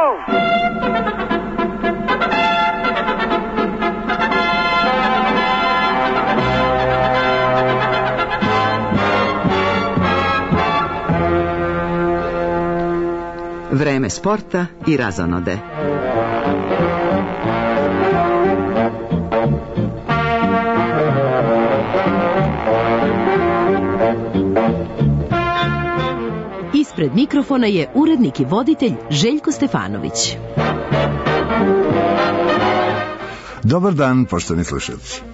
Vreme sporta i razonode. Ispred mikrofona je urednik i voditelj Željko Stefanović. Dobar dan, poštovani slušalci.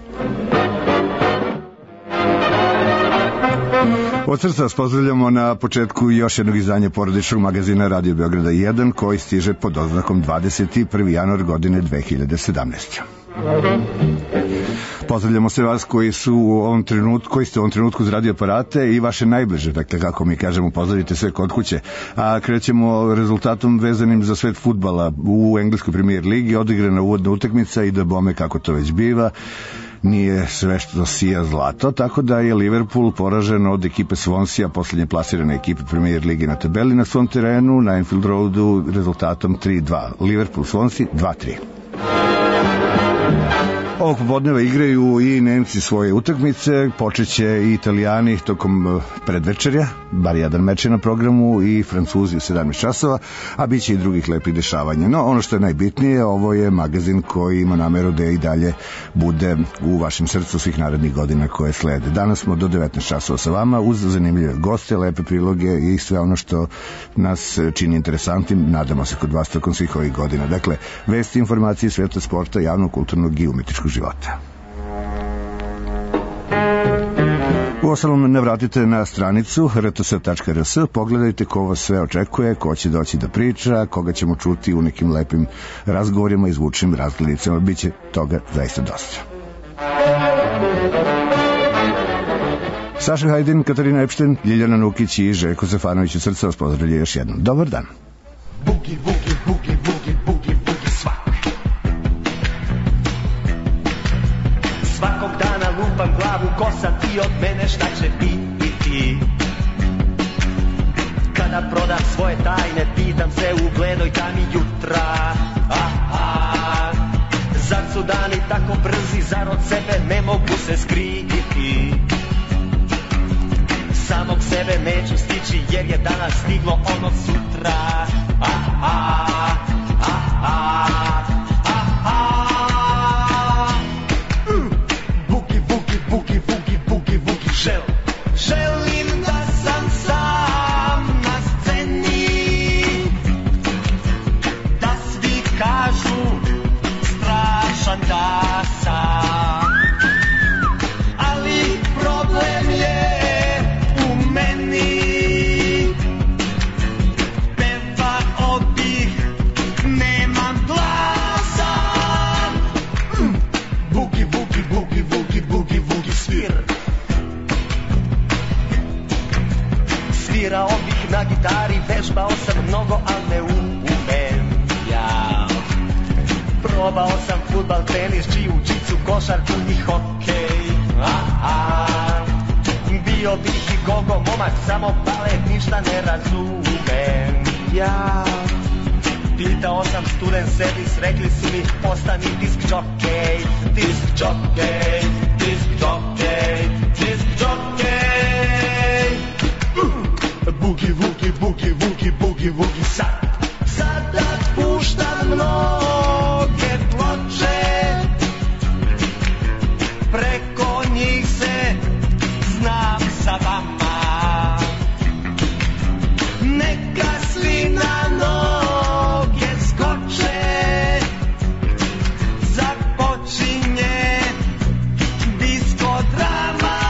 Od srca vas pozdravljamo na početku još jednog izdanja porodičnog magazina Radio Beograda 1 koji stiže pod oznakom 21. januar godine 2017. Pozdravljamo sve vas koji su u ovom trenutku, koji ste u ovom trenutku uz radio aparate i vaše najbliže, dakle kako mi kažemo, pozdravite sve kod kuće. A krećemo rezultatom vezanim za svet fudbala u engleskoj premier ligi, odigrana uvodna utakmica i da bome kako to već biva. Nije sve što sija zlato, tako da je Liverpool poražen od ekipe Swansea, poslednje plasirane ekipe Premier Ligi na tabeli, na svom terenu na Anfield Roadu rezultatom 3-2. Liverpool Swansea 2-3. Ovog popodneva igraju i Nemci svoje utakmice, počeće i Italijani tokom predvečerja, bar jedan meč je na programu, i Francuzi u 17 časova, a bit će i drugih lepih dešavanja. No, ono što je najbitnije, ovo je magazin koji ima nameru da i dalje bude u vašem srcu svih narednih godina koje slede. Danas smo do 19 časova sa vama uz zanimljive goste, lepe priloge i sve ono što nas čini interesantnim, nadamo se kod vas tokom svih ovih godina. Dakle, vesti, informacije, sveta sporta, javnog, kulturnog i umetničkog života. Uostalom, ne vratite na stranicu rts.rs, pogledajte ko vas sve očekuje, ko će doći da priča, koga ćemo čuti u nekim lepim razgovorima i zvučnim razgledicama. Biće toga zaista dosta. Saša Hajdin, Katarina Epšten, Ljiljana Nukić i Željko Stefanović u srca vas pozdravljaju još jednom. Dobar dan. Bugi, bugi, bugi, bugi, bugi, bugi svak. Svakog dana lupam glavu, ko sam ti od mene, šta će biti? Kada prodam svoje tajne, pitam se u gledoj da mi jutra. Zar su dani tako brzi, zar od sebe ne mogu se skriti? Samog sebe neću stići jer je danas stiglo ono sutra. Bugi, bugi, bugi, bugi, bugi, bugi, želim da sam sam na sceni, da svi kažu strašan da sam, ali problem je u meni, pevao bih, nemam glasa. Bugi, bugi, bugi, bugi, bugi, bugi, svirao bih na gitari, vežbao sam mnogo, al ne umem ja. Probao sam fudbal, tenis, džiu-džicu, košarku i hokej. Bio bih i gogo momak, samo balet, ništa ne razumem ja. Pitao sam student servis, rekli su mi postani disk jockey, disk jockey, disk jockey, disk jockey. Bugi, bugi, bugi, bugi, bugi, bugi, sada puštam mnoge ploče, preko njih se znam sa vama. Neka svi na noge skoče, započinje disko drama.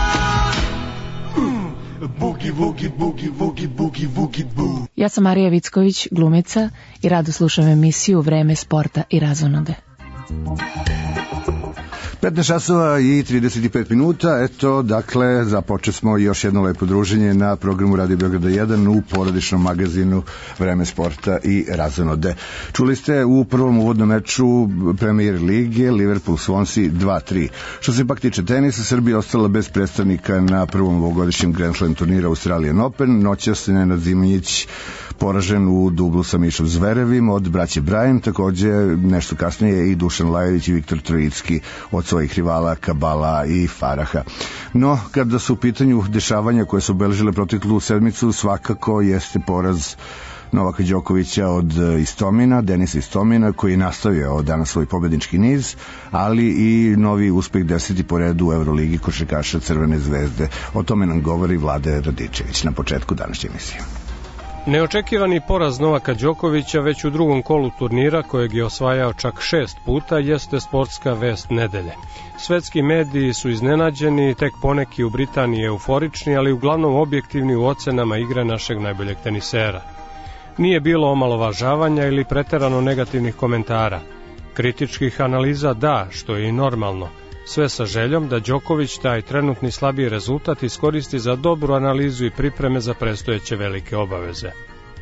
Bugi, bugi, bugi, bugi, bugi, bugi, bugi. Ja sam Marija Vicković, glumica, i rado slušam emisiju Vreme sporta i razonode. 15 časova i 35 minuta, eto, dakle, započeli smo još jedno lepo druženje na programu Radio Beograda 1 u porodičnom magazinu Vreme sporta i razonode. Čuli ste u prvom uvodnom meču Premier lige Liverpool Swansea 2-3. Što se pak tiče tenisa, Srbija ostala bez predstavnika na prvom ovogodišnjem Grand Slam turnira Australian Open. Noćas se Nenad Zimonjić poražen u dublu sa Mišom Zverevim od braće Brajn, takođe nešto kasnije i Dušan Lajović i Viktor Trojicki od svojih rivala Kabala i Faraha. No, kada su u pitanju dešavanja koje su obeležile proteklu sedmicu, svakako jeste poraz Novaka Đokovića od Istomina, Denisa Istomina, koji je nastavio danas svoj pobednički niz, ali i novi uspeh 10. po redu u Euroligi košarkaša Crvene zvezde. O tome nam govori Vlade Radičević na početku današnje emisije. Neočekivani poraz Novaka Đokovića već u drugom kolu turnira, kojeg je osvajao čak 6 puta, jeste sportska vest nedelje. Svetski mediji su iznenađeni, tek poneki u Britaniji euforični, ali uglavnom objektivni u ocenama igre našeg najboljeg tenisera. Nije bilo omalovažavanja ili preterano negativnih komentara. Kritičkih analiza da, što je i normalno. Sve sa željom da Đoković taj trenutni slabiji rezultat iskoristi za dobru analizu i pripreme za predstojeće velike obaveze.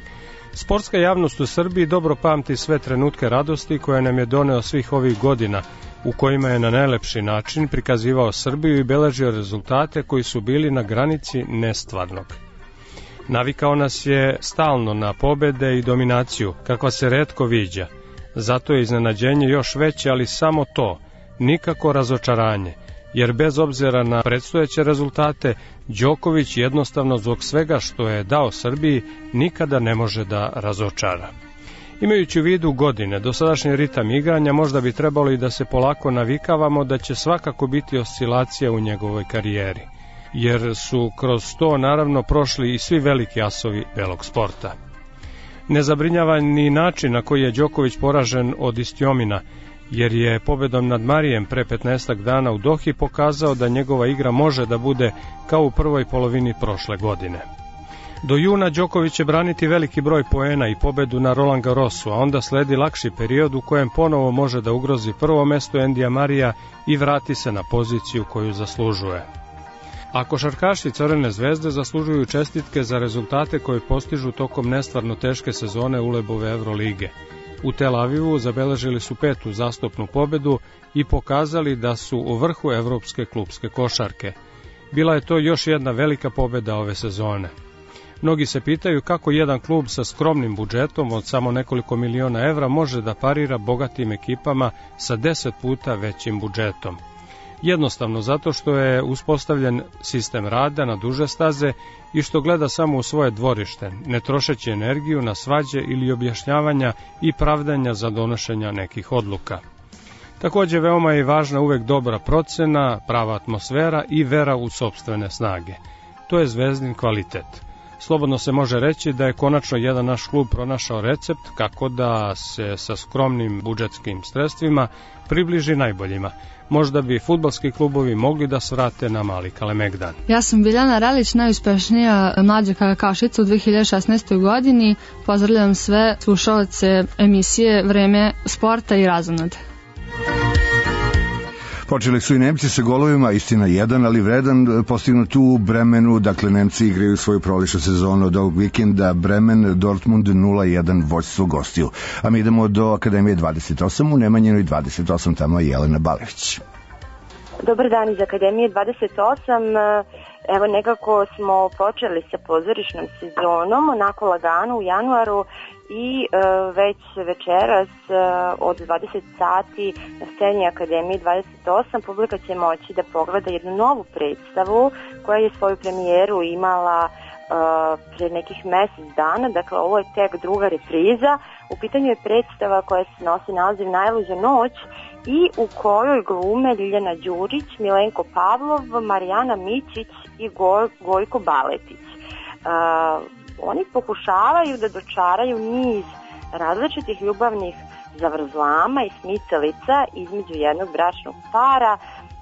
Sportska javnost u Srbiji dobro pamti sve trenutke radosti koje nam je doneo svih ovih godina, u kojima je na najlepši način prikazivao Srbiju i beležio rezultate koji su bili na granici nestvarnog. Navikao nas je stalno na pobede i dominaciju, kakva se retko viđa. Zato je iznenađenje još veće, ali samo to, nikako razočaranje, jer bez obzira na predstojeće rezultate, Đoković jednostavno zbog svega što je dao Srbiji nikada ne može da razočara. Imajući u vidu godine, dosadašnji ritam igranja, možda bi trebalo i da se polako navikavamo da će svakako biti oscilacija u njegovoj karijeri, jer su kroz to naravno prošli i svi veliki asovi belog sporta. Ne zabrinjava ni način na koji je Đoković poražen od Istiomina, jer je pobedom nad Marijem pre 15 dana u Dohi pokazao da njegova igra može da bude kao u prvoj polovini prošle godine. Do juna Đoković će braniti veliki broj poena i pobedu na Roland Garrosu, a onda sledi lakši period u kojem ponovo može da ugrozi prvo mesto Endija Marija i vrati se na poziciju koju zaslužuje. A košarkaši Crvene zvezde zaslužuju čestitke za rezultate koje postižu tokom nestvarno teške sezone Ulebove Evrolige. U Tel Avivu zabeležili su 5. uzastopnu pobedu i pokazali da su u vrhu evropske klupske košarke. Bila je to još jedna velika pobeda ove sezone. Mnogi se pitaju kako jedan klub sa skromnim budžetom od samo nekoliko miliona evra može da parira bogatim ekipama sa 10 puta većim budžetom. Jednostavno zato što je uspostavljen sistem rada na duže staze i što gleda samo u svoje dvorište, ne trošeći energiju na svađe ili objašnjavanja i pravdanja za donošenja nekih odluka. Takođe veoma je važna uvek dobra procena, prava atmosfera i vera u sopstvene snage. To je Zvezdin kvalitet. Slobodno se može reći da je konačno jedan naš klub pronašao recept kako da se sa skromnim budžetskim sredstvima približi najboljima. Možda bi fudbalski klubovi mogli da svrate na mali Kalemegdan. Ja sam Biljana Relić, najuspešnija mlađa kajakašica u 2016. godini. Pozdravljam sve slušalce emisije Vreme sporta i razonode. Počeli su i Nemci sa golovima, istina jedan, ali vredan, postignut u Bremenu, dakle Nemci igraju svoju proličnu sezonu od ovog vikenda, Bremen, Dortmund 0-1 vođstvo gostiju. A mi idemo do Akademije 28 u Nemanjinoj 28, tamo je Jelena Balević. Dobar dan iz Akademije 28, evo nekako smo počeli sa pozorišnom sezonom, onako lagano u januaru, i već večeras od 20 sati na sceni Akademije 28 publika će moći da pogleda jednu novu predstavu koja je svoju premijeru imala pre nekih mesec dana, dakle ovo je tek druga repriza. U pitanju je predstava koja se nosi naziv Najluđa noć i u kojoj glume Ljiljana Đurić, Milenko Pavlov, Marijana Mićić i Gojko Baletić. Oni pokušavaju da dočaraju niz različitih ljubavnih zavrzlama i smicalica između jednog bračnog para,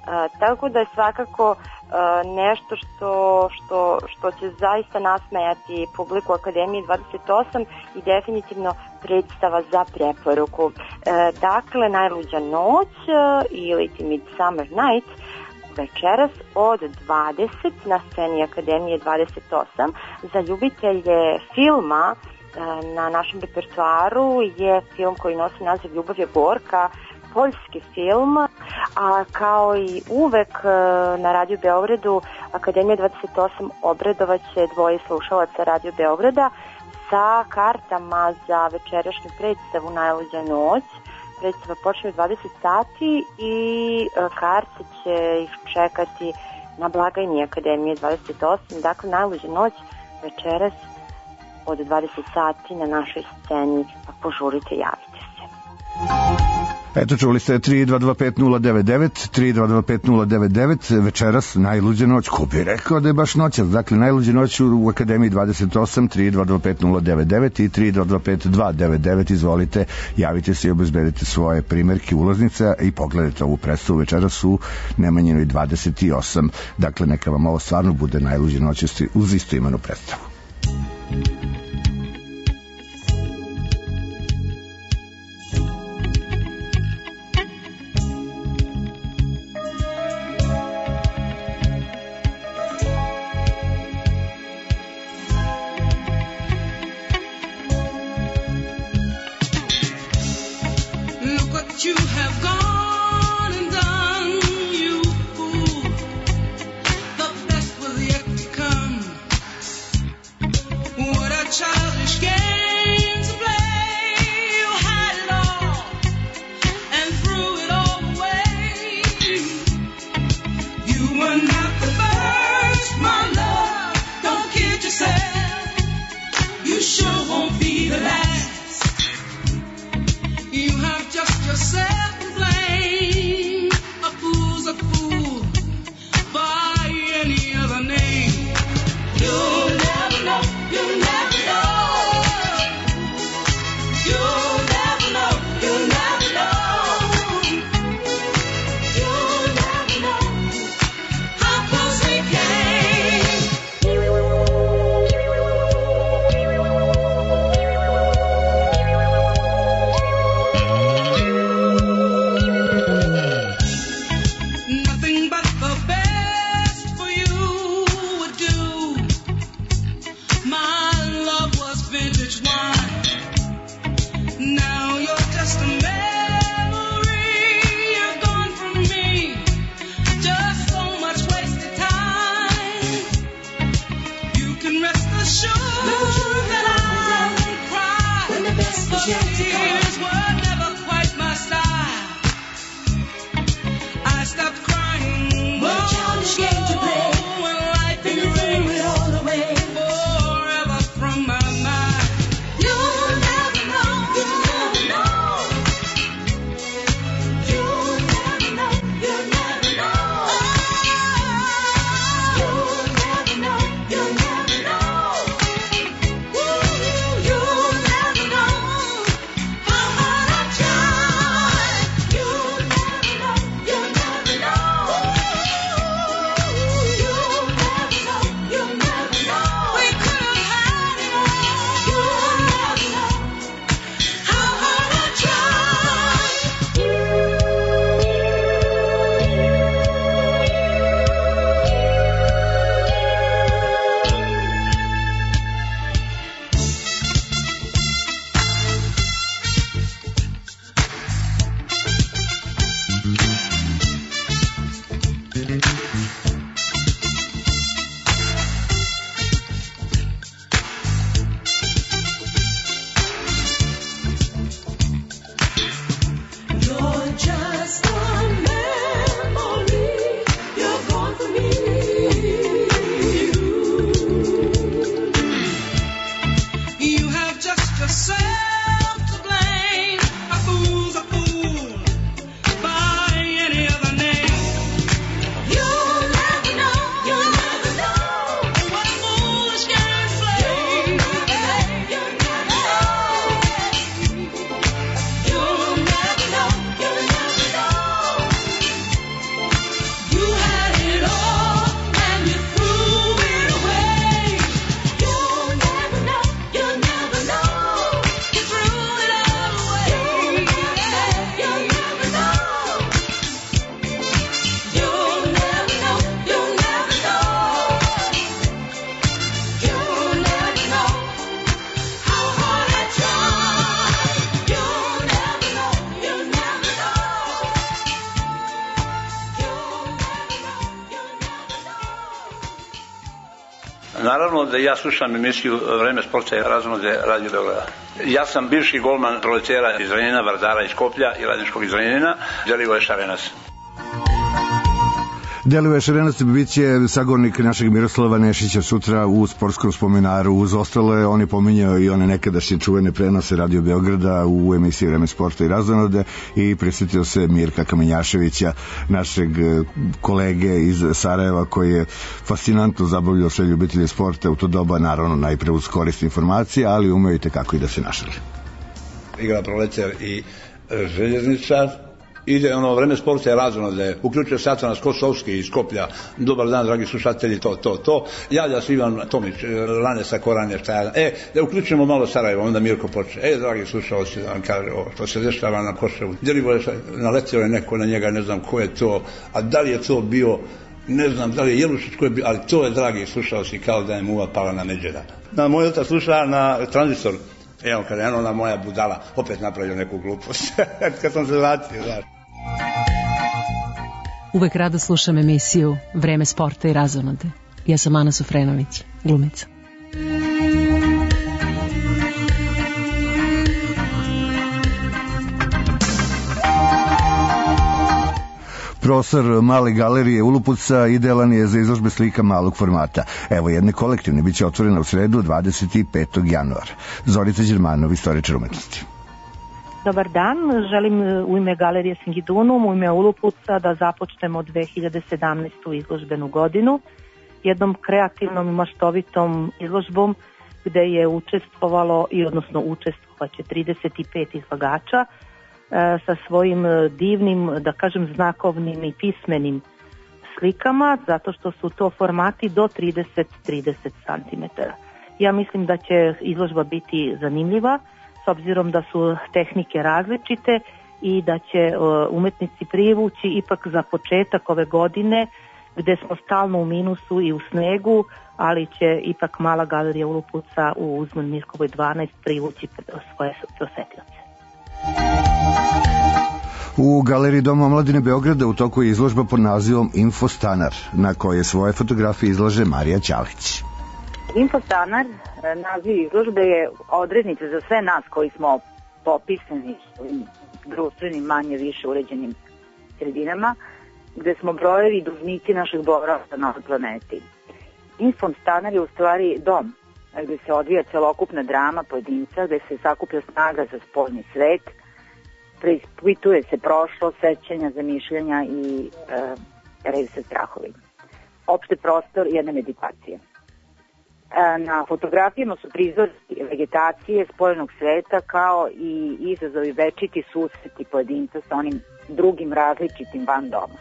Tako da je svakako nešto što će zaista nasmejati publiku Akademije 28 i definitivno predstava za preporuku. Dakle, Najluđa noć ili Midsummer Night večeras od 20 na sceni Akademije 28. Za ljubitelje filma na našem repertoaru je film koji nosi naziv Ljubav je gorka, poljski film, a kao i uvek na Radio Beogradu Akademija 28 obradovaće dvoje slušalaca Radio Beograda sa kartama za večerašnju predstavu Najluđa noć. Predstava počne u 20 sati i karte će ih čekati na blagajni Akademije 28. Dakle, Najluđa noć večeras od 20 sati na našoj sceni, pa požurite, javite se. Eto, čuli ste 3225099, 3225099, večeras Najluđa noć. Ko bi rekao da je baš noćas? Dakle, Najluđa noć u Akademiji 28, 3225099 i 3225299. Izvolite, javite se i obezbedite svoje primjerke ulaznica i pogledajte ovu predstavu večeras u Nemanjinoj 28. Dakle, neka vam ovo stvarno bude Najluđa noć uz istoimenu predstavu. Naravno da ja slušam emisiju Vreme sporta i razonode Radio Beograda. Ja sam bivši golman Proletera iz Zrenjanina, Vardara iz Skoplja i Radničkog iz Zrenjanina, Đelivoje Šarenas. Đelivoje Šarenac bit će sagovornik našeg Miroslava Nešića sutra u sportskom spomenaru. Uz ostale on je pominjao i one nekadašnje čuvene prenose Radio Beograda u emisiji Vreme sporta i razonode i prisjetio se Mirka Kamenjaševića, našeg kolege iz Sarajeva koji je fascinantno zabavljao sve ljubitelje sporta u to doba, naravno najpre uz korisne informacije, ali umeo i tekako i da se našali. Igra Proletar i Željezničar. Ide Vreme sporta i razonode, uključuje Satanas Kosovski iz Skoplja. Dobar dan, dragi slušatelji, to. Javlja se Ivan Tomić, Lanesa Koranje, da uključujemo malo Sarajevo, onda Mirko počne. Dragi slušalci, da vam kaže ovo, što se dešava na Koševu. Naletio je neko na njega, ne znam ko je to, a da li je to bio, ne znam da li je Jelušić ko je bio, ali to je, dragi slušalci, kao da je muva pala na Međera. Moj otac sluša na tranzistor. Evo, kada je ona moja budala opet napravio neku glupost. Kad sam se vratio, znaš. Uvek rado slušam emisiju Vreme sporta i razonode. Ja sam Ana Sofrenović, glumica. Prostor Male galerije Ulupuca idealan je za izložbe slika malog formata. Evo jedne kolektivne, bit će otvorena u sredu 25. januara. Zorica Đermanov, istoričar umetnosti. Dobar dan, želim u ime Galerije Singidunum, u ime Ulupuca da započnemo 2017. izložbenu godinu jednom kreativnom i maštovitom izložbom gde je učestvovaće 35 izlagača sa svojim divnim, da kažem, znakovnim i pismenim slikama, zato što su to formati do 30 cm. Ja mislim da će izložba biti zanimljiva, s obzirom da su tehnike različite i da će umetnici privući ipak za početak ove godine, gde smo stalno u minusu i u snegu, ali će ipak Mala galerija Ulupuca u Uzman Mirkovoj 12 privući svoje posetioce. U Galeriji Doma omladine Beograda u toku je izložba pod nazivom Infostanar, na kojoj svoje fotografije izlaže Marija Ćalić. Infostanar, naziv izložbe, je odrednica za sve nas koji smo popisani društvenim, manje više uređenim sredinama, gde smo brojevi i dužnici našeg boravka na ovoj planeti. Infostanar je u stvari dom, gde se odvija celokupna drama pojedinca, gde se sakuplja snaga za spoljni svet, preispituje se prošlost, sećanja, zamišljanja i revi se strahovi. Opšte prostor jedne meditacije. Na fotografijama su prizori vegetacije, spoljnog sveta, kao i izazovi večiti susreti pojedinca sa onim drugim različitim van doma.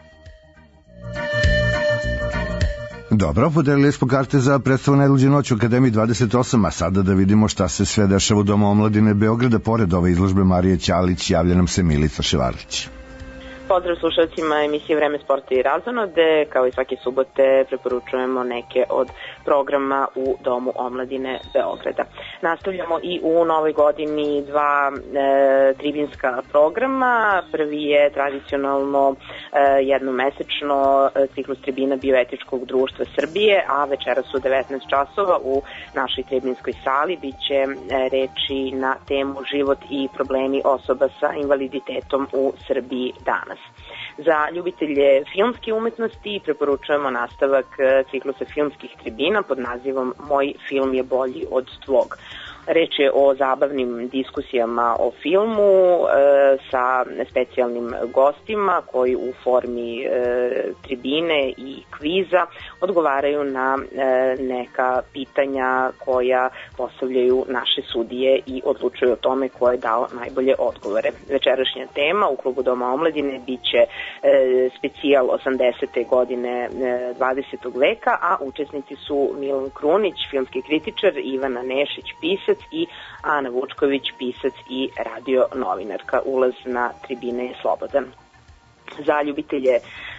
Dobro, podelili smo karte za predstavu Najluđe noći u Akademiji 28, a sada da vidimo šta se sve dešava u Domu omladine Beograda. Pored ove izložbe Marije Ćalić javlja nam se Milica Ševarlić. Pozdrav slušalcima emisije Vreme sporta i razonode. Kao i svake subote preporučujemo neke od programa u Domu omladine Beograda. Nastavljamo i u novoj godini dva tribinska programa. Prvi je tradicionalno jednomesečno ciklus tribina Bioetičkog društva Srbije, a večeras u 19 časova u našoj tribinskoj sali biće reči na temu život i problemi osoba sa invaliditetom u Srbiji danas. Za ljubitelje filmske umetnosti preporučujemo nastavak ciklusa filmskih tribina pod nazivom Moj film je bolji od tvog. Reč je o zabavnim diskusijama o filmu sa specijalnim gostima koji u formi tribine i kviza odgovaraju na neka pitanja koja postavljaju naše sudije i odlučuju o tome ko je dao najbolje odgovore. Večerašnja tema u klubu Doma omladine biće specijal 80. godine 20. veka, a učesnici su Milan Krunić, filmski kritičar, Ivana Nešić, pisac, i Ana Vučković, pisac i radio novinarka. Ulaz na tribine je slobodan. Za ljubitelje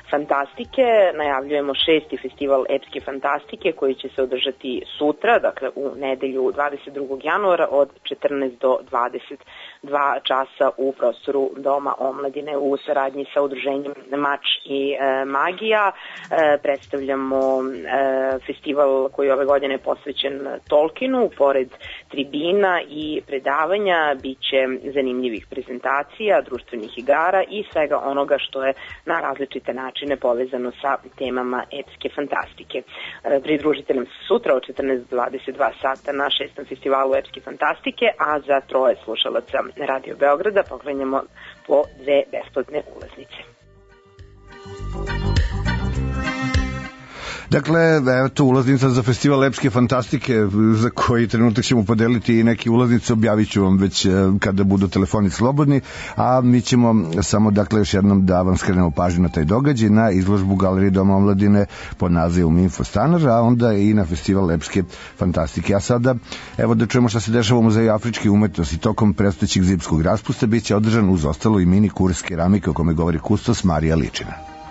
fantastike. Najavljujemo 6. festival epske fantastike koji će se održati sutra, dakle u nedelju 22. januara od 14 do 22 časa u prostoru Doma omladine u saradnji sa udruženjem Mač i Magija. Predstavljamo festival koji ove godine je posvećen Tolkienu. Pored tribina i predavanja biće zanimljivih prezentacija, društvenih igara i svega onoga što je na različite načine povezano sa temama epske fantastike. Pridružite nam se sutra od 14:22 sata na 6. festivalu epske fantastike, a za 3 slušalaca Radio Beograda poklanjamo po 2 besplatne ulaznice. Dakle, eto ulaznica za festival epske fantastike za koji trenutak ćemo podeliti i neke ulaznice, objavit ću vam već kada budu telefoni slobodni, a mi ćemo samo dakle još jednom da vam skrenemo pažnju na taj događaj, na izložbu Galerije Doma omladine pod nazivom Infostanar, a onda i na festival epske fantastike. A sada evo da čujemo šta se dešava u Muzeju afričke umetnosti. Tokom predstojećeg zimskog raspusta biće održan uz ostalo i mini kurs keramike o kome govori kustos Marija Ličina.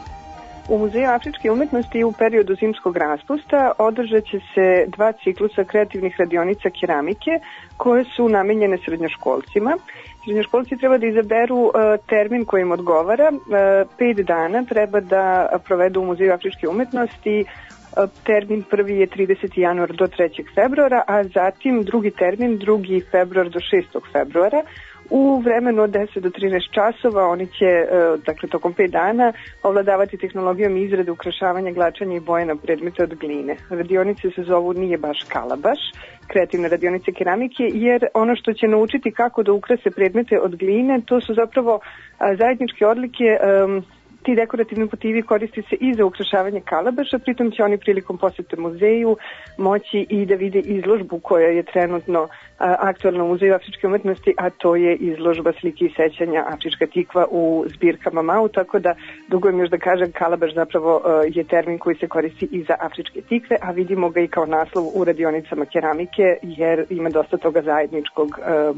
U Muzeju afričke umetnosti u periodu zimskog raspusta održat će se 2 ciklusa kreativnih radionica keramike koje su namenjene srednjoškolcima. Srednjoškolci treba da izaberu termin koji im odgovara. 5 dana treba da provedu u Muzeju afričke umetnosti. Termin prvi je 30. januar do 3. februara, a zatim drugi termin 2. februar do 6. februara. U vremenu od 10 do 13 časova oni će, dakle, tokom 5 dana ovladavati tehnologijom izrade, ukrašavanja, glačanja i bojena predmeta od gline. Radionice se zovu Nije baš Kalabaš, kreativne radionice keramike, jer ono što će naučiti kako da ukrase predmete od gline, to su zapravo zajedničke odlike. Ti dekorativni motivi koristi se i za ukrašavanje kalabaša, pritom će oni prilikom posete muzeju moći i da vide izložbu koja je trenutno aktualna u Muzeju afričke umetnosti, a to je izložba slike i sećanja Afrička tikva u zbirkama Mau, tako da dugujem još da kažem, kalabaš zapravo je termin koji se koristi i za afričke tikve, a vidimo ga i kao naslov u radionicama keramike, jer ima dosta toga zajedničkog.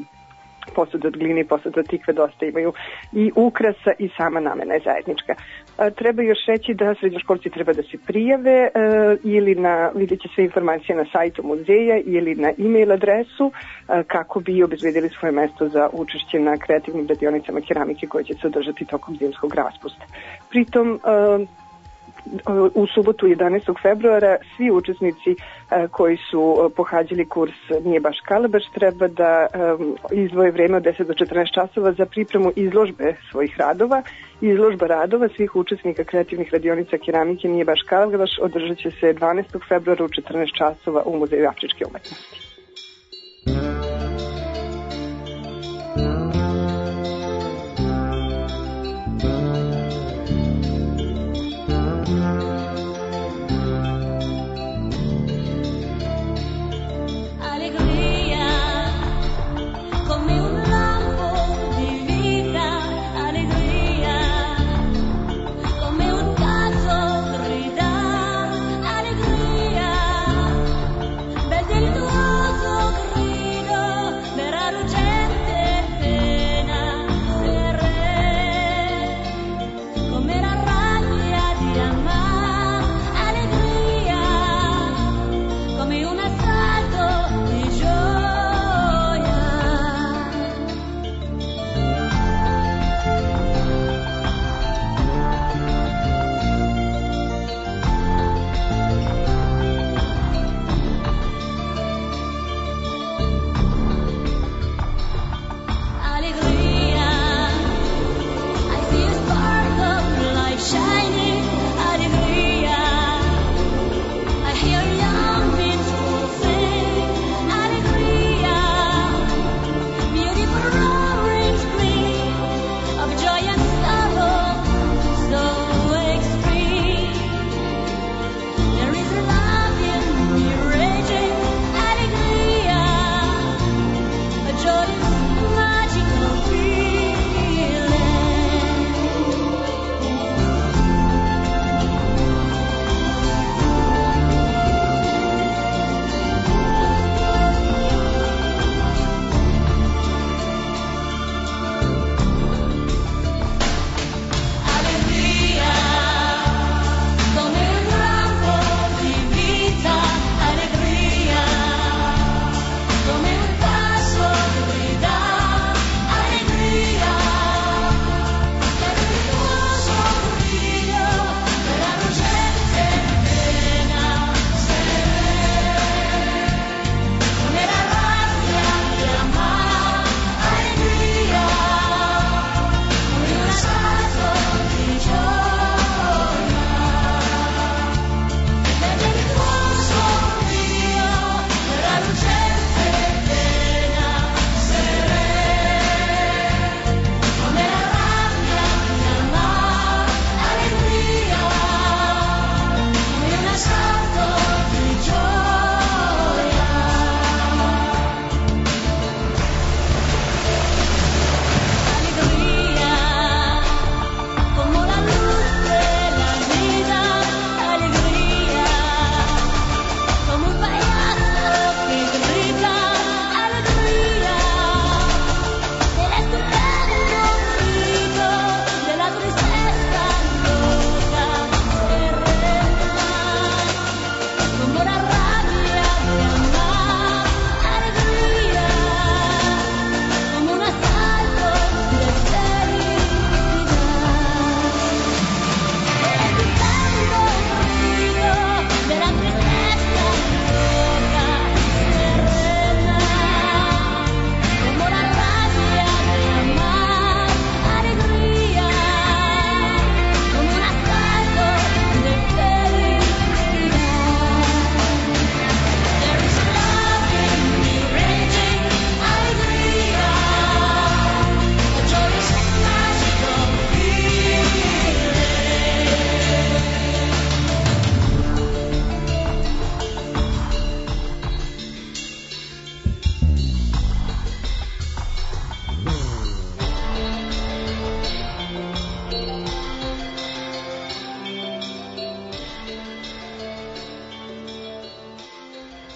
Posude od gline i posude od tikve dosta imaju i ukrasa i sama namena je zajednička. Treba još reći da srednjoškolci treba da se prijave ili vidjet će sve informacije na sajtu muzeja ili na e-mail adresu kako bi obezbedili svoje mesto za učešće na kreativnim radionicama keramike koje će se održati tokom zimskog raspusta. Pritom u subotu 11. februara svi učesnici koji su pohađali kurs Nije baš Kalabaš treba da izdvoje vreme od 10 do 14 časova za pripremu izložbe svojih radova. Izložba radova svih učesnika kreativnih radionica keramike Nije baš Kalabaš održat će se 12. februara u 14 časova u Muzeju afričke umetnosti. Del tuo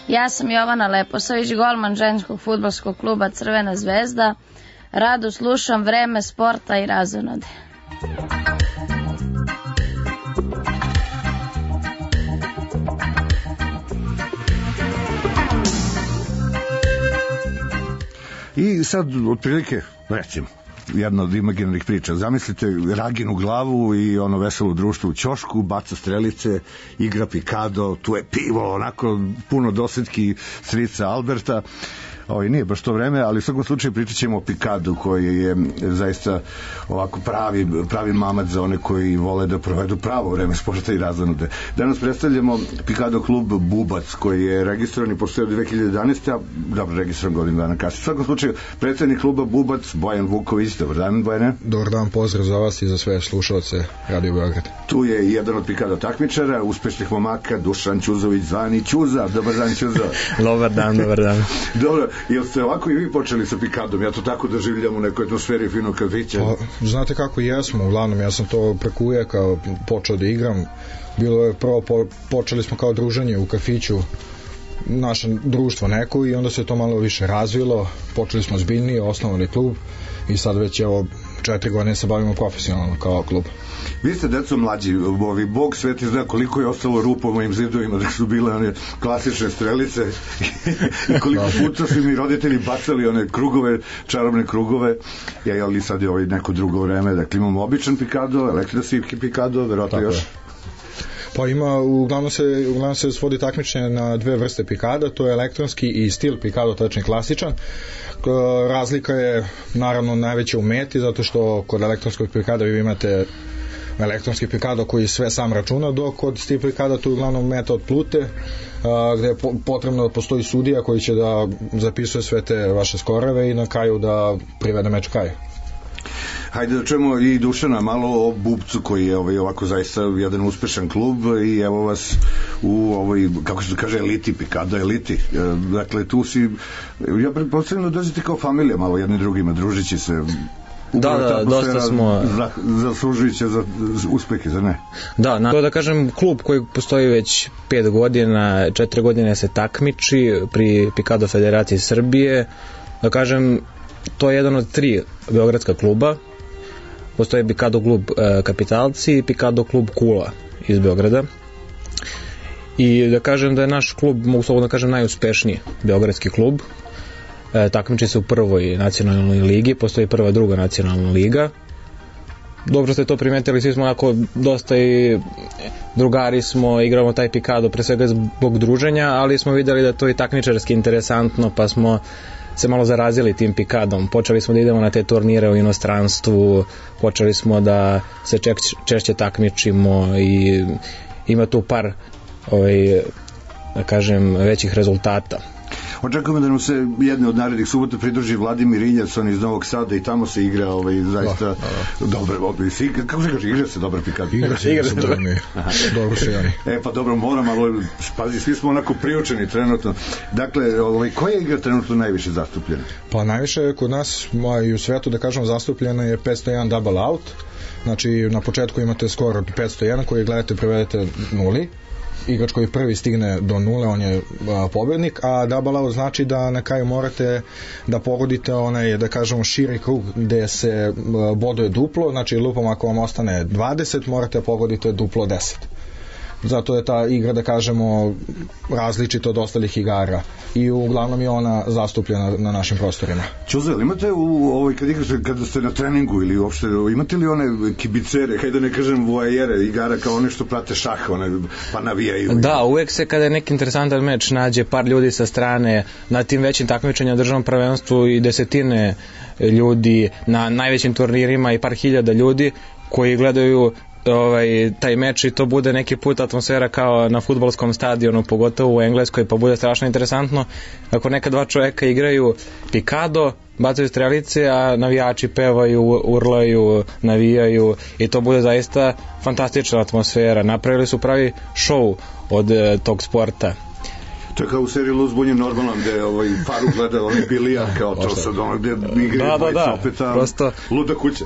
Ja sam Jovana Leposavić, golman ženskog fudbalskog kluba Crvena zvezda. Rado slušam Vreme sporta i razonode. I sad, otprilike, recimo, jedna od imaginarnih priča. Zamislite Raginu glavu i ono veselo društvo u ćošku, baca strelice, igra pikado, tu je pivo, onako puno dosetki strica Alberta. Nije baš to vreme, ali u svakom slučaju pričat ćemo o pikadu koji je zaista ovako pravi mamac za one koji vole da provedu pravo vreme sporta i razonode. Danas predstavljamo pikado klub Bubac koji je registrovan i postoje od 2011. a dobro registrovan godinu dana kasnije. U svakom slučaju predstavnik kluba Bubac Bojan Vuković. Dobar dan, Bojane. Dobar dan, pozdrav za vas i za sve slušalce Radio Beograd. Tu je jedan od pikado takmičara, uspešnih momaka Dušan Ćuzović zvani Ćuza. Dobar dan, Ćuza. Dobar dan. Dobro, jel ste ovako i vi počeli sa pikadom? Ja to tako doživljam u nekoj atmosferi finog kafića. Pa, znate kako jesmo, uglavnom ja sam to preko ujaka počeo da igram. Bilo je prvo, počeli smo kao druženje u kafiću, naše društvo neko, i onda se to malo više razvilo, počeli smo zbiljnije, osnovani klub i sad već 4 godine se bavimo profesionalno kao klub. Vi ste deco mlađi, Bog sveti zna koliko je ostalo rupa u mojim zidovima da su bile one klasične strelice i koliko puta su mi roditelji bacali one krugove, čarobne krugove, ali sad je neko drugo vreme, dakle imamo običan pikado, elektronski pikado, verovatno još. Pa uglavnom se svodi takmičenje na dve vrste pikada, to je elektronski i stil pikado, tačni klasičan. Razlika je naravno najveća u meti, zato što kod elektronskog pikada vi imate elektronski pikado koji sve sam računa, dok kod stil pikada tu je uglavnom meta od plute, gde je potrebno da postoji sudija koji će da zapisuje sve te vaše skoreve i na kraju da privede meč kraju. Hajde da čujemo i Dušana malo o Bubcu koji je ovako zaista jedan uspešan klub i evo vas u ovoj, kako se kaže, eliti, pikado eliti. Dakle, tu si, ja pretpostavljam da dođete kao familija malo jedni drugima, družići se. Da, dosta smo zaslužujuće za uspehe, za ne? Da kažem, klub koji postoji već 5 godina, 4 godine se takmiči pri Pikado Federaciji Srbije. Da kažem, to je jedan od 3 beogradska kluba. Postoje Pikado klub Kapitalci i Pikado klub Kula iz Beograda. I da kažem da je naš klub, mogu slobodno da kažem, najuspešniji beogradski klub. Takmiči se u prvoj nacionalnoj ligi, postoji prva, druga nacionalna liga. Dobro ste to primetili, svi smo onako dosta i drugari smo, igramo taj pikado pre svega zbog druženja, ali smo videli da to je takmičarski interesantno, pa smo se malo zarazili tim pikadom. Počeli smo da idemo na te turnire u inostranstvu, počeli smo da se češće takmičimo i ima tu par da kažem većih rezultata. Očekujemo da nam se jedne od narednih subota pridruži Vladimir Injac, on iz Novog Sada, i tamo se igra zaista dobro. Kako se kaže, igra se dobro pikado? Igra se dobro se jani. Pa dobro, moram, ali pazi, svi smo onako priučeni trenutno. Dakle, koja igra trenutno najviše zastupljena? Pa najviše kod nas i u svetu, da kažem, zastupljena je 501 double out. Znači, na početku imate skor od 501 koji gledate, prevedete nuli. Igrač koji prvi stigne do nule, on je pobednik, a double out znači da na kraju morate da pogodite onaj, da kažemo, širi krug gde se boduje duplo, znači lupom ako vam ostane 20, morate pogodite duplo 10. Zato je ta igra, da kažemo, različita od ostalih igara i uglavnom je ona zastupljena na našim prostorima. Ćuzel, imate kada ste na treningu ili uopšte, imate li one kibicere, hajde da ne kažem voajere, igara kao one što prate šah, pa navijaju? Da, uvek se kada je neki interesantan meč nađe par ljudi sa strane, na tim većim takmičenjima, državnom prvenstvu i desetine ljudi, na najvećim turnirima i par hiljada ljudi koji gledaju taj meč i to bude neki put atmosfera kao na fudbalskom stadionu, pogotovo u Engleskoj, pa bude strašno interesantno ako neka dva čoveka igraju pikado, bacaju strelice, a navijači pevaju, urlaju, navijaju i to bude zaista fantastična atmosfera. Napravili su pravi show od tog sporta. To je kao u seriji Luz Bunjem normalno, gde paru gleda bilijar kao to sad, gde igraju dvojica opet, luda kuća.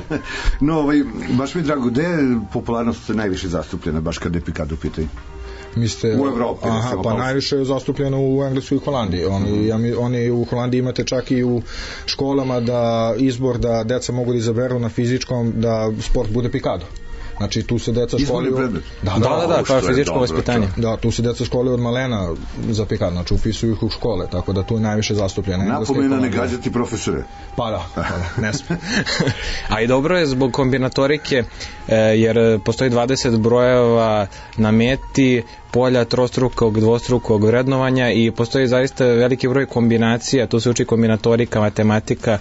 No, baš mi je drago, gde je popularnost najviše zastupljena, baš kada je pikado u pitanju? Mislite, u Evropi. Aha, pa najviše je zastupljeno u Engleskoj i Holandiji. Oni u Holandiji imate čak i u školama da izbor da deca mogu da izaberu na fizičkom da sport bude pikado. Znači tu se deca školuju kao fizičko vaspitanje. Da, tu se deca školuju od malena za pikado, znači upisuju ih u škole, tako da tu je najviše zastupljeno. Napomena ne gađati profesore. Pa da, ne sme. A i dobro je zbog kombinatorike, jer postoji 20 brojeva na meti, polja trostrukog, dvostrukog vrednovanja i postoji zaista veliki broj kombinacija, tu se uči kombinatorika, matematika,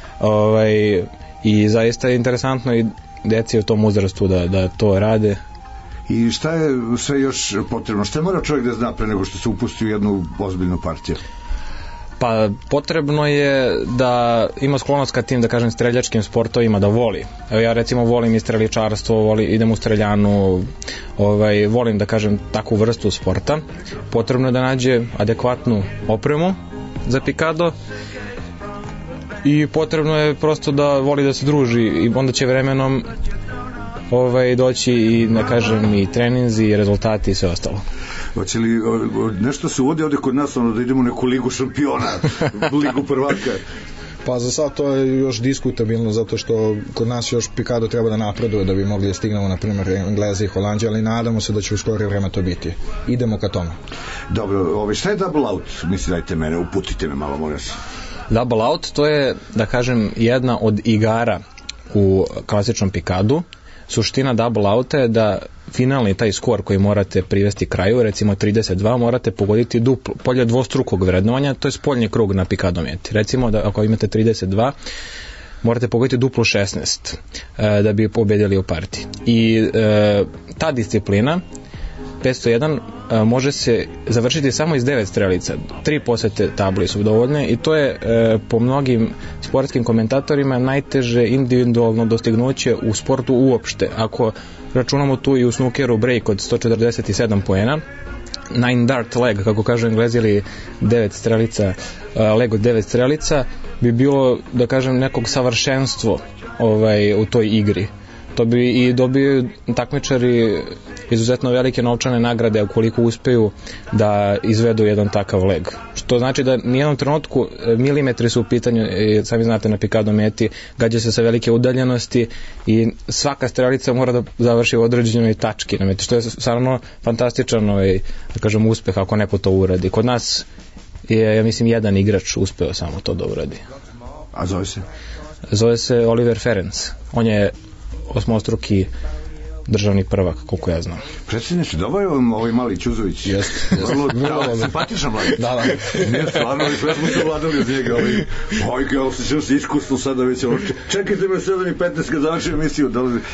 i zaista je interesantno i deci u tom uzrastu da to rade. I šta je sve još potrebno? Šta mora čovjek da zna pre nego što se upusti u jednu ozbiljnu partiju? Pa potrebno je da ima sklonost ka tim, da kažem, streljačkim sportovima, da voli. Evo ja recimo volim i streličarstvo, idem u streljanu, volim da kažem takvu vrstu sporta. Potrebno je da nađe adekvatnu opremu za pikado i potrebno je prosto da voli da se druži i onda će vremenom doći i da kažem i treninzi i rezultati i sve ostalo. Hoće li nešto se uvodi ovde kod nas da idemo u neku ligu šampiona, ligu prvaka? Pa za sad to je još diskutabilno zato što kod nas još pikado treba da napreduje da bi mogli da stignemo na primjer Engleze i Holandije, ali nadamo se da će u skorije vreme to biti. Idemo ka tome. Dobro, šta je double out? Dajte mene, uputite me malo, molim se. Double out, to je, da kažem, jedna od igara u klasičnom pikadu. Suština double outa je da finalni taj skor koji morate privesti kraju, recimo 32, morate pogoditi polje dvostrukog vrednovanja, to je spoljni krug na pikadometi. Recimo da ako imate 32, morate pogoditi duplo 16 da bi pobedili u partiji. I ta disciplina 501 može se završiti samo iz 9 strelica. 3 posete tabli su dovoljne i to je po mnogim sportskim komentatorima najteže individualno dostignuće u sportu uopšte. Ako računamo tu i u snookeru break od 147 poena, 9 dart leg, kako kažu Englezi, ili 9 strelica, leg od 9 strelica, bi bilo, da kažem, nekog savršenstvo u toj igri. To bi i dobio takmičari izuzetno velike novčane nagrade ukoliko uspeju da izvedu jedan takav leg. Što znači da nijednom trenutku milimetri su u pitanju, sami znate na pikadometi, gađa se sa velike udaljenosti i svaka strelica mora da završi u određenoj tački na meti, što je stvarno fantastičan da kažem, uspeh ako neko to uradi. Kod nas je, ja mislim, jedan igrač uspeo samo to da uradi. A zove se? Zove se Oliver Ferenc. On je osmostruki državni prvak, koliko ja znam. Predsjedniče, dobar je ovaj mali Ćuzović. Jeste. Simpatičan mladi. Da. Nije stvarno, sve smo se vladali od njega. Ja osjećam se iskusno sada već. Čekajte me 7:15 kad završim emisiju.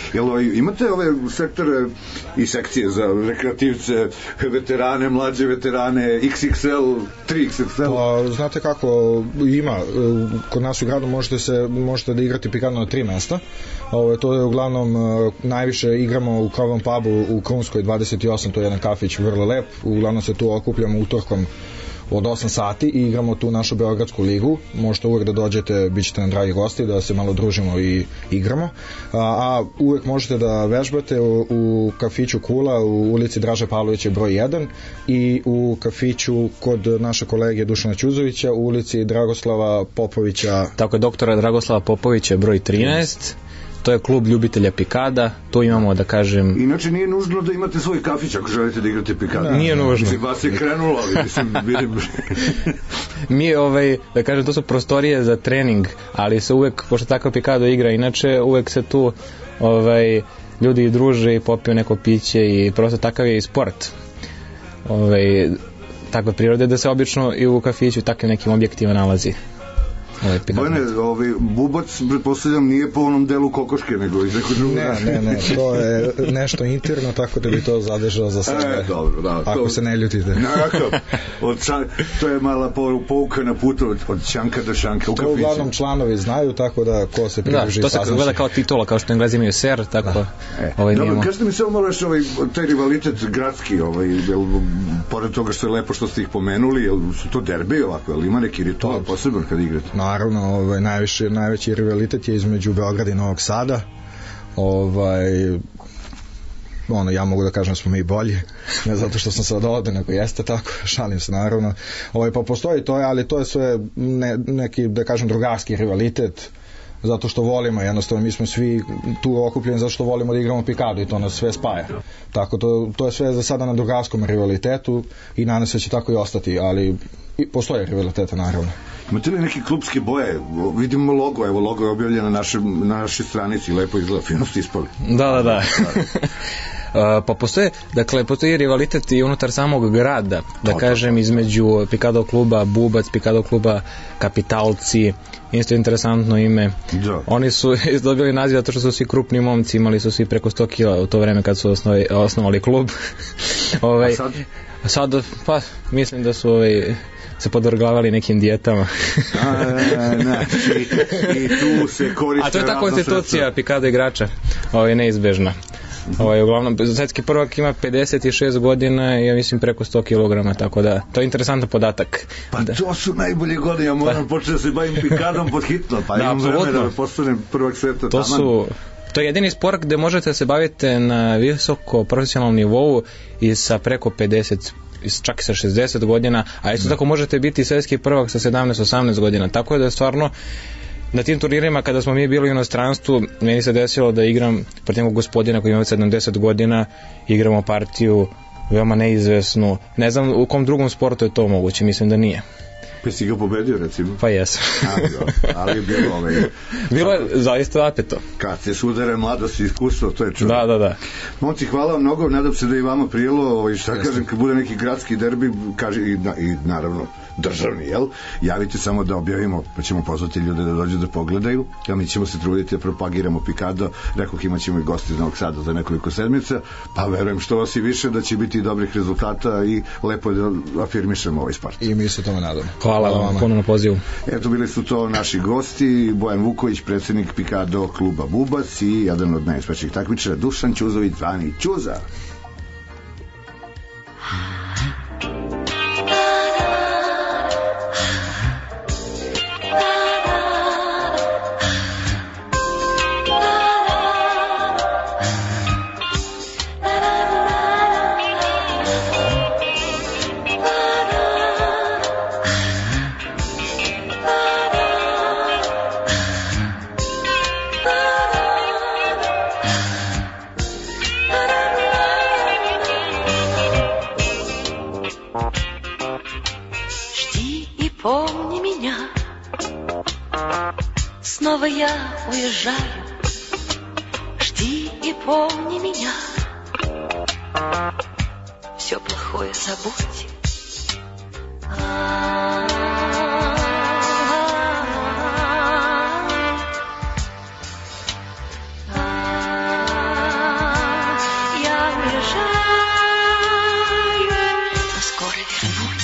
Imate ove sektore i sekcije za rekreativce, veterane, mlađe veterane, XXL, 3XXL? Pa, znate kako, ima. Kod nas u gradu možete da igrate pikadno na 3 mesta. To je uglavnom najviše igramo u Krovom pubu u Krunskoj 28, to je jedan kafić vrlo lep, uglavnom se tu okupljamo utorkom od 8 sati i igramo tu našu Beogradsku ligu. Možete uvek da dođete, bit ćete nam dragi gosti, da se malo družimo i igramo. A uvek možete da vežbate u kafiću Kula u ulici Draže Pavlovića broj 1 i u kafiću kod naše kolege Dušana Ćuzovića u ulici Dragoslava Popovića. Tako je, doktora Dragoslava Popovića broj 13. To je klub ljubitelja pikada, tu imamo, da kažem... Inače nije nužno da imate svoj kafić ako želite da igrate pikada. Nije nužno. Mislim, vas je krenulo, ali vidim... Mi, da kažem, to su prostorije za trening, ali se uvek, pošto tako pikado igra, inače uvek se tu ljudi druže i popiju neko piće i prosto takav je i sport. Takve prirode da se obično i u kafiću takvim nekim objektima nalazi. Bojne, bubac, pretpostavljam, nije po onom delu kokoške, nego iz nekog drugog. Ne, to je nešto interno, tako da bi to zadržao za sebe. Dobro, da. Ako se ne ljutite. To je mala pouka na putu od šanka do šanka. To uglavnom članovi znaju, tako da ko se pridruži saznaći. To se gleda kao titula, kao što Englezi imaju ser, tako. Dobro, kažete mi samo malo još taj rivalitet gradski, pored toga što je lepo što ste ih pomenuli, su to derbi ovako, ali ima neki ritual poseban kad igrate? Naravno, najveći rivalitet je između Beograda i Novog Sada. ja mogu da kažem da smo mi bolji, ne zato što sam sad ovde, nego jeste tako, šalim se naravno. Pa postoji to, ali to je sve neki, da kažem, drugarski rivalitet, zato što volimo, jednostavno mi smo svi tu okupljeni zato što volimo da igramo pikado i to nas sve spaja. Tako to je sve za sada na drugarskom rivalitetu i nadam se da će tako i ostati, ali postoje rivaliteta naravno. Imate li neke klubske boje? Vidimo logo, evo logo je objavljeno na našoj stranici, lepo izgleda, fino ste ispali. Da. Pa postoji rivalitet i unutar samog grada, da kažem, između pikado kluba Bubac, pikado kluba Kapitalci, isto interesantno ime. Oni su dobili naziv zato što su svi krupni momci, imali su svi preko 100 kila u to vreme kad su osnovali klub. Sad, pa mislim da su se podvrglavali nekim dijetama. I tu se koriste. A to je ta konstitucija pikado igrača, neizbežna. Uglavnom, svetski prvak ima 56 godina i ja mislim preko 100 kg, tako da to je interesantan podatak. Pa to su najbolje godine, ja moram početi da se bavim pikadom pod hitno, pa imam vreme da postanem prvak sveta. To je jedini sport gde možete se baviti na visoko profesionalnom nivou i sa preko 50, čak i sa 60 godina, a isto tako možete biti svetski prvak sa 17-18 godina, tako da je stvarno na tim turnirima kada smo mi bili u inostranstvu, meni se desilo da igram protiv nekog gospodina koji ima 70 godina, igramo partiju veoma neizvesnu, ne znam u kom drugom sportu je to moguće, mislim da nije. Pa si ga pobedio, recimo? Pa jesam. Ali je bilo bilo je zaista apeto. Kad se sudare mladost i iskustvo, to je čovjek. Da. Momci, hvala vam mnogo, nadam se da i vama prijelo, šta kažem, kad bude neki gradski derbi, kaže i naravno državni, jel? Javite samo da objavimo, pa ćemo pozvati ljude da dođu da pogledaju, a mi ćemo se truditi da propagiramo pikado, rekoh imat ćemo i gosti iz Novog Sada za nekoliko sedmica, pa verujem što vas i više da će biti dobrih rezultata i lepo da afirmišemo ovaj sport. I mi se tome nadamo. Hvala vam puno na pozivu. Eto, bili su to naši gosti, Bojan Vuković, predsjednik pikado kluba Bubac i jedan od najuspešnijih takmičara Dušan Ćuzović, zvani Ćuza. Снова я уезжаю, жди и помни меня. Все плохое забудь. Я уезжаю, но скоро вернусь.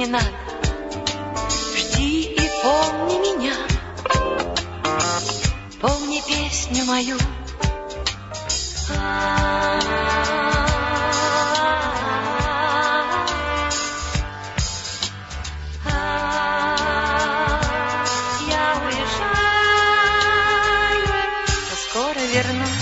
надо. Жди и помни меня. Помни песню мою. Я уезжаю, но скоро вернусь.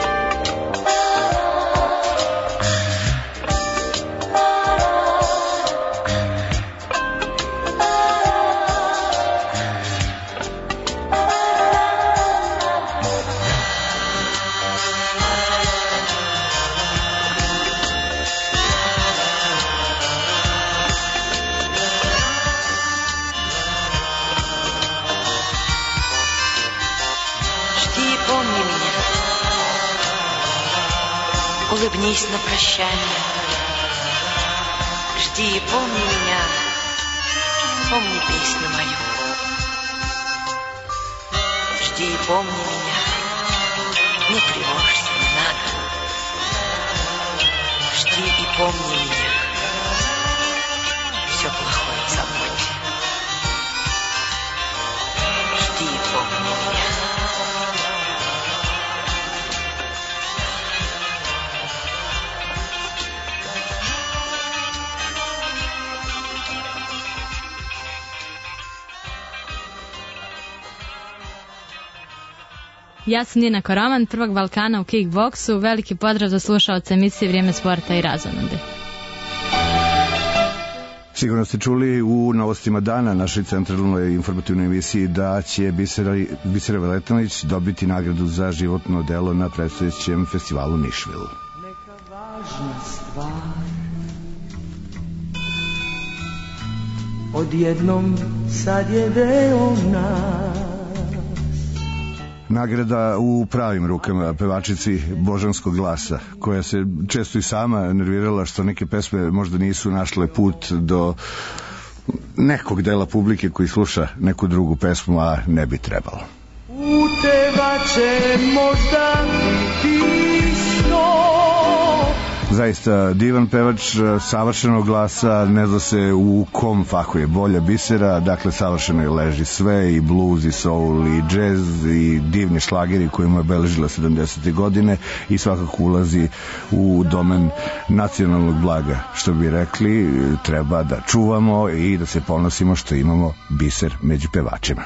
Улыбнись на прощание. Жди и помни меня. Помни песню мою. Жди и помни меня. Не тревожься, не надо. Жди и помни меня. Все плохое забудь. Жди и помни меня. Ja sam Nina Koraman, prvog Balkana u kickboksu. Veliki pozdrav za slušaoce emisije Vrijeme sporta i razonode. Sigurno ste čuli u novostima dana našoj centralnoj informativnoj emisiji da će Bisera Veletanović dobiti nagradu za životno delo na predstojećem festivalu Nišvil. Neka važna stvar odjednom sad je deo nas. Nagrada u pravim rukama pevačici božanskog glasa, koja se često i sama nervirala što neke pesme možda nisu našle put do nekog dela publike koji sluša neku drugu pesmu, a ne bi trebalo. Utevače možda pisno. Zaista divan pevač, savršenog glasa, ne zna se u kom fahu je bolja Bisera, dakle savršeno je leži sve, i blues, i soul, i džez, i divni šlageri koji mu je beležila 70. godine i svakako ulazi u domen nacionalnog blaga, što bi rekli, treba da čuvamo i da se ponosimo što imamo biser među pevačima.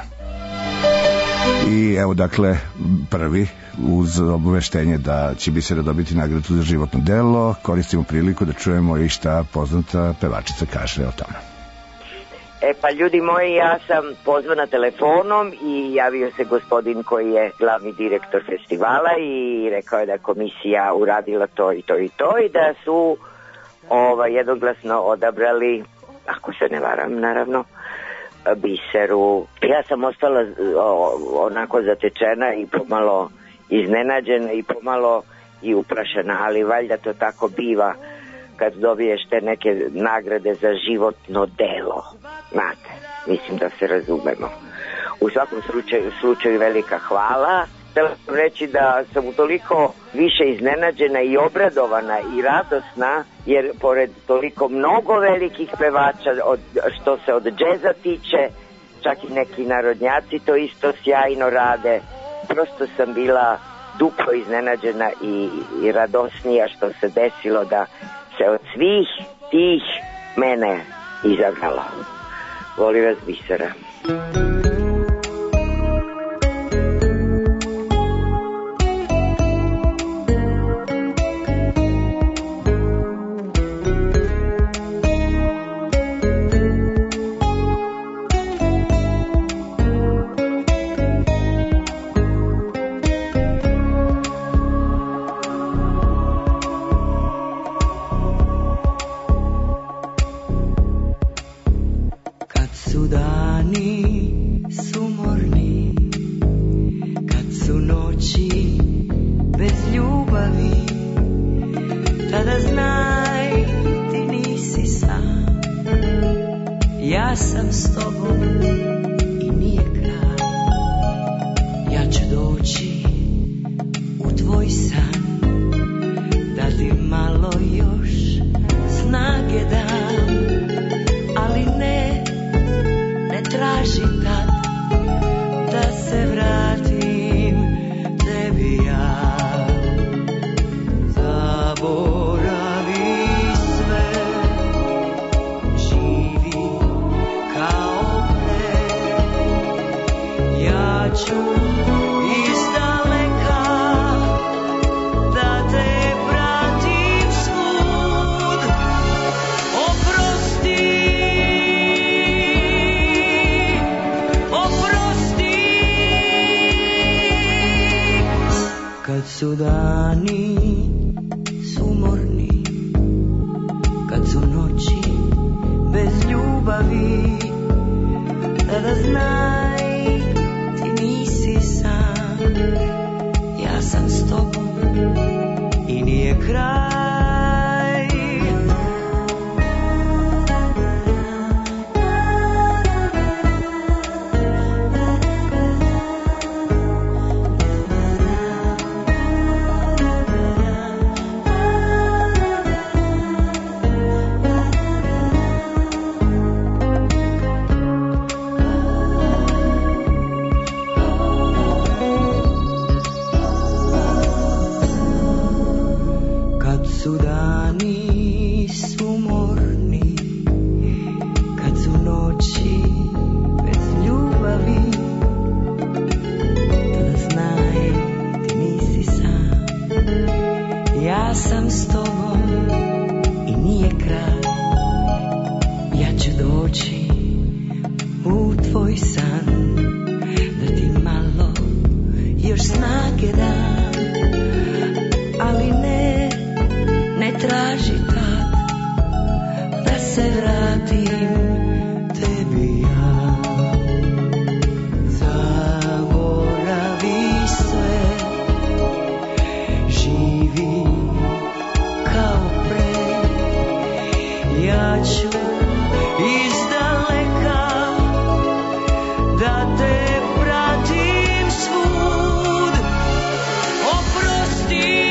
I evo dakle prvi uz obaveštenje da će Bisera dobiti nagradu za životno delo, koristimo priliku da čujemo i šta poznata pevačica kaže o tome. Pa ljudi moji, ja sam pozvana telefonom i javio se gospodin koji je glavni direktor festivala i rekao je da je komisija uradila to i to i to i da su jednoglasno odabrali, ako se ne varam naravno, Biseru. Ja sam ostala onako zatečena i pomalo iznenađena i pomalo i uprašena, ali valjda to tako biva kad dobiješ te neke nagrade za životno delo. Znate, mislim da se razumemo. U svakom slučaju velika hvala. Htela sam reći da sam utoliko više iznenađena i obradovana i radosna, jer pored toliko mnogo velikih pevača, što se od džeza tiče, čak i neki narodnjaci to isto sjajno rade, prosto sam bila duplo iznenađena i radosnija što se desilo da se od svih tih mene izabralo. Volim vas, Bisera. Ja sam s tobom i nije kraj. Ja ću doći u tvoj san, da ti malo još snage dam, ali ne traži tad da se vratim tebi ja. Zaboravi sve, živi kao pre, ja ću izdaleka da te pratim svud. Oprosti, oprosti, kad su dani sumorni, kad su noći bez ljubavi, tada znaj ti nisi sam, ja sam s tobom i nije kraj. Su dani sumorni, kad su noći bez ljubavi, tada znaj ti nisi sam, ja sam s tobom i nije kraj. Ja ću doći u tvoj san, da ti malo još snage dam, ali ne traži tad da se vratim tebi ja. Zaboravi sve, živi kao pre, ja ću izdaleka da te pratim svud. Oprosti,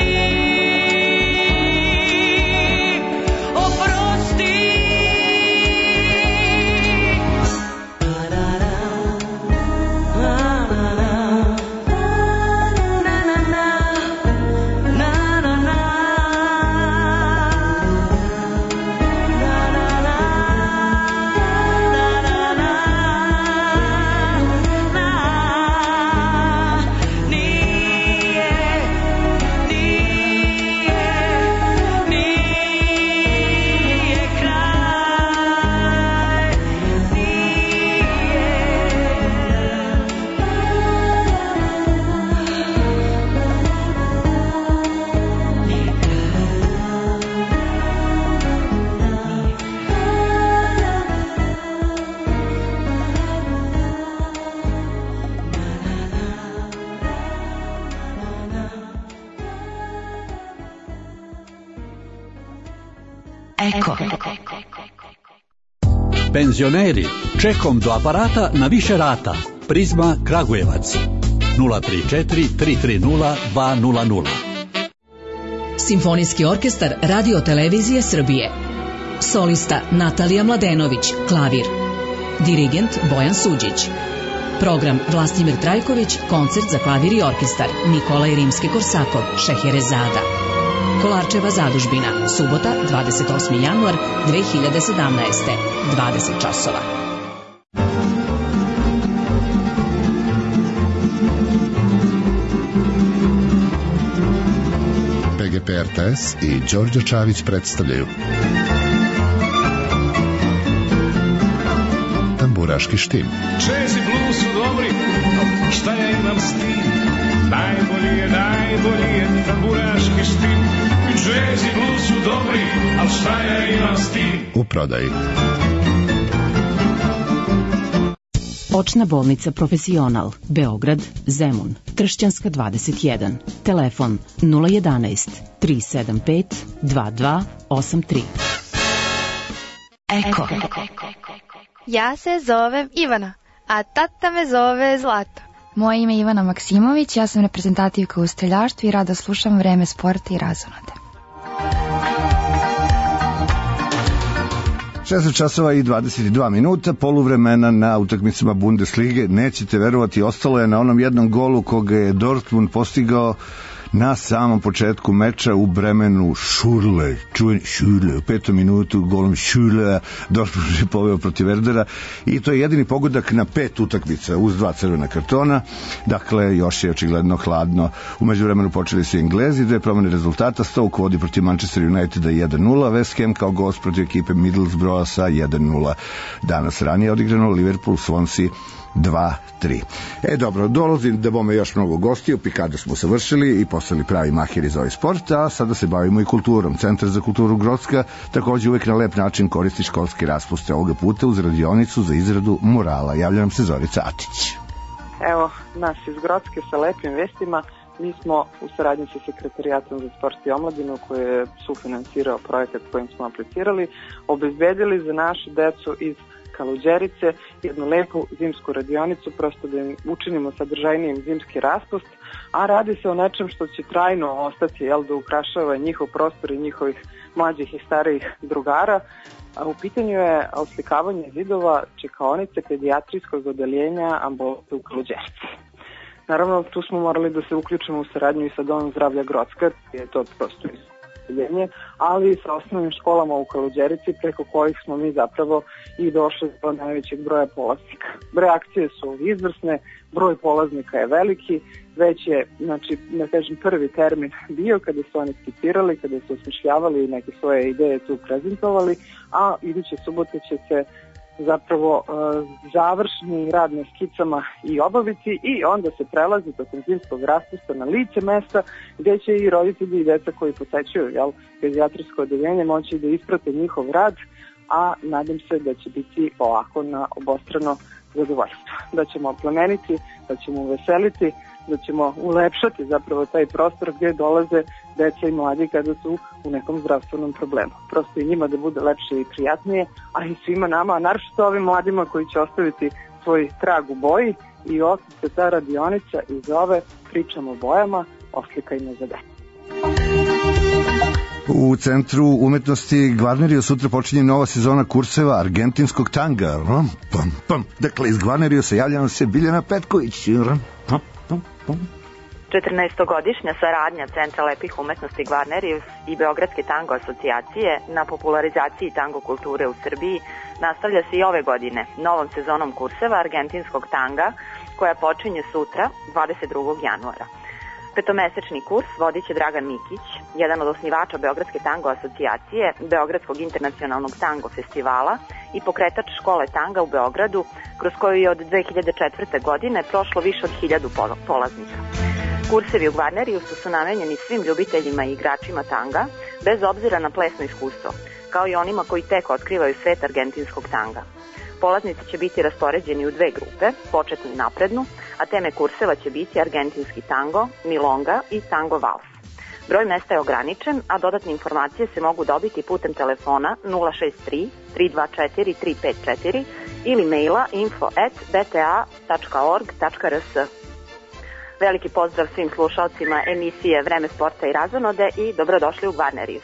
Eko. Penzioneri, čekom do aparata na više rata. Prizma Kragujevac 034 330 200. Simfonijski orkestar Radio Televizije Srbije. Solista Natalija Mladenović, klavir. Dirigent Bojan Suđić. Program Vlastimir Trajković, koncert za klavir i orkestar. Nikolaj Rimski-Korsakov, Šeherezada. Kolarčeva zadužbina, subota 28. januar 2017. 20 časova. PGP RTS i Đorđe Čavić predstavljaju Tamburaški štim. Jazz i blues su dobri, šta ja imam s tim? Najbolji je tamburaški štim. Jazz i blues su dobri, al šta ja imam s tim? U prodaji. Očna bolnica Profesional, Beograd, Zemun, Tršćanska 21, telefon 011 375 2283. Eko. Ja se zovem Ivana, a tata me zove Zlata. Moje ime je Ivana Maksimović, ja sam reprezentativka u streljaštvu i rado slušam Vreme sporta i razonode. 16 časova i 22 minuta, poluvremena na utakmicama Bundeslige. Nećete verovati, ostalo je na onom jednom golu koga je Dortmund postigao na samom početku meča u Bremenu. Schürrle, čuveni Schürrle, u 5. minutu golom Schürrle Dortmund je poveo protiv Werdera i to je jedini pogodak na 5 utakmica uz 2 crvena kartona. Dakle, još je očigledno hladno. U međuvremenu počeli su Englezi, 2 promene rezultata. Stoke vodi protiv Manchester Uniteda 1-0, West Ham kao gost protiv ekipe Middlesbrougha sa 1-0. Danas ranije odigrano Liverpool Swansea 2-3. Dobro, dolazi da bome još mnogo gostiju, Pikado smo savršili i postali pravi mahiri za ovaj sport, a sada se bavimo i kulturom. Centar za kulturu Grocka takođe uvek na lep način koristi školske raspuste, ovoga puta uz radionicu za izradu murala. Javlja nam se Zorica Atić. Evo, nas iz Grocke sa lepim vestima. Mi smo u saradnji sa Sekretarijatom za sport i omladinu, koji je sufinansirao projekat kojim smo aplicirali, obezbedili za našu decu iz Kaluđerice jednu lepu zimsku radionicu, prosto da im učinimo sadržajnijim zimski raspust, a radi se o nečem što će trajno ostati, da ukrašava njihov prostor i njihovih mlađih i starijih drugara. A u pitanju je oslikavanje zidova čekaonice pedijatrijskog odeljenja ambulante u Kaluđerici. Naravno, tu smo morali da se uključimo u saradnju i sa Domom zdravlja Grocka, je to prosto ali sa osnovnim školama u Kaluđerici, preko kojih smo mi zapravo i došli do najvećeg broja polaznika. Reakcije su izvrsne, broj polaznika je veliki, već je, prvi termin bio kada su oni skicirali, kada su osmišljavali neke svoje ideje tu prezentovali, a iduće subote će se zapravo završni rad na skicama i obaviti i onda se prelazi tokom zimskog raspusta na lice mesta gde će i roditelji i deca koji posećuju pedijatrijsko odeljenje moći da isprate njihov rad, a nadam se da će biti ovako na obostrano zadovoljstvo. Da ćemo oplemeniti, da ćemo uveseliti, da ćemo ulepšati zapravo taj prostor gdje dolaze deca i mladi kada su u nekom zdravstvenom problemu. Prosto i njima da bude lepše i prijatnije, a i svima nama, a naročito ovim mladima koji će ostaviti svoj trag u boji i se ta radionica i zove Pričamo o bojama, oslikajmo za decu. U Centru umetnosti Gvarnerio sutra počinje nova sezona kurseva argentinskog tanga. Dakle, iz Gvarnerio se javlja se Biljana Petković. 14-godišnja saradnja Centra lepih umetnosti Gvarnerius i Beogradske tango asocijacije na popularizaciji tango kulture u Srbiji nastavlja se i ove godine novom sezonom kurseva argentinskog tanga koja počinje sutra 22. januara. Petomesečni kurs vodit će Dragan Mikić, jedan od osnivača Beogradske tango asocijacije, Beogradskog internacionalnog tango festivala i pokretač škole tanga u Beogradu, kroz koju je od 2004. godine prošlo više od 1000 polaznika. Kursevi u Gvarneriusu su namenjeni svim ljubiteljima i igračima tanga, bez obzira na plesno iskustvo, kao i onima koji tek otkrivaju svet argentinskog tanga. Polaznici će biti raspoređeni u 2 grupe, početnu i naprednu, a teme kurseva će biti argentinski tango, milonga i tango vals. Broj mesta je ograničen, a dodatne informacije se mogu dobiti putem telefona 063 324 354 ili maila info@bta.org.rs. Veliki pozdrav svim slušalcima emisije Vreme sporta i razonode i dobrodošli u Gvarnerius.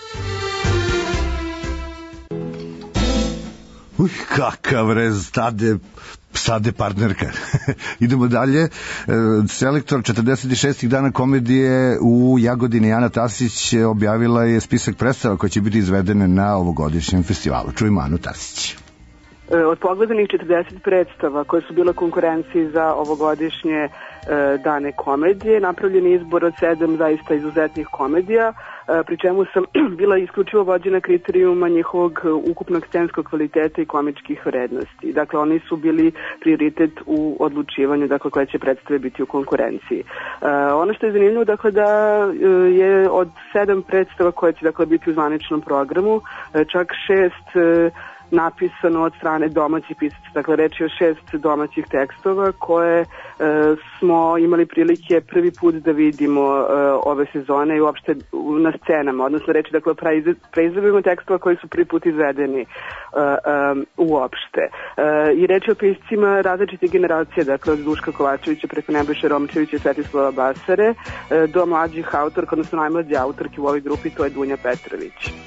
Kakav rez, Sade partnerka. Idemo dalje. Selektor 46. dana komedije u Jagodini Ana Tasić objavila je spisak predstava koje će biti izvedene na ovogodišnjem festivalu. Čujemo Anu Tasić. Od pogledanih 40 predstava koje su bile konkurenciji za ovogodišnje dane komedije, napravljen je izbor od 7 zaista izuzetnih komedija, pri čemu sam bila isključivo vođena kriterijuma njihovog ukupnog scenskog kvaliteta i komičkih vrednosti. Dakle, oni su bili prioritet u odlučivanju, dakle, koje će predstave biti u konkurenciji. Ono što je zanimljivo, dakle, da je od 7 predstava koje će, dakle, biti u zvaničnom programu, čak 6 napisano od strane domaćih pisaca. Dakle, reč je o 6 domaćih tekstova koje smo imali prilike prvi put da vidimo ove sezone i uopšte na scenama, odnosno reč je, dakle, o preizvedbama tekstova koji su prvi put izvedeni uopšte. I reč je o piscima različite generacije, dakle, od Duška Kovačevića preko Nebojše Romčevića i Svetislava Basare do mlađih autorka, odnosno najmlađe autorke u ovoj grupi, to je Dunja Petrović.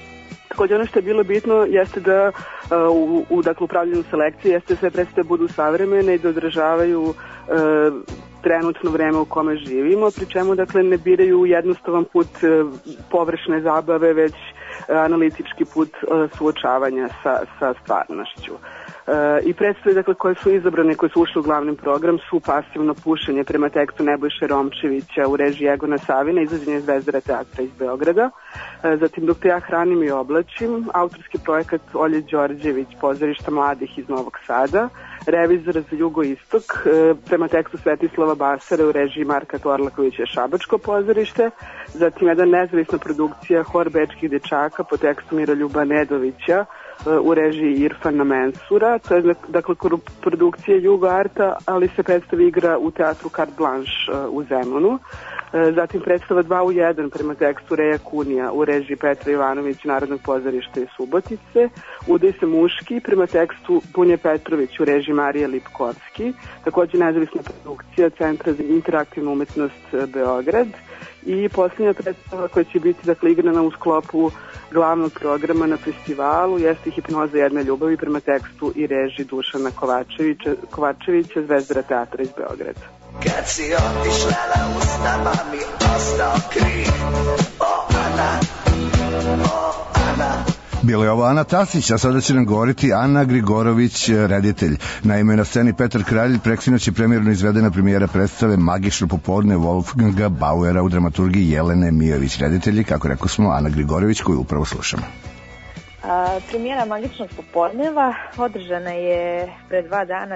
Takođe ono što je bilo bitno jeste da u upravljanju selekcije jeste sve predstave budu savremene i da održavaju trenutno vreme u kome živimo, pri čemu ne biraju jednostavan put površne zabave, već analitički put suočavanja sa stvarnošću. I predstave koje su izabrane, koje su ušle u glavni program su Pasivno pušenje prema tekstu Nebojše Romčevića u režiji Egona Savina, izvođenje iz Zvezdara teatra iz Beograda. Zatim Dok te ja hranim i oblačim, autorski projekat Olje Đorđević, pozorišta mladih iz Novog Sada, Revizor za jugoistok prema tekstu Svetislava Basara u režiji Marka Torlakovića Šabačko pozorište. Zatim jedna nezavisna produkcija Hor bečkih dečaka po tekstu Miroljuba Nedovića u režiji Irfana Mensura. To je produkcija Jugo Arta, ali se predstava igra u teatru Carte Blanche u Zemunu. Zatim predstava 2 u 1 prema tekstu Reja Kunija u režiji Petra Ivanović Narodnog pozorišta iz Subotice. Udaj se muški prema tekstu Bunje Petrović u režiji Marije Lipkovski. Također nezavisna produkcija Centra za interaktivnu umetnost Beograd. I posljednja predstava koja će biti igrana u sklopu glavnog programa na festivalu jeste Hipnoza jedne ljubavi prema tekstu i režiji Dušana Kovačevića Zvezdara teatra iz Beograda. Kad si otišla na ustama mi ostao krik. O Ana, o Ana. Bila je ovo Ana Tasić, a sada će nam govoriti Ana Grigorović, reditelj. Naime, na sceni Petar Kralj preksinoć je premijerno izvedena premijera predstave Magično popodne Wolfganga Bauera u dramaturgiji Jelene Mijović. Reditelji, kako rekao smo, Ana Grigorović, koju upravo slušamo. Premijera Magičnog popodneva održana je pre 2 dana,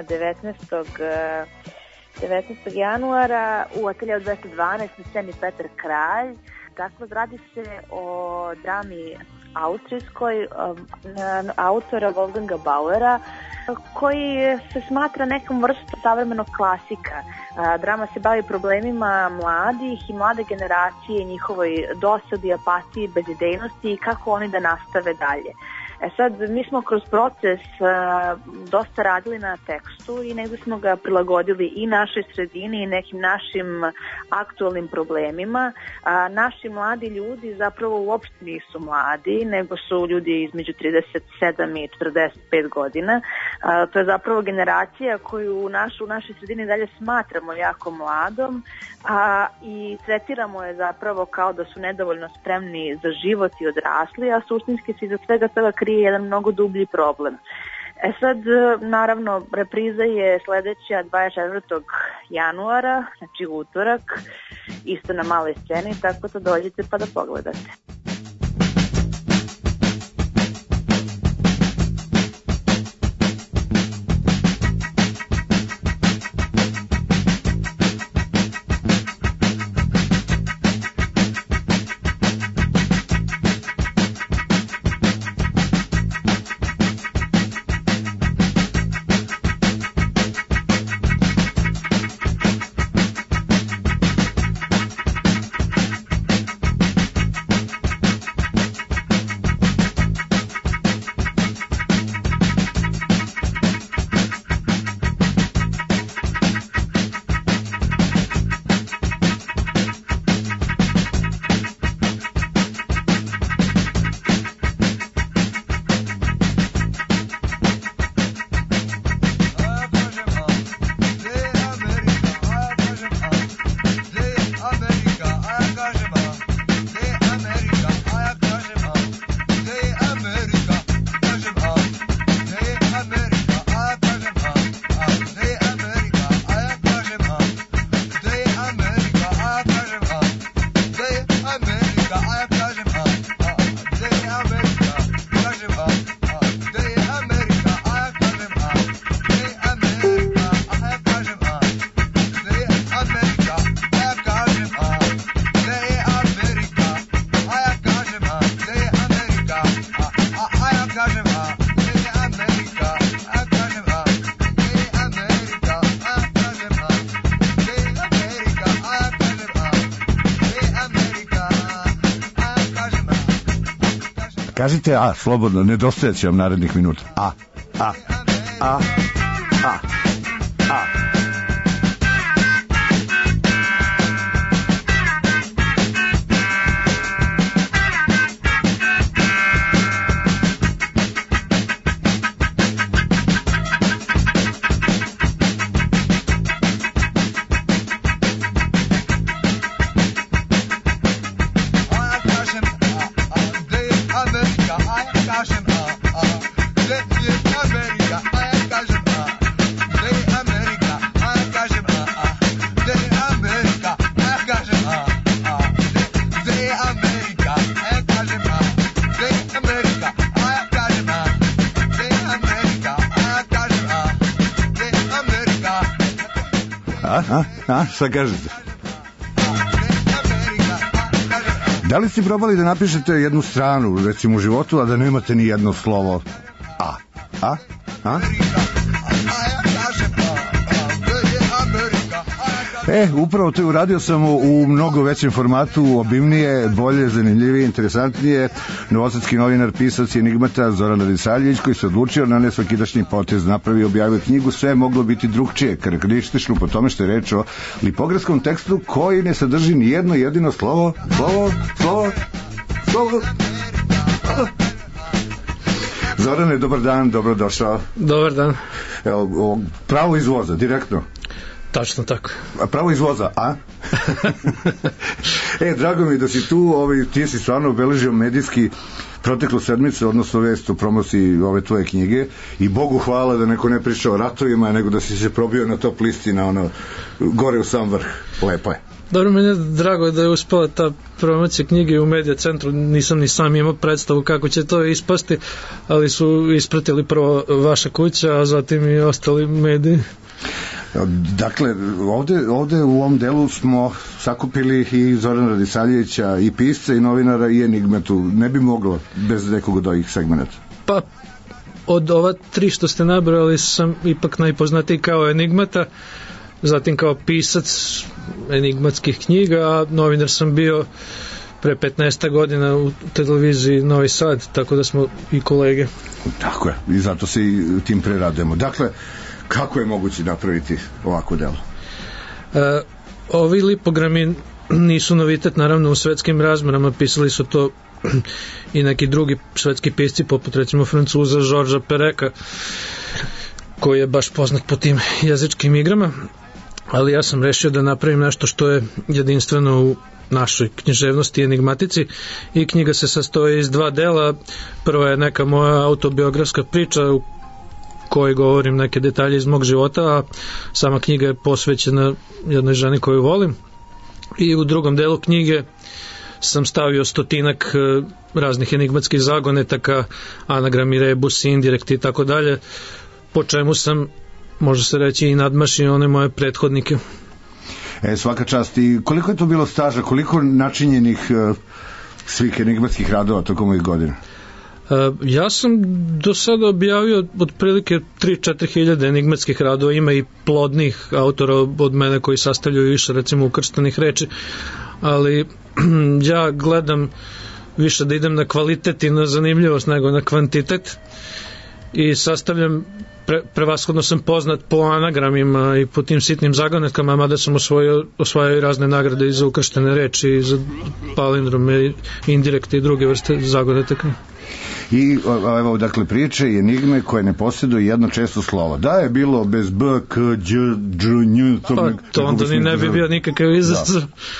19. januara u ateljeu 212 na sceni Petar Kralj. Dakle, radi se o drami austrijskoj autora Wolfganga Bauera, koji se smatra nekom vrstom savremenog klasika. Drama se bavi problemima mladih i mlade generacije, njihovoj dosadi, apatiji, bezidejnosti i kako oni da nastave dalje. Sad, mi smo kroz proces dosta radili na tekstu i negdje smo ga prilagodili i našoj sredini i nekim našim aktualnim problemima. Naši mladi ljudi zapravo uopšte nisu mladi, nego su ljudi između 37 i 45 godina. To je zapravo generacija koju u našoj sredini dalje smatramo jako mladom i tretiramo je zapravo kao da su nedovoljno spremni za život i odrasli, a suštinski se iza svega toga krije jedan mnogo dublji problem. Sad, naravno, repriza je sledeća 24. januara, znači utorak, isto na maloj sceni, tako da dođete pa da pogledate. Kažite A, slobodno, nedostaje će vam narednih minuta. A. Šta kažete? Da li ste probali da napišete jednu stranu, recimo u životu, a da nemate ni jedno slovo A? Upravo to je uradio sam u mnogo većem formatu, obimnije, bolje, zanimljivije, interesantnije. Novosadski novinar, pisac i enigmata Zoran Radisavljević, koji se odlučio na nesvakidašnji potez, napravio, objavio knjigu Sve je moglo biti drugčije, karakteristično po tome što je reč o lipografskom tekstu koji ne sadrži ni jedno jedino slovo. Zorane, dobar dan, dobrodošao. Dobar dan. Evo, pravo iz voza, direktno. Tačno tako. A pravo iz voza, a? Drago mi da si tu, ti si stvarno obeležio medijski proteklu sedmicu, odnosno vest o promociji ove tvoje knjige i Bogu hvala da neko ne priča o ratovima, nego da si se probio na top listi, na ono, gore u sam vrh. Lepo je. Dobro, meni je drago da je uspela ta promocija knjige u Medija centru, nisam ni sam imao predstavu kako će to ispasti, ali su ispratili prvo vaša kuća, a zatim i ostali mediji. Dakle, ovde u ovom delu smo sakupili i Zorana Radisavljevića, i pisca, i novinara, i enigmatu. Ne bi moglo bez nekog od ovih segmenata. Pa, od ova 3 što ste nabrali sam ipak najpoznatiji kao enigmata, zatim kao pisac enigmatskih knjiga, a novinar sam bio pre 15 godina u televiziji Novi Sad, tako da smo i kolege. Tako je, i zato se i tim preradujemo. Dakle, kako je moguće napraviti ovako delo? Ovi lipogrami nisu novitet, naravno, u svetskim razmerama. Pisali su to i neki drugi svetski pisci, poput recimo Francuza Georgesa Pereka, koji je baš poznat po tim jezičkim igrama, ali ja sam rešio da napravim nešto što je jedinstveno u našoj književnosti i enigmatici, i knjiga se sastoji iz 2 dela. Prva je neka moja autobiografska priča u kojoj govorim neke detalje iz mog života, a sama knjiga je posvećena jednoj ženi koju volim, i u drugom delu knjige sam stavio 100 raznih enigmatskih zagonetaka, anagrami, rebusi, indirekti i tako dalje, po čemu sam, može se reći, i nadmašio one moje prethodnike. Svaka čast. I koliko je to bilo staža, koliko načinjenih svih enigmatskih radova tokom ovih godina? Ja sam do sada objavio otprilike 3-4 hiljade enigmatskih radova, ima i plodnih autora od mene koji sastavljaju više, recimo, ukrštenih reči, ali ja gledam više da idem na kvalitet i na zanimljivost nego na kvantitet, i sastavljam, prevashodno sam poznat po anagramima i po tim sitnim zagonetkama, mada sam osvajao i razne nagrade i za ukrštene reči, i za palindrome, indirekte i druge vrste zagonetaka. I evo, dakle, priče i enigme koje ne posjeduju jedno često slovo. Da je bilo bez B, K, Đ, Dž, Nj, to onda ni ne bi bio nikakav izazov.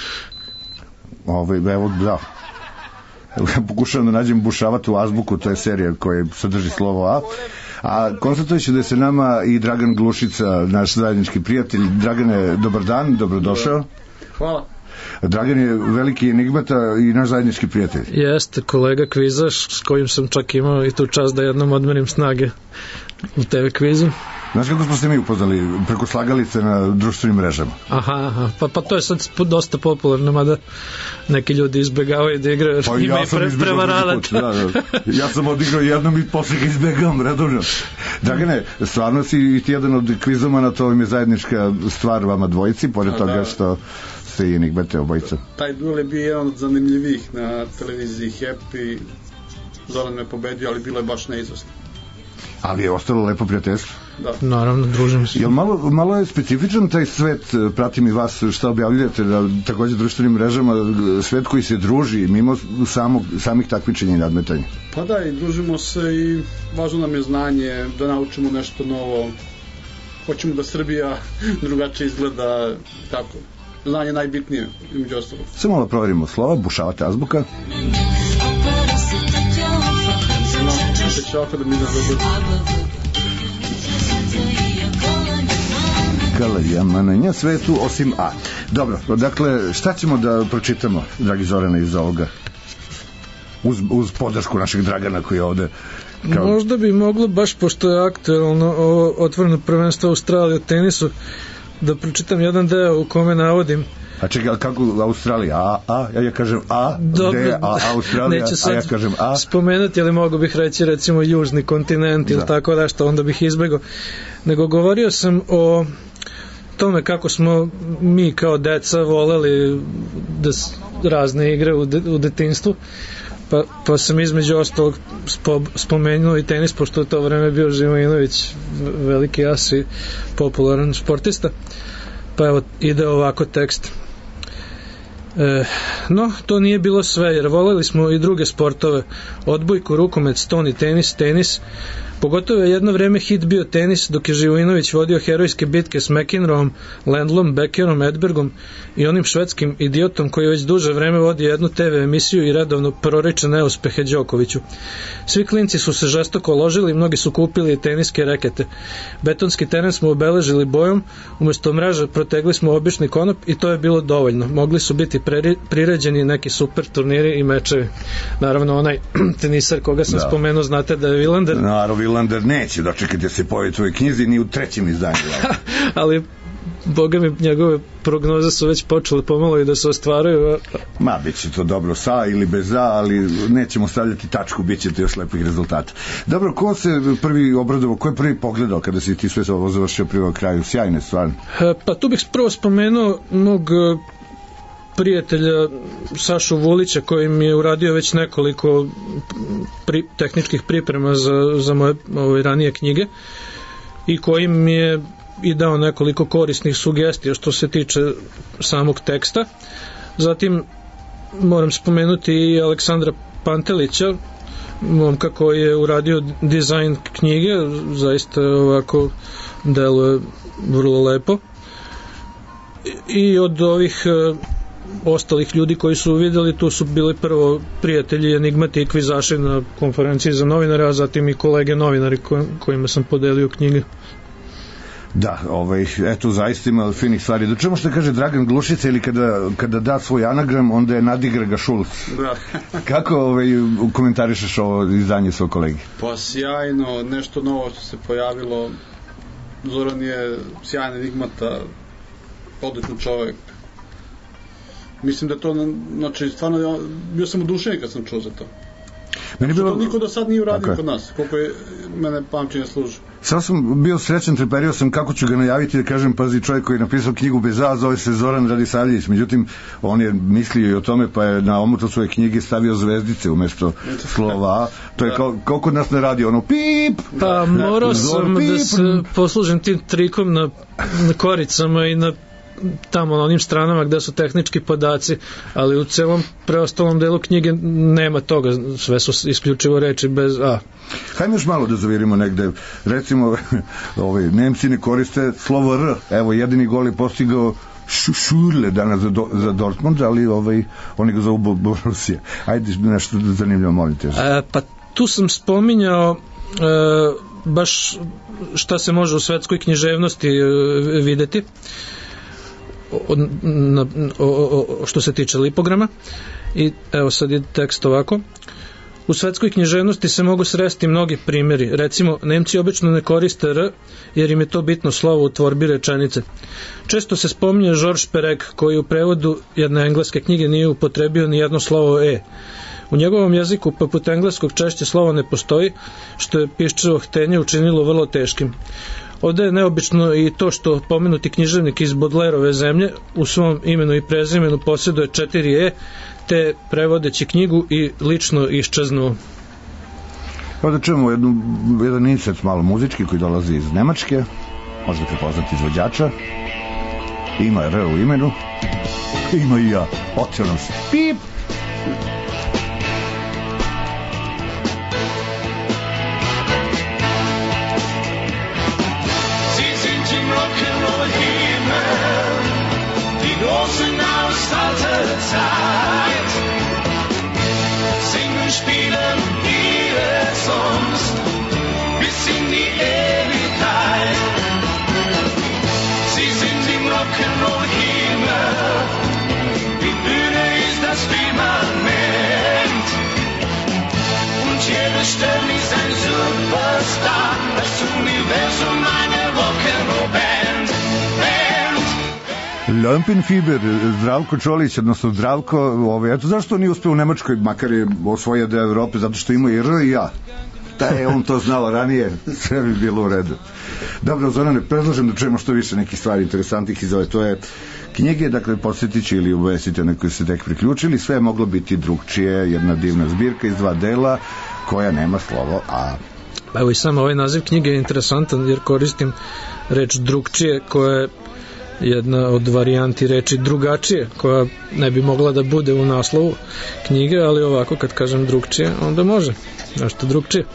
Evo, da. Ja pokušavam da nađem Bušavatu azbuku, to je serija koja sadrži slovo A. A konstatujući da je se nama i Dragan Glušica, naš zajednički prijatelj. Dragane, dobar dan, dobrodošao. Hvala. Dragan je veliki enigmata i naš zajednički prijatelj. Jeste, kolega kvizaš, s kojim sam čak imao i tu čast da jednom odmerim snage u TV kvizu. Znaš kako smo se mi upoznali? Preko slagalice na društvenim mrežama. Aha, pa to je sad dosta popularno, mada neki ljudi izbegavaju da igraju, pa ima i prevaranac. Ja sam odigrao jednom i posle ga izbegavam redovno. Dragane, stvarno si i ti jedan od kvizomana, to im je zajednička stvar vama dvojici, pored toga što ste i enigmate obojica. Taj duel je bio jedan od zanimljivih na televiziji Happy. Zoran me pobedio, ali bilo je baš neizvesno. Ali je ostalo lepo prijateljstvo. Da. Naravno, družimo se. Jel malo je specifičan taj svet, pratim i vas šta objavljujete, da takođe društvenim mrežama, svet koji se druži mimo samih takmičenja i nadmetanja? Pa da, i družimo se i važno nam je znanje, da naučimo nešto novo, hoćemo da Srbija drugačije izgleda, tako. Znanje je najbitnije, među ostalog. Samo da proverimo slova, Bušavate azbuka. Kalayamana svetu osim A. Dobro, dakle, šta ćemo da pročitamo, dragi Zorane, iz ovoga? Uz podršku našeg Dragana koji je ovde. Možda bi moglo, baš pošto je aktuelno otvoreno prvenstvo Australije u tenisu, da pročitam jedan deo u kome navodim. A čekaj, kako Australija? Ja kažem A, D, Australija, a ja kažem A. Spomenuti, ali mogu bih reći recimo južni kontinent ili tako nešto, onda bih izbegao. Nego govorio sam o tome kako smo mi kao deca voleli da razne igre u detinjstvu, pa sam između ostalog spomenuo i tenis, pošto u to vreme bio Živojinović veliki as i popularan sportista. Pa evo, ide ovako tekst. No, to nije bilo sve, jer voleli smo i druge sportove, odbojku, rukomet, ston i tenis. Pogotovo je jedno vreme hit bio tenis, dok je Živojinović vodio herojske bitke s McEnroeom, Lendlom, Beckerom, Edbergom i onim švedskim idiotom koji već duže vreme vodi jednu TV emisiju i redovno proriče neuspehe Đokoviću. Svi klinci su se žestoko ložili, mnogi su kupili teniske rekete. Betonski teren smo obeležili bojom, umesto mreža protegli smo obični konop i to je bilo dovoljno. Mogli su biti priređeni neki super turniri i mečevi. Naravno, onaj tenisar koga sam spomenuo, znate da je Wilander. Naravno, Wilander neće dočekati da se pojavi u tvojoj knjizi ni u 3. izdanju. Ali boga mi, njegove prognoze su već počele pomalo i da se ostvaruju. Ma, bit će to dobro sa ili bez za, ali nećemo stavljati tačku, bit će to još lepih rezultata. Dobro, ko se prvi obradovao, ko je prvi pogledao kada si ti sve ovo završio pri kraju? Sjajne stvari. Pa tu bih prvo spomenuo mog prijatelja Sašu Vulića, koji mi je uradio već nekoliko tehničkih priprema za moje ranije knjige i koji mi je i dao nekoliko korisnih sugestija što se tiče samog teksta. Zatim moram spomenuti i Aleksandra Pantelića, momka koji je uradio dizajn knjige, zaista ovako deluje vrlo lepo. I od ovih ostalih ljudi koji su videli, tu su bili prvo prijatelji Enigmati i kvizaši na konferenciji za novinare, a zatim i kolege novinari kojima sam podelio knjige. Da, eto, zaista ima finih stvari. Do čemu što kaže Dragan Glušica, ili kada da svoj anagram, onda je nadigra ga Šulc. Da. Kako komentarišeš ovo izdanje svog kolegi? Pa sjajno, nešto novo što se pojavilo. Zoran je sjajan enigmata, odličan čovjek. Mislim da to, znači, stvarno, bio sam oduševljen kad sam čuo za to. To niko do sad nije uradio kod nas, koliko je mene pamćenje služi. Sad sam bio srećan, treperio sam kako ću ga najaviti, da kažem, pazi, čovjek koji je napisao knjigu bez A, zove se Zoran Radisavljević, međutim on je mislio i o tome, pa je na omotu svoje knjige stavio zvezdice umjesto slova A. To je kao kod nas na radio, ono pip. Pa morao sam da se poslužim tim trikom na koricama i na tamo na onim stranama gde su tehnički podaci, ali u celom preostalom delu knjige nema toga, sve su isključivo reči bez A. Hajde još malo da zavirimo negde, recimo Nemci ne koriste slovo R, evo jedini gol je postigao Šurle danas za Dortmund, ali oni ga zovu Borussia. Ajde nešto zanimljivo, molim te. Pa tu sam spominjao baš šta se može u svetskoj književnosti videti što se tiče lipograma, i evo sad je tekst ovako. U svetskoj književnosti se mogu sresti mnogi primjeri. Recimo, Nemci obično ne koriste R, jer im je to bitno slovo u tvorbi rečenice. Često se spominje Georges Perec, koji u prevodu jedne engleske knjige nije upotrebio ni jedno slovo E. U njegovom jeziku, poput engleskog, češće slovo ne postoji, što je piščevo htenje učinilo vrlo teškim. Ovde je neobično i to što pomenuti književnik iz Baudelaireove zemlje u svom imenu i prezimenu posjeduje 4 E, te prevodeći knjigu i lično iščeznuo. Ovdje čujemo jedan insert malo muzički koji dolazi iz Nemačke, možda prepoznati izvođača, ima R u imenu, ima i ja, oteo nam se, pip! Zeit. Singen, spielen wir sonst bis in die Ewigkeit. Sie sind im Rock'n'Roll-Himmel, die Bühne ist das Firmament. Und jede Stelle ist ein Superstar, das Universum eine Rock'n'Roll-Band. Löwenfiber, Zdravko Čolić, odnosno Zdravko, eto zašto nije uspeo u Nemačkoj, makar je osvojio deo Evrope, zato što ima i R i A. Da je on to znao ranije, sve bi bilo u redu. Dobro, Zorane, predlažem da čujemo što više nekih stvari interesantnih iz ove tvoje knjige, dakle, podsjetit ću ili uvesite one koji se tek priključili, sve je moglo biti drugčije, jedna divna zbirka iz 2 dela koja nema slovo A. Pa evo i sam ovaj naziv knjige je interesantan jer koristim reč drugčije koja je jedna od varijanti reči drugačije koja ne bi mogla da bude u naslovu knjige, ali ovako kad kažem drugčije onda može nešto drugčije.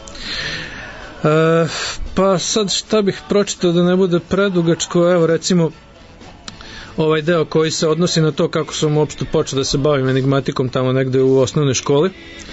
Pa sad šta bih pročitao da ne bude predugačko, evo recimo ovaj deo koji se odnosi na to kako sam uopšte počeo da se bavim enigmatikom tamo negde u osnovnoj školi.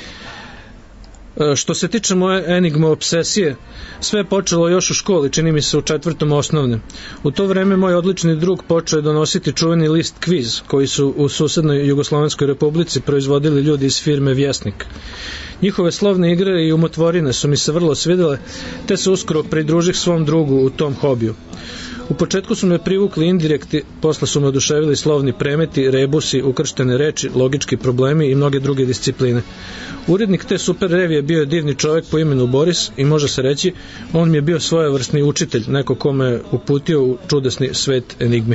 Što se tiče moje enigma obsesije, sve je počelo još u školi, čini mi se u 4. osnovne. U to vreme moj odlični drug počeo je donositi čuveni list kviz, koji su u susednoj Jugoslovenskoj republici proizvodili ljudi iz firme Vjesnik. Njihove slovne igre i umotvorine su mi se vrlo svidele, te se uskoro pridružih svom drugu u tom hobiju. U početku su me privukli indirekti, posle su me oduševili slovni premeti, rebusi, ukrštene reči, logički problemi i mnoge druge discipline. Urednik te super revije bio je divni čovjek po imenu Boris i može se reći, on mi je bio svojevrsni učitelj, neko ko me uputio u čudesni svet enigmi.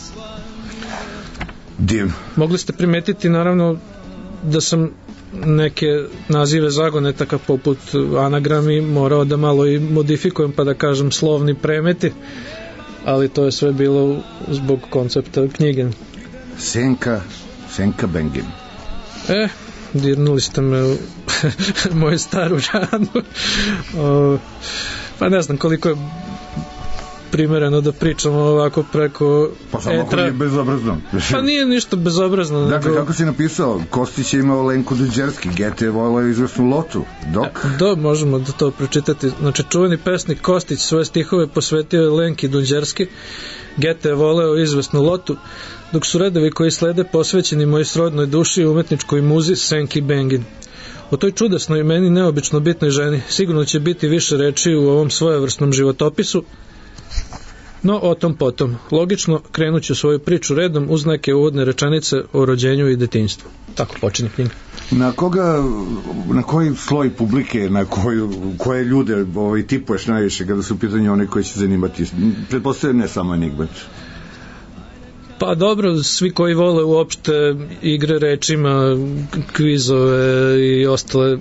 Divno. Mogli ste primetiti naravno da sam neke nazive zagonetaka poput anagrami morao da malo i modifikujem pa da kažem slovni premeti, ali to je sve bilo zbog koncepta knjige. Senka Bengin. Dirnuli ste me u moju staru ranu. Pa ne znam koliko je primereno da pričamo ovako preko pa samo ako nije bezobrazno. Pa nije ništa bezobrazno. Dakle, nego... kako si napisao, Kostić je imao Lenku Dunđerski, Gete je volao izvršnu lotu, dok? Da, možemo da to pročitati. Znači, čuveni pesnik Kostić svoje stihove posvetio je Lenki Dunđerski, Gete je voleo izvesnu lotu, dok su redovi koji slede posvećeni mojoj srodnoj duši i umetničkoj muzi Senki Bengin. O toj čudesnoj i meni neobično bitnoj ženi sigurno će biti više reči u ovom svojevrsnom životopisu, no o tom potom. Logično krenut ću svoju priču redom uz neke uvodne rečenice o rođenju i detinjstvu. Tako počinje knjiga. Na koji sloj publike, na koje ljude tipuješ najviše kada su u pitanju oni koji će zanimati? Pretpostavljam ne samo enigmat. Pa dobro, svi koji vole uopšte igre rečima, kvizove i ostale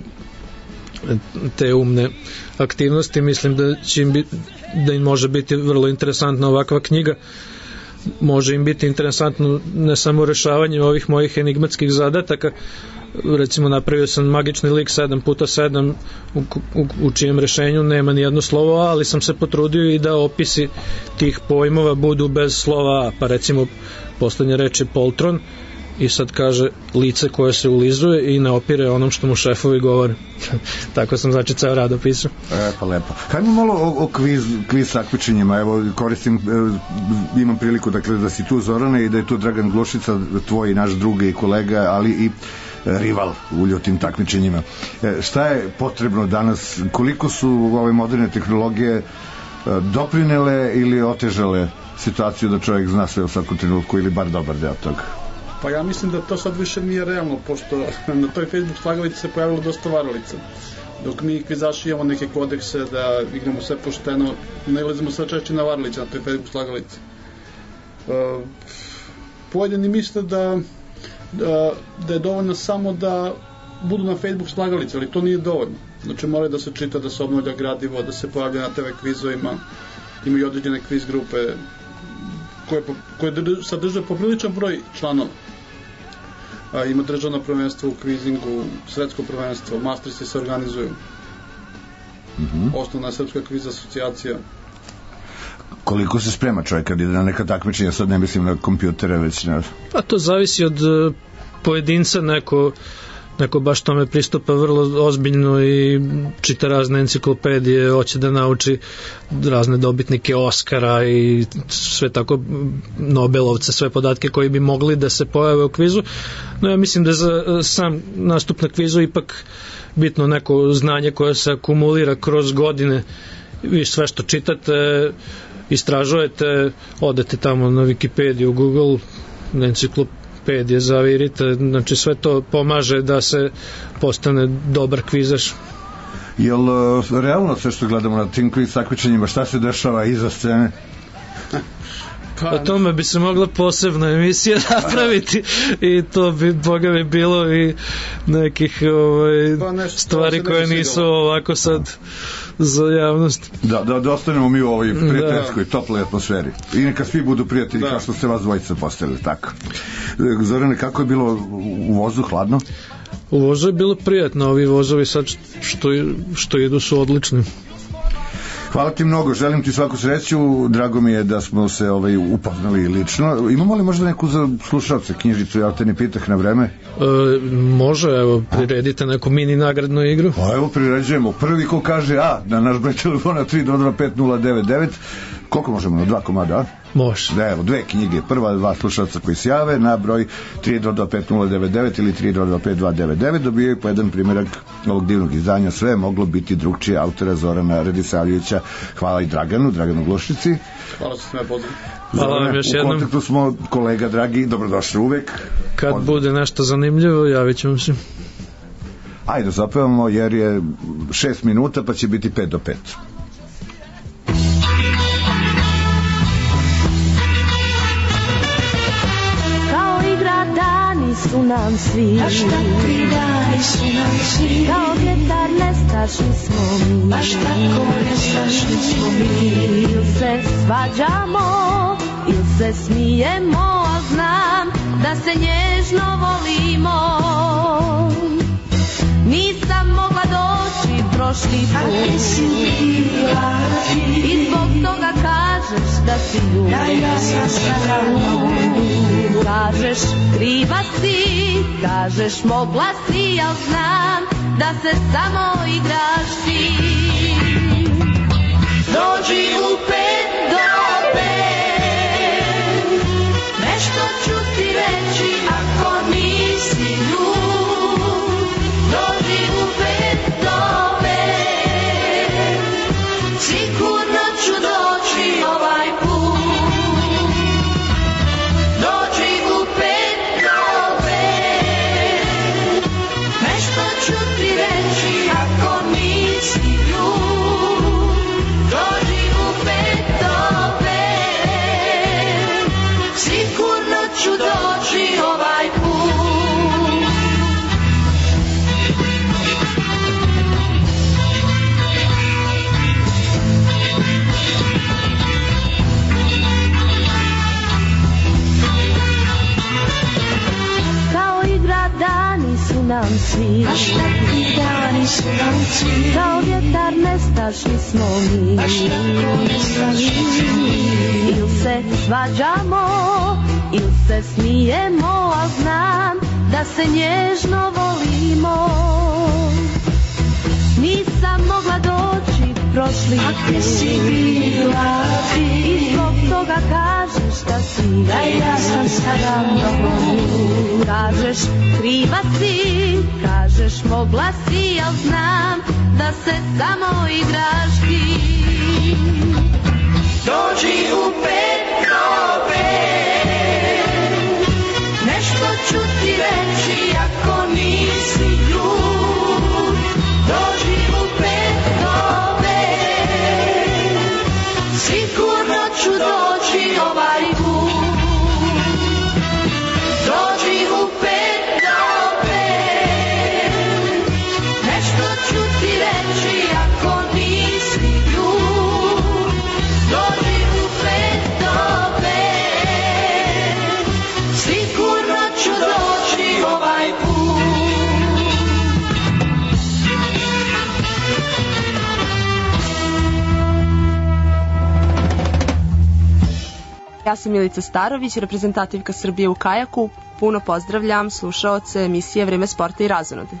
te umne aktivnosti, mislim da će da im može biti vrlo interesantna ovakva knjiga. Može im biti interesantno ne samo rešavanje ovih mojih enigmatskih zadataka, recimo napravio sam magični lik 7x7 u čijem rešenju nema ni jedno slovo A, ali sam se potrudio i da opisi tih pojmova budu bez slova A, pa recimo poslednja reč je poltron i sad kaže lice koje se ulizuje i ne opire onom što mu šefovi govore. Tako sam znači ceo rad opisao. Pa lepo. Hajmo malo o kviz takmičenjima. Evo koristim, imam priliku dakle da si tu Zorane i da je tu Dragan Glušica, tvoj naš drug i kolega, ali i rival u ljutim takmičenjima. Šta je potrebno danas? Koliko su ove moderne tehnologije doprinele ili otežale situaciju da čovjek zna sve u svakom trenutku ili bar dobar deo toga? Pa ja mislim da to sad više nije realno, pošto na toj Facebook slagalici se pojavilo dosta varalica. Dok mi kvizaši imamo neke kodekse da igramo sve pošteno, ne ulazimo sve češće na varalice na toj Facebook slagalici. Pojedini misle da je dovoljno samo da budu na Facebook slagalici, ali to nije dovoljno. Znači mora da se čita, da se obnavlja gradivo, da se pojavlja na TV kvizovima, ima i određene kviz grupe koje sadrže popriličan broj članova. Ima državno prvenstvo u kvizingu, svetsko prvenstvo, mastersi se organizuju. Osnovna srpska kviz asocijacija. Koliko se sprema čovjek kad ide na neka takmičenja, sad ne mislim na kompjutere, već na... Pa to zavisi od pojedinca, neko baš tome pristupa vrlo ozbiljno i čita razne enciklopedije, hoće da nauči razne dobitnike Oskara i sve tako Nobelovce, sve podatke koji bi mogli da se pojave u kvizu. No ja mislim da za sam nastup na kvizu ipak bitno neko znanje koje se akumulira kroz godine. Vi sve što čitate istražujete, odete tamo na Wikipediju, Google, na enciklopedije, zavirite, znači sve to pomaže da se postane dobar kvizaš. Jel realno sve što gledamo na tim kviz takmičenjima, šta se dešava iza scene? O tome bi se mogla posebna emisija napraviti i to bi, boga mi, bilo i nekih stvari koje nisu ovako sad za javnost. Da ostanemo mi u ovoj prijateljskoj, toploj atmosferi. I neka svi budu prijatelji kao što ste vas dvojica postavili, tako. Zorane, kako je bilo u vozu, hladno? U vozu je bilo prijatno, ovi vozovi sad što idu su odlični. Hvala ti mnogo, želim ti svaku sreću, drago mi je da smo se upoznali lično. Imamo li možda neku za slušalce knjižicu, ja te ne pitah na vreme? Može, evo, priredite neku mini nagradnu igru. Evo, priređujemo. Prvi ko kaže na naš broj telefona 3225099, koliko možemo, na 2 komada? Može. Da, evo, 2 knjige, prva 2 slušalca koji se jave na broj 3225099 ili 3225299 dobijaju po jedan primjerak ovog divnog izdanja. Sve je moglo biti drugčije, autora Zorana Radisavljevića. Hvala i Draganu Glušici. Hvala što ste me pozvali. Hvala vam još jednom. U kontaktu smo, kolega dragi, dobrodošli uvek. Kad bude nešto zanimljivo, javit ćemo se. Ajde, zapevamo jer je 6 minuta pa će biti 5 do 5. Su nam svi, baš takvi dani su nam svi, kao vjetar nestašni smo mi, baš tako nestašni smo mi. Ili se svađamo, ili se smijemo, a znam da se nježno volimo. Nisam mogla doći prošli put, i zbog toga kažeš da si ljud, da ja sam sada lud. Kažeš kriva si, kažeš mogla si, al znam da se samo igraš ti. Dođi u 5 do 5, nešto ću ti reći ako nisi ljud. Dođi u 5 do 5, sigurno ću doći ovaj put. Dođi u 5 do 5, nešto ću ti reći ako nisi ljud. Dođi u 5 do 5, sigurno ću doći ovaj put. Kao igra dani su nam svi, baš takvi dani su nam svi, kao vjetar nestašni smo mi, baš tako nestašni smo mi. Ili se svađamo, ili se smijemo, a znam da se nježno volimo. Nisam mogla doći prošli put, a gdje si bila ti, i zbog toga kažeš da si, da ja sam sada lud. Kažeš kriva si, kažeš mogla si, al znam da se samo igraš ti. Dođi u 5 do 5, nešto ću ti reći ako nisi ljud. Dođi u 5 do 5, sigurno ću doći ovaj put. Dođi u 5 do 5, nešto ću ti reći ako nisi ljud. Dođi u 5 do 5, sigurno ću doći ovaj put. Ja sam Milica Starović, reprezentativka Srbije u kajaku. Puno pozdravljam slušaoce emisije Vreme sporta i razonode.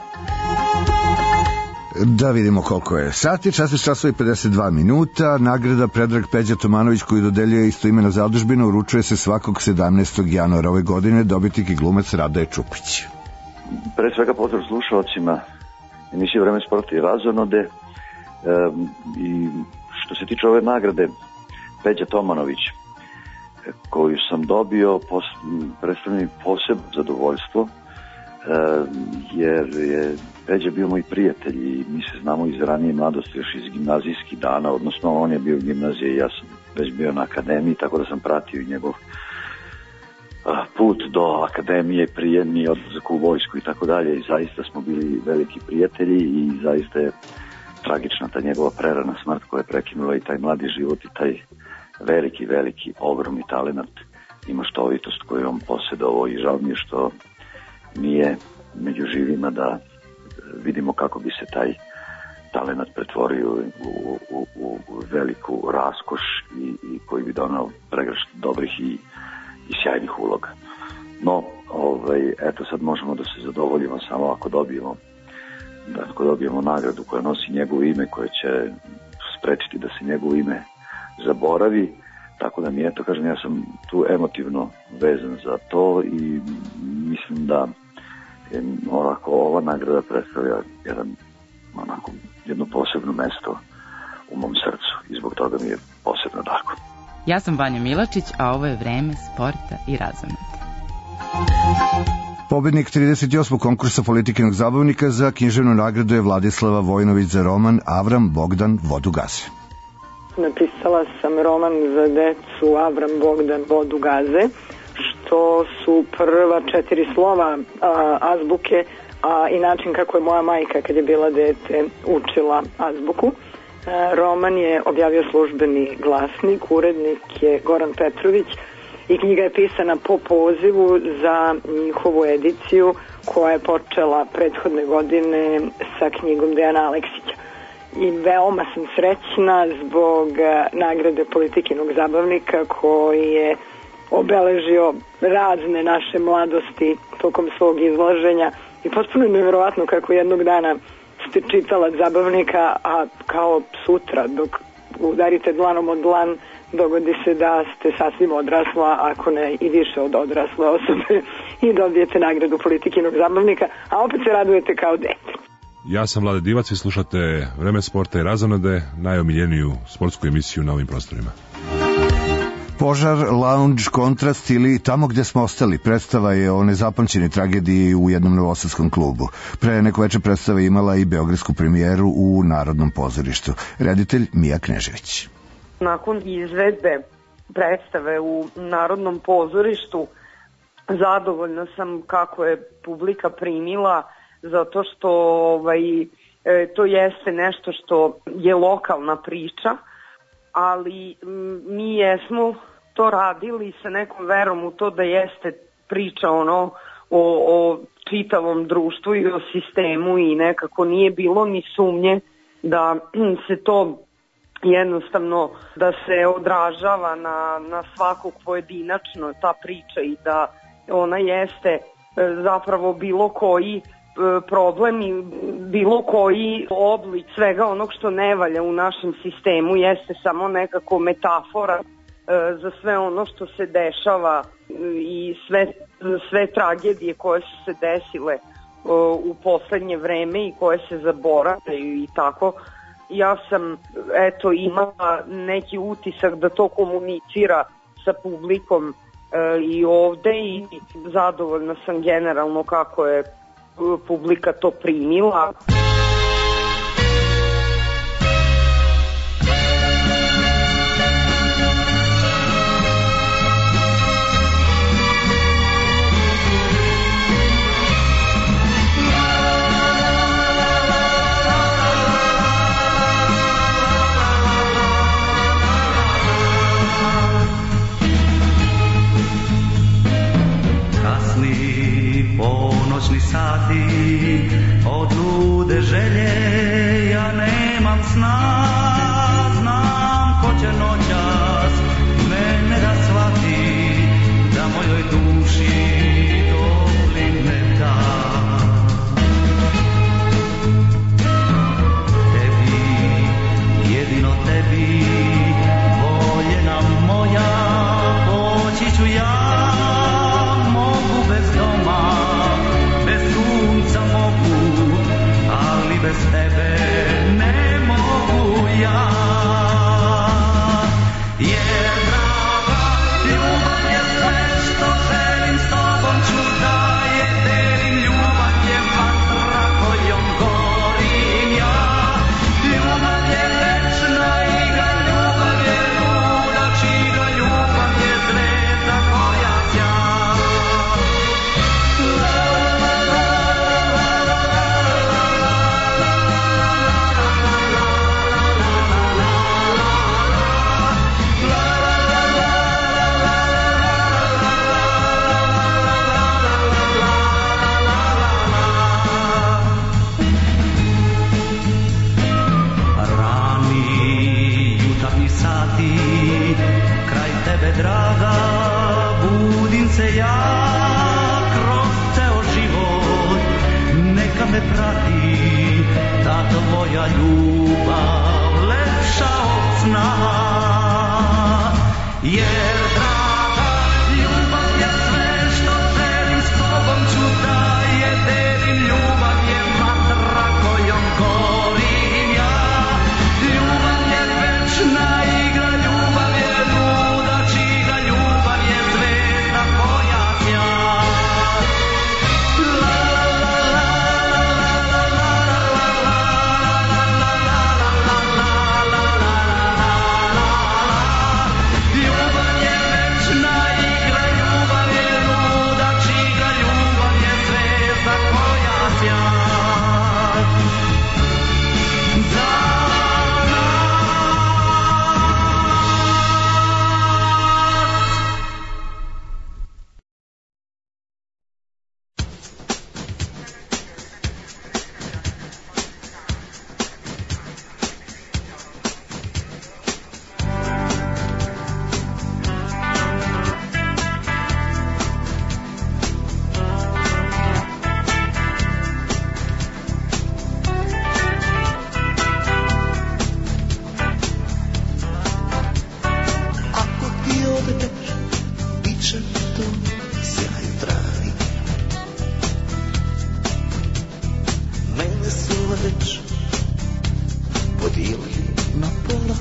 Da vidimo koliko je sati, 16 časova i 52 minuta. Nagrada Predrag Peđa Tomanović koji dodeljuje istoimena zadužbina uručuje se svakog 17. januara ove godine. Dobitnik i glumac Radoje Čupić. Pre svega pozdrav slušalcima emisije Vreme sporta i razonode. I što se tiče ove nagrade Peđa Tomanović, koju sam dobio, predstavlja mi posebno zadovoljstvo, jer je Peđa bio moj prijatelj i mi se znamo iz ranije mladosti, još iz gimnazijskih dana, odnosno on je bio u gimnaziji i ja sam već bio na akademiji, tako da sam pratio i njegov put do akademije, prijemni, odlazak u vojsku i tako dalje, i zaista smo bili veliki prijatelji i zaista je tragična ta njegova prerana smrt koja je prekinula i taj mladi život i taj veliki, ogromni talenat i maštovitost koju on posjedovao, i žao mi je što nije među živima da vidimo kako bi se taj talenat pretvorio u veliku raskoš i koji bi donao pregršt dobrih i sjajnih uloga. No, eto sad možemo da se zadovoljimo samo ako dobijemo nagradu koja nosi njegovo ime, koja će sprečiti da se njegovo ime zaboravi, tako da mi, eto kažem, ja sam tu emotivno vezan za to i mislim da ova nagrada predstavlja jedno posebno mesto u mom srcu i zbog toga mi je posebno drago. Ja sam Vanja Milačić, a ovo je Vreme sporta i razonode. Pobednik 38. konkursa Politikinog zabavnika za književnu nagradu je Vladislava Vojnović za roman Avram Bogdan Vodu gaze. Napisala sam roman za decu Avram Bogdan Vodu gaze, što su prva 4 slova azbuke, a i način kako je moja majka kad je bila dete učila azbuku. Roman je objavio Službeni glasnik, urednik je Goran Petrović i knjiga je pisana po pozivu za njihovu ediciju koja je počela prethodne godine sa knjigom Dejana Aleksića. I veoma sam srećna zbog nagrade Politikinog zabavnika koji je obeležio razne naše mladosti tokom svog izlaženja i potpuno je nevjerovatno kako jednog dana ste čitalac zabavnika, a kao sutra dok udarite dlanom od dlan dogodi se da ste sasvim odrasla, ako ne i više od odrasle osobe, i dobijete nagradu Politikinog zabavnika, a opet se radujete kao dete. Ja sam Vlade Divac i slušate Vreme sporta i razonode, najomiljeniju sportsku emisiju na ovim prostorima. Požar, lounge, kontrast ili Tamo gde smo ostali predstava je o nezapamćenoj tragediji u jednom novosadskom klubu. Pre neko veče predstava imala i beogradsku premijeru u Narodnom pozorištu. Reditelj Mija Knežević. Nakon izvedbe predstave u Narodnom pozorištu zadovoljna sam kako je publika primila, zato što to jeste nešto što je lokalna priča, ali mi jesmo to radili sa nekom verom u to da jeste priča o čitavom društvu i o sistemu i nekako nije bilo ni sumnje da se to jednostavno da se odražava na svakog pojedinačno ta priča i da ona jeste zapravo bilo koji problem i bilo koji oblik svega onog što ne valja u našem sistemu jeste samo nekako metafora za sve ono što se dešava i sve tragedije koje su se desile u poslednje vreme i koje se zaboravljaju i tako. Ja sam imala neki utisak da to komunicira sa publikom i ovde i zadovoljna sam generalno kako je publika to primila. Ponoćni sati od lude želje, ja nemam sna, znam ko će noćas mene da shvati, da mojoj duši topline da. Tebi, jedino tebi, voljena moja, poći ću ja. Bez tebe ne mogu ja, se ja kroz ceo život, neka me prati ta tvoja ljubav lepša od sna. Jer draga ljubav je sve što želim, s tobom ću da je delim. Ljubav je vatra kojom gorim ja, ljubav je večna igra, ljubav je luda čiga, ljubav je zvezda koja sja. La la la la la la la la la la la. Ljubav je večna igra, ljubav je luda čiga, ljubav je zvezda koja sja. Za ako ti odeš, bit će to sjaj travi. Mene su već podijeli na pola.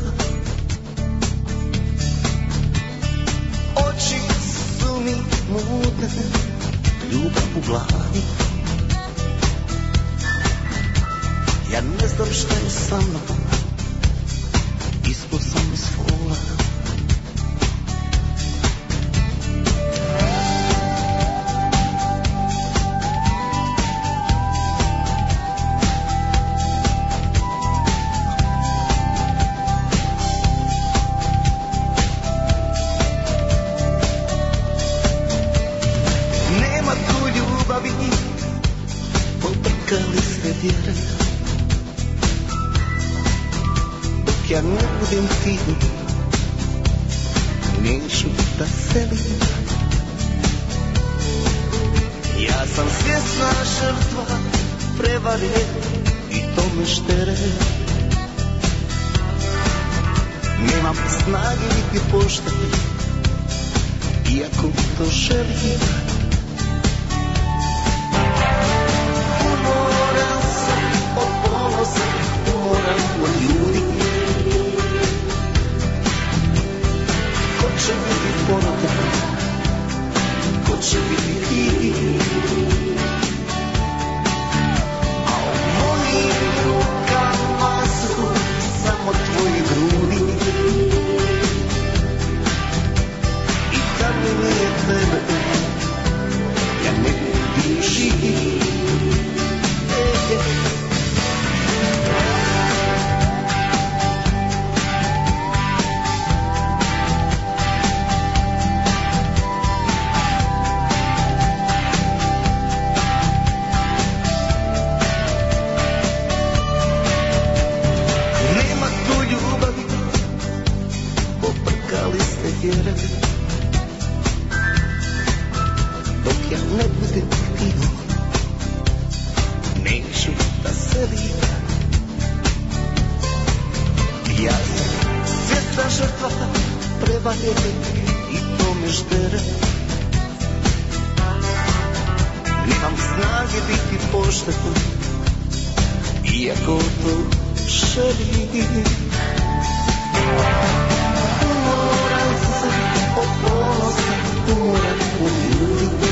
Oči su mi mutne, ljubav u glavi. Ja ne znam šta je sa mnom, ispod sam iz fola. Nema tu ljubavi, pobrkali ste vjere. Dok ja ne budem ti, neću da selim. Ja sam svjesna žrtva prevare i to me štere. Nemam snage biti pošten, iako to želim. Umoran sam od ponosa, umoran od ljudi. Ko će biti porodan, ko će biti ti? A u mojim rukama su samo tvoji grudi. I kad mi nije tebe, ja ne bih živ. Nema tu ljubavi, pobrkali ste vjere. Dok ja ne budem htio, neću da selim. Ja sam svjesna žrtva prevare i to me ždere. Nemam snage biti pošten, iako to želim. Umoran sam od ponosa, umoran od ljudi.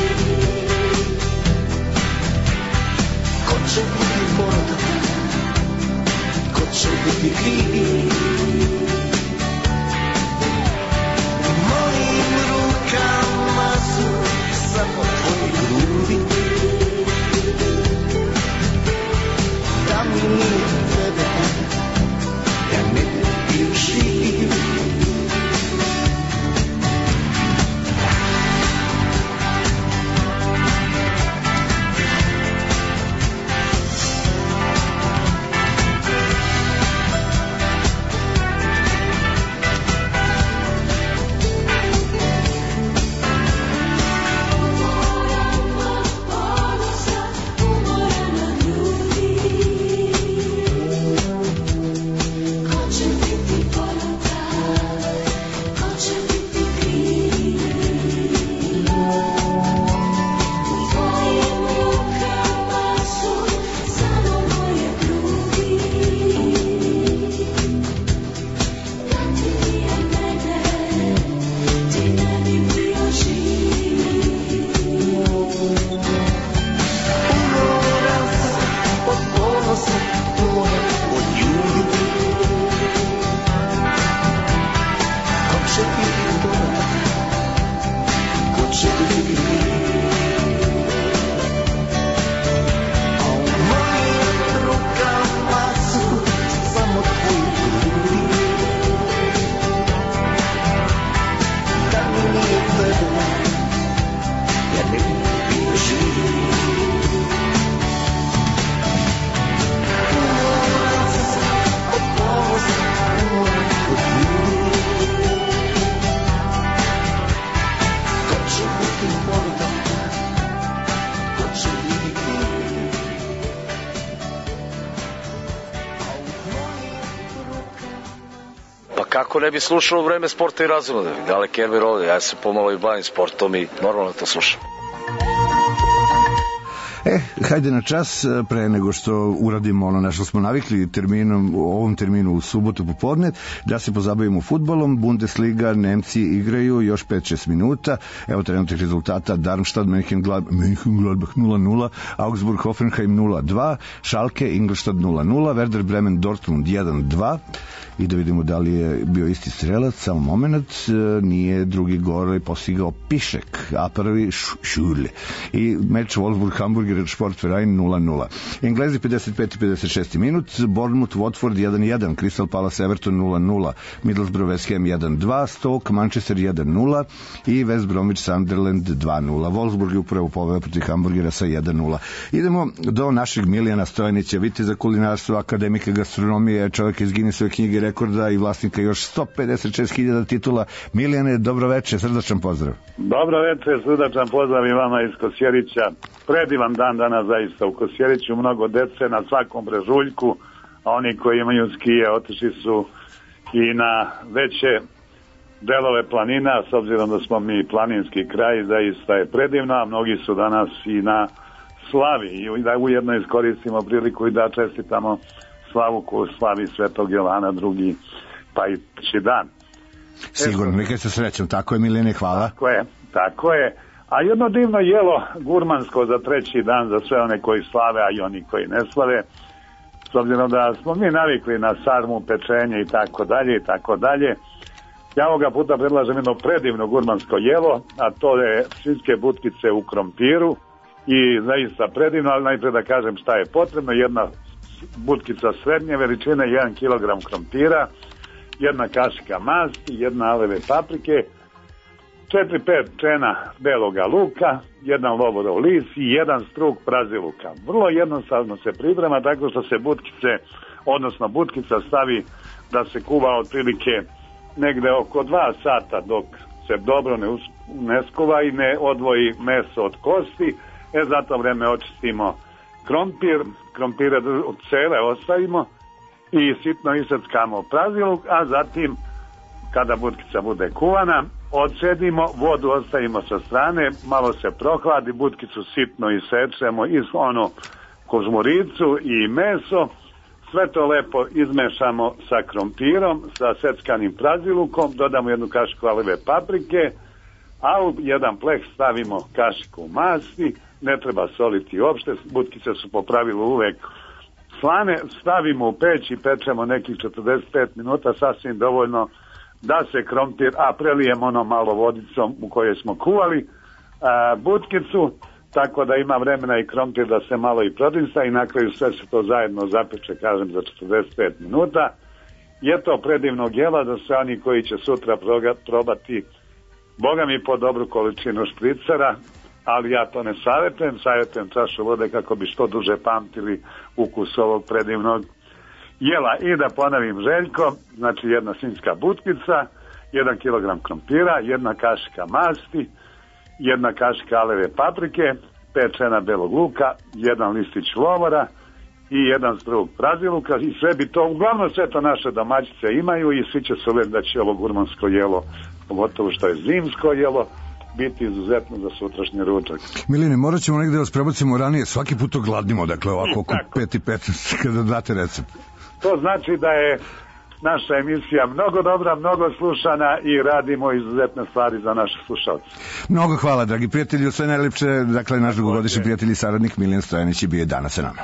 Ko će biti porodan, ko će biti kriv? U mojim rukama su samo tvoji grudi. Da mi nije tebe, ja ne bih živ. Pa kako ne bi slušao Vreme sporta i razonode? Dale Kerber ovde, ja se pomalo i bavim sportom i normalno to slušam. Hajde na čas, pre nego što uradimo ono na što smo navikli ovom terminu u subotu popodne, da se pozabavimo fudbalom. Bundesliga, Nemci igraju još 5-6 minuta. Evo trenutnih rezultata: Darmstadt, Mönchengladbach 0-0, Augsburg, Hoffenheim 0-2, Schalke, Ingolstadt 0-0, Werder Bremen, Dortmund 1-2. I da vidimo da li je bio isti strelac, samo moment, nije drugi gol postigao Pišek, a prvi Šule. I meč Wolfsburg-Hamburger Sportverein 0-0. Englezi 55. i 56. minut, Bournemouth Watford 1-1, Crystal Palace Everton 0-0, Middlesbrough West Ham 1-2, Stoke Manchester 1-0 i West Bromwich Sunderland 2-0. Wolfsburg je upravo poveo protiv Hamburgera sa 1-0. Idemo do našeg Milijana Stojanića, viteza kulinarstva, akademika gastronomije, čovjek iz Guinnessove knjige rekorda i vlasnika još 156.000 titula. Milijane, dobro večer, srdačan pozdrav. Dobro večer, srdačan pozdrav i vama iz Kosjerića. Predivan dan danas zaista u Kosjeriću, mnogo dece na svakom brežuljku, a oni koji imaju skije otišli su i na veće delove planina, s obzirom da smo mi planinski kraj, zaista je predivno, a mnogi su danas i na slavi i da ujedno iskoristimo priliku i da čestitamo slavu koju slavi Svetog Jovana drugi, pa i treći dan. Sigurno, nekaj se srećem, tako je Milijane, hvala. Tako je. A jedno divno jelo gurmansko za treći dan za sve one koji slave, a i oni koji ne slave, s obzirom da smo mi navikli na sarmu, pečenje i tako dalje. Ja ovoga puta predlažem jedno predivno gurmansko jelo, a to je svinjske butkice u krompiru i zaista predivno, ali najprije da kažem šta je potrebno: jedna butkica srednje veličine, 1 kg krompira, jedna kašika masti, jedna aleve paprike, 4-5 čena beloga luka, jedan lovorov list i jedan struk praziluka. Vrlo jednostavno se priprema tako što se butkica stavi da se kuva otprilike negde oko 2 sata dok se dobro ne skuva i ne odvoji meso od kosti. Za to vreme očistimo krompire cele ostavimo i sitno iseckamo praziluk, a zatim kada butkica bude kuvana odcedimo, vodu ostavimo sa strane, malo se prohladi, butkicu sitno isečemo i onu kožmuricu i meso, sve to lepo izmešamo sa krompirom, sa seckanim prazilukom, dodamo jednu kašiku aleve paprike, a u jedan pleh stavimo kašiku masti, ne treba soliti uopšte, butkice su po pravilu uvek slane, stavimo u peć i pečemo nekih 45 minuta, sasvim dovoljno da se krompir, a prelijemo ono malo vodicom u kojoj smo kuvali butkicu, tako da ima vremena i krompir da se malo i prodinsa i na kraju sve se to zajedno zapeče, kažem, za 45 minuta. Je to predivnog jela za sve oni koji će sutra probati, boga mi, po dobru količinu špricera, ali ja to ne savjetujem čašu vode kako bi što duže pamtili ukus ovog predivnog jela. I da ponovim, Željko, znači jedna svinjska butkica, 1 kg krompira, jedna kašika masti, jedna kašika aleve paprike, 5 čena belog luka, jedan listić lovora i jedan struk praziluka i sve bi to, uglavnom sve to naše domaćice imaju i svi će se uvijek da će ovo gurmansko jelo, pogotovo što je zimsko jelo, biti izuzetno za sutrašnji ručak. Miline, morat ćemo negde da vas prebacimo ranije, svaki put to gladnimo, dakle ovako oko 5:15 kada date recept. To znači da je naša emisija mnogo dobra, mnogo slušana i radimo izuzetne stvari za naše slušalce. Mnogo hvala, dragi prijatelji, sve najlepše, dakle naš dugogodišnji prijatelj i saradnik Miljan Stojanić je bio danas sa nama.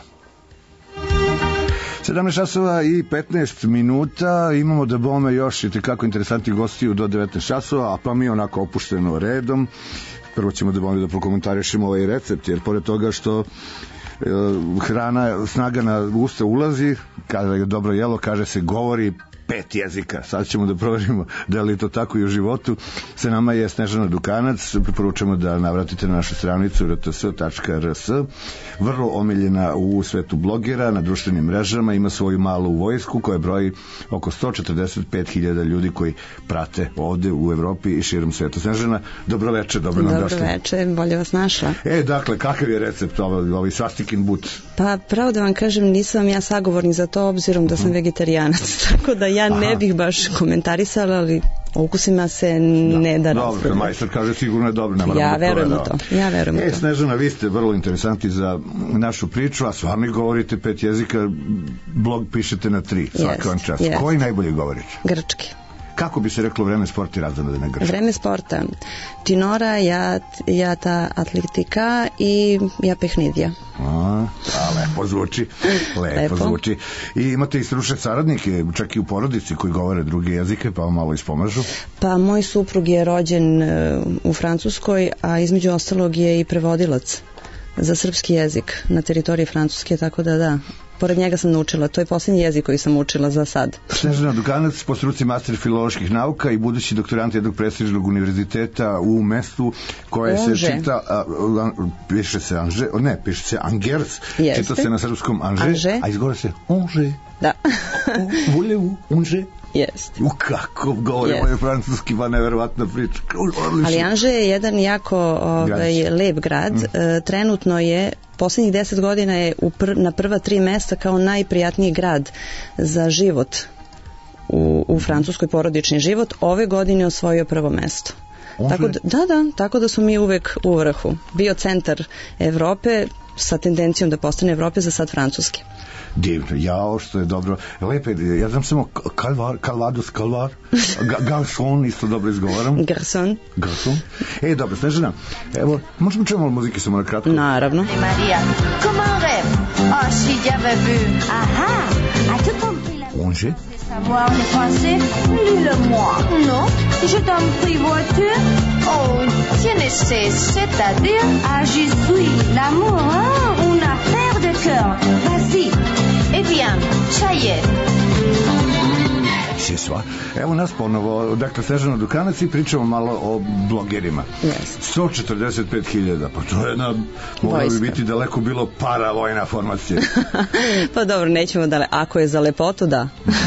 17 časova i 15 minuta, imamo da bome još i tekako interesantnih gostiju do 19 časova, a pa mi onako opušteno redom. Prvo ćemo da bome da prokomentarišemo ovaj recept, jer pored toga što hrana, snaga na usta ulazi, kada je dobro jelo, kaže se, govori 5 jezika. Sad ćemo da proverimo da li je to tako i u životu. Sa nama je Snežana Dukanac. Preporučujemo da navratite na našu stranicu rts.rs. Vrlo omiljena u svetu blogera, na društvenim mrežama, ima svoju malu vojsku koja broji oko 145.000 ljudi koji prate ovde u Evropi i širom sveta. Snežana, dobroveče, dobro nam došli. Dobroveče, bolje vas našla. Dakle, kakav je recept ovaj svastikin but? Pa, pravo da vam kažem, nisam ja sagovornik za to, obzirom da sam vegetarijanac, tako da ja ne bih baš komentarisala, ali o ukusima se ne da razpravljati. Dobro, majstor kaže sigurno je dobro. Ja verujem u to. Snežana, vi ste vrlo interesanti za našu priču, a s vami govorite 5 jezika, blog pišete na 3, svaka vam čast. Koji najbolje govorite? Grčki. Kako bi se reklo vreme sporta i razonode na grčkom? Vreme sporta. Tinora, ja ta atletika i ja pehnidija. Lepo zvuči. Lepo zvuči. I imate i stručne saradnike, čak i u porodici koji govore druge jezike, pa vam malo ispomažu? Pa moj suprug je rođen u Francuskoj, a između ostalog je i prevodilac za srpski jezik na teritoriji Francuske, tako da. Pored njega sam naučila, to je posljednji jezik koji sam učila za sad. Snežana Dukanac, po struci master filoloških nauka i budući doktorant jednog prestižnog univerziteta u mestu koje se čita, piše se Angers, čita se na srpskom Angers, a izgovara se Angers. Da. Voulez-vous Angers? Jeste. Kako govorimo je francuski, pa neverovatna priča. Ali Angers je jedan jako lep grad. Trenutno je poslednjih 10 godina je na prva 3 mesta kao najprijatniji grad za život u Francuskoj, porodični život. Ove godine osvojio prvo mesto. Tako da smo mi uvek u vrhu. Bio centar Evrope sa tendencijom da postane Evrope, za sad Francuske. Divno, jao što je dobro. Lepe, ja znam samo Calvados, Garçon, isto dobro izgovaram. Garçon. Dobro, Snežana, evo, možemo čuti malo muzike samo na kratko? Naravno. Maria, comme un rêve. Oh, si j'avais vu. As-tu compris la... Angers? Savoir les français? Lis-le-moi. Non, je t'en prie, vois-tu? Oh, tiens, c'est-à-dire, je suis l'amour, une affaire de cœur. Vas-y. Eh bien, ça y est. Evo nas ponovo, dakle Snežana Dukanac i pričamo malo o blogerima. 145.000, pa to je mogla bi biti daleko bilo paravojna formacija. Pa dobro, nećemo ako je za lepotu, da.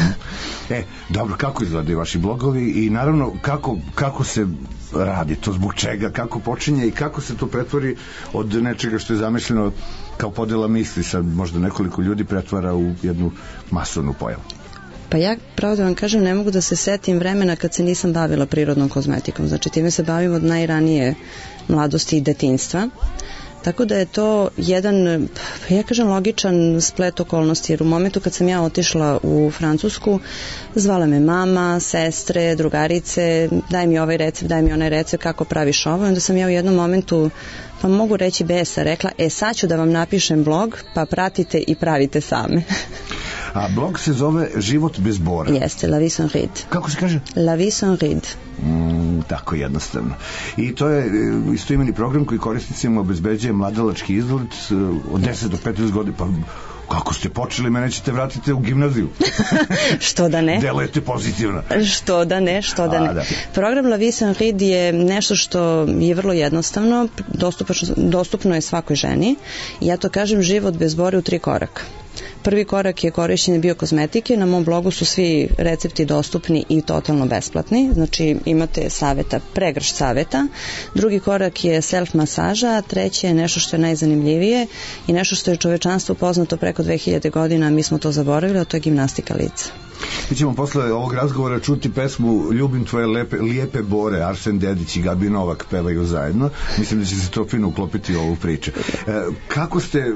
Dobro, kako izgledaju vaši blogovi i naravno kako se radi to, zbog čega, kako počinje i kako se to pretvori od nečega što je zamišljeno kao podela misli, sad možda nekoliko ljudi pretvara u jednu masovnu pojavu. Pa ja, pravo da vam kažem, ne mogu da se setim vremena kad se nisam bavila prirodnom kozmetikom. Znači, time se bavim od najranije mladosti i detinjstva. Tako da je to jedan, ja kažem, logičan splet okolnosti, jer u momentu kad sam ja otišla u Francusku, zvala me mama, sestre, drugarice, daj mi ovaj recept, daj mi onaj recept, kako praviš ovo. Onda sam ja u jednom momentu, pa mogu reći besa, rekla, sad ću da vam napišem blog, pa pratite i pravite same. A blog se zove Život bez bora. Jeste, La Vie sans ride. Kako se kaže? La Vie sans ride. Tako jednostavno. I to je istoimeni program koji korisnicima obezbeđuje mladalački izgled od 10 do 15 godina. Pa kako ste počeli, mene ćete vratiti u gimnaziju. Što da ne? Delujete pozitivno. Što da ne. Program La Vie sans ride je nešto što je vrlo jednostavno, dostupno je svakoj ženi. Ja to kažem, život bez bora u 3 koraka. Prvi korak je korišćenje biokozmetike. Na mom blogu su svi recepti dostupni i totalno besplatni. Znači imate saveta, pregršt saveta. Drugi korak je self masaža. Treće je nešto što je najzanimljivije i nešto što je čovečanstvo poznato preko 2000 godina, mi smo to zaboravili, a to je gimnastika lica. Mi ćemo posle ovog razgovora čuti pesmu Ljubim tvoje lijepe bore. Arsen Dedić i Gabi Novak pevaju zajedno. Mislim da će se to fino uklopiti u ovu priču. Kako ste...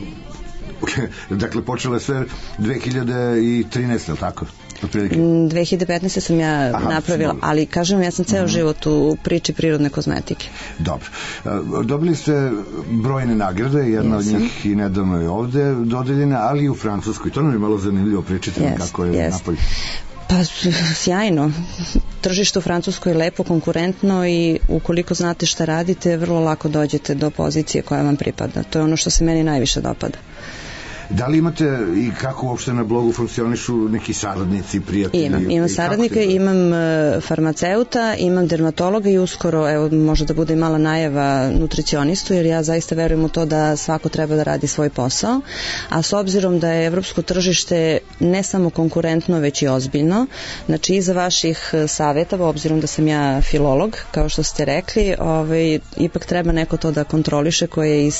Dakle, počele sve 2013, ali tako? 2015. sam ja napravila, ali kažem, ja sam ceo život u priči prirodne kozmetike. Dobro. Dobili ste brojne nagrade, jedna od njih i nedavno je ovde dodeljena, ali i u Francuskoj. To nam je malo zanimljivo, pričati nam kako je napolje. Pa sjajno. Tržište u Francuskoj je lepo, konkurentno i ukoliko znate šta radite, vrlo lako dođete do pozicije koja vam pripada. To je ono što se meni najviše dopada. Da li imate i kako uopšte na blogu funkcionišu neki saradnici, prijatelji? Imam saradnike, imam farmaceuta, imam dermatologa i uskoro, evo, može da bude i mala najava nutricionistu, jer ja zaista verujem u to da svako treba da radi svoj posao, a s obzirom da je evropsko tržište ne samo konkurentno, već i ozbiljno, znači iza vaših savjeta, obzirom da sam ja filolog, kao što ste rekli, ipak treba neko to da kontroliše koje je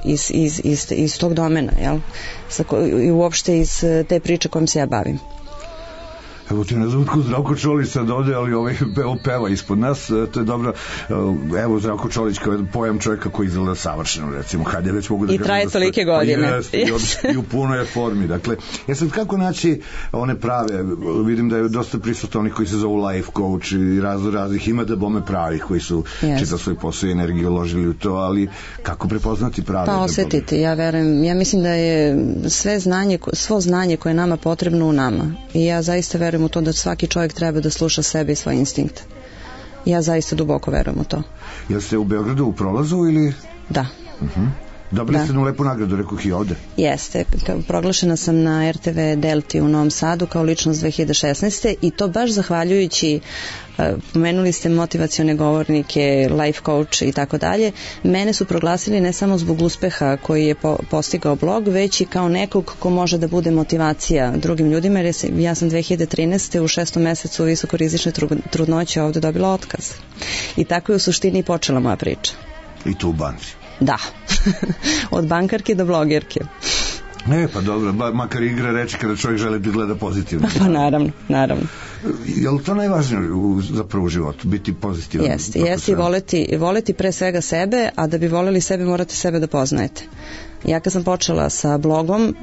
iz tog domena, jel? I uopšte iz te priče kojom se ja bavim. Evo ti na zvutku Zdravko Čolić sad ovde, ali peva ispod nas, to je dobro. Evo Zdravko Čolić kao jedan pojam čovjeka koji izgleda savršeno, recimo, kad je već mogu da... I traje tolike godine. I u punoj je formi. Dakle, sad kako naći one prave, vidim da je dosta prisutno onih koji se zovu life coach i raznih, ima da bome pravih koji su čitav svoj posao i energiju uložili u to, ali kako prepoznati prave? Pa osetiti, ja verujem, ja mislim da je svo znanje koje je nama potrebno u nama i ja zaista verujem u to da svaki čovjek treba da sluša sebe i svoj instinkt. Ja zaista duboko verujem u to. Jel ste u Beogradu u prolazu ili? Da. Dobili ste jednu lepu nagradu, rekoh i ovde. Jeste, proglašena sam na RTV Delti u Novom Sadu kao ličnost 2016. i to baš zahvaljujući, pomenuli ste motivacione govornike, life coach i tako dalje. Mene su proglasili ne samo zbog uspeha koji je postigao blog, već i kao nekog ko može da bude motivacija drugim ljudima, jer ja sam 2013. u 6. mesecu visokorizične trudnoće ovde dobila otkaz. I tako je u suštini počela moja priča. I tu u banci. Da, od bankarke do blogerke. Ne, pa dobro, makar igra reči kada čovjek želi da gleda pozitivno. Pa naravno. Je li to najvažnije zapravo u životu, biti pozitivan? Jeste i voleti pre svega sebe, a da bi voleli sebe morate sebe da poznajete. Ja kad sam počela sa blogom,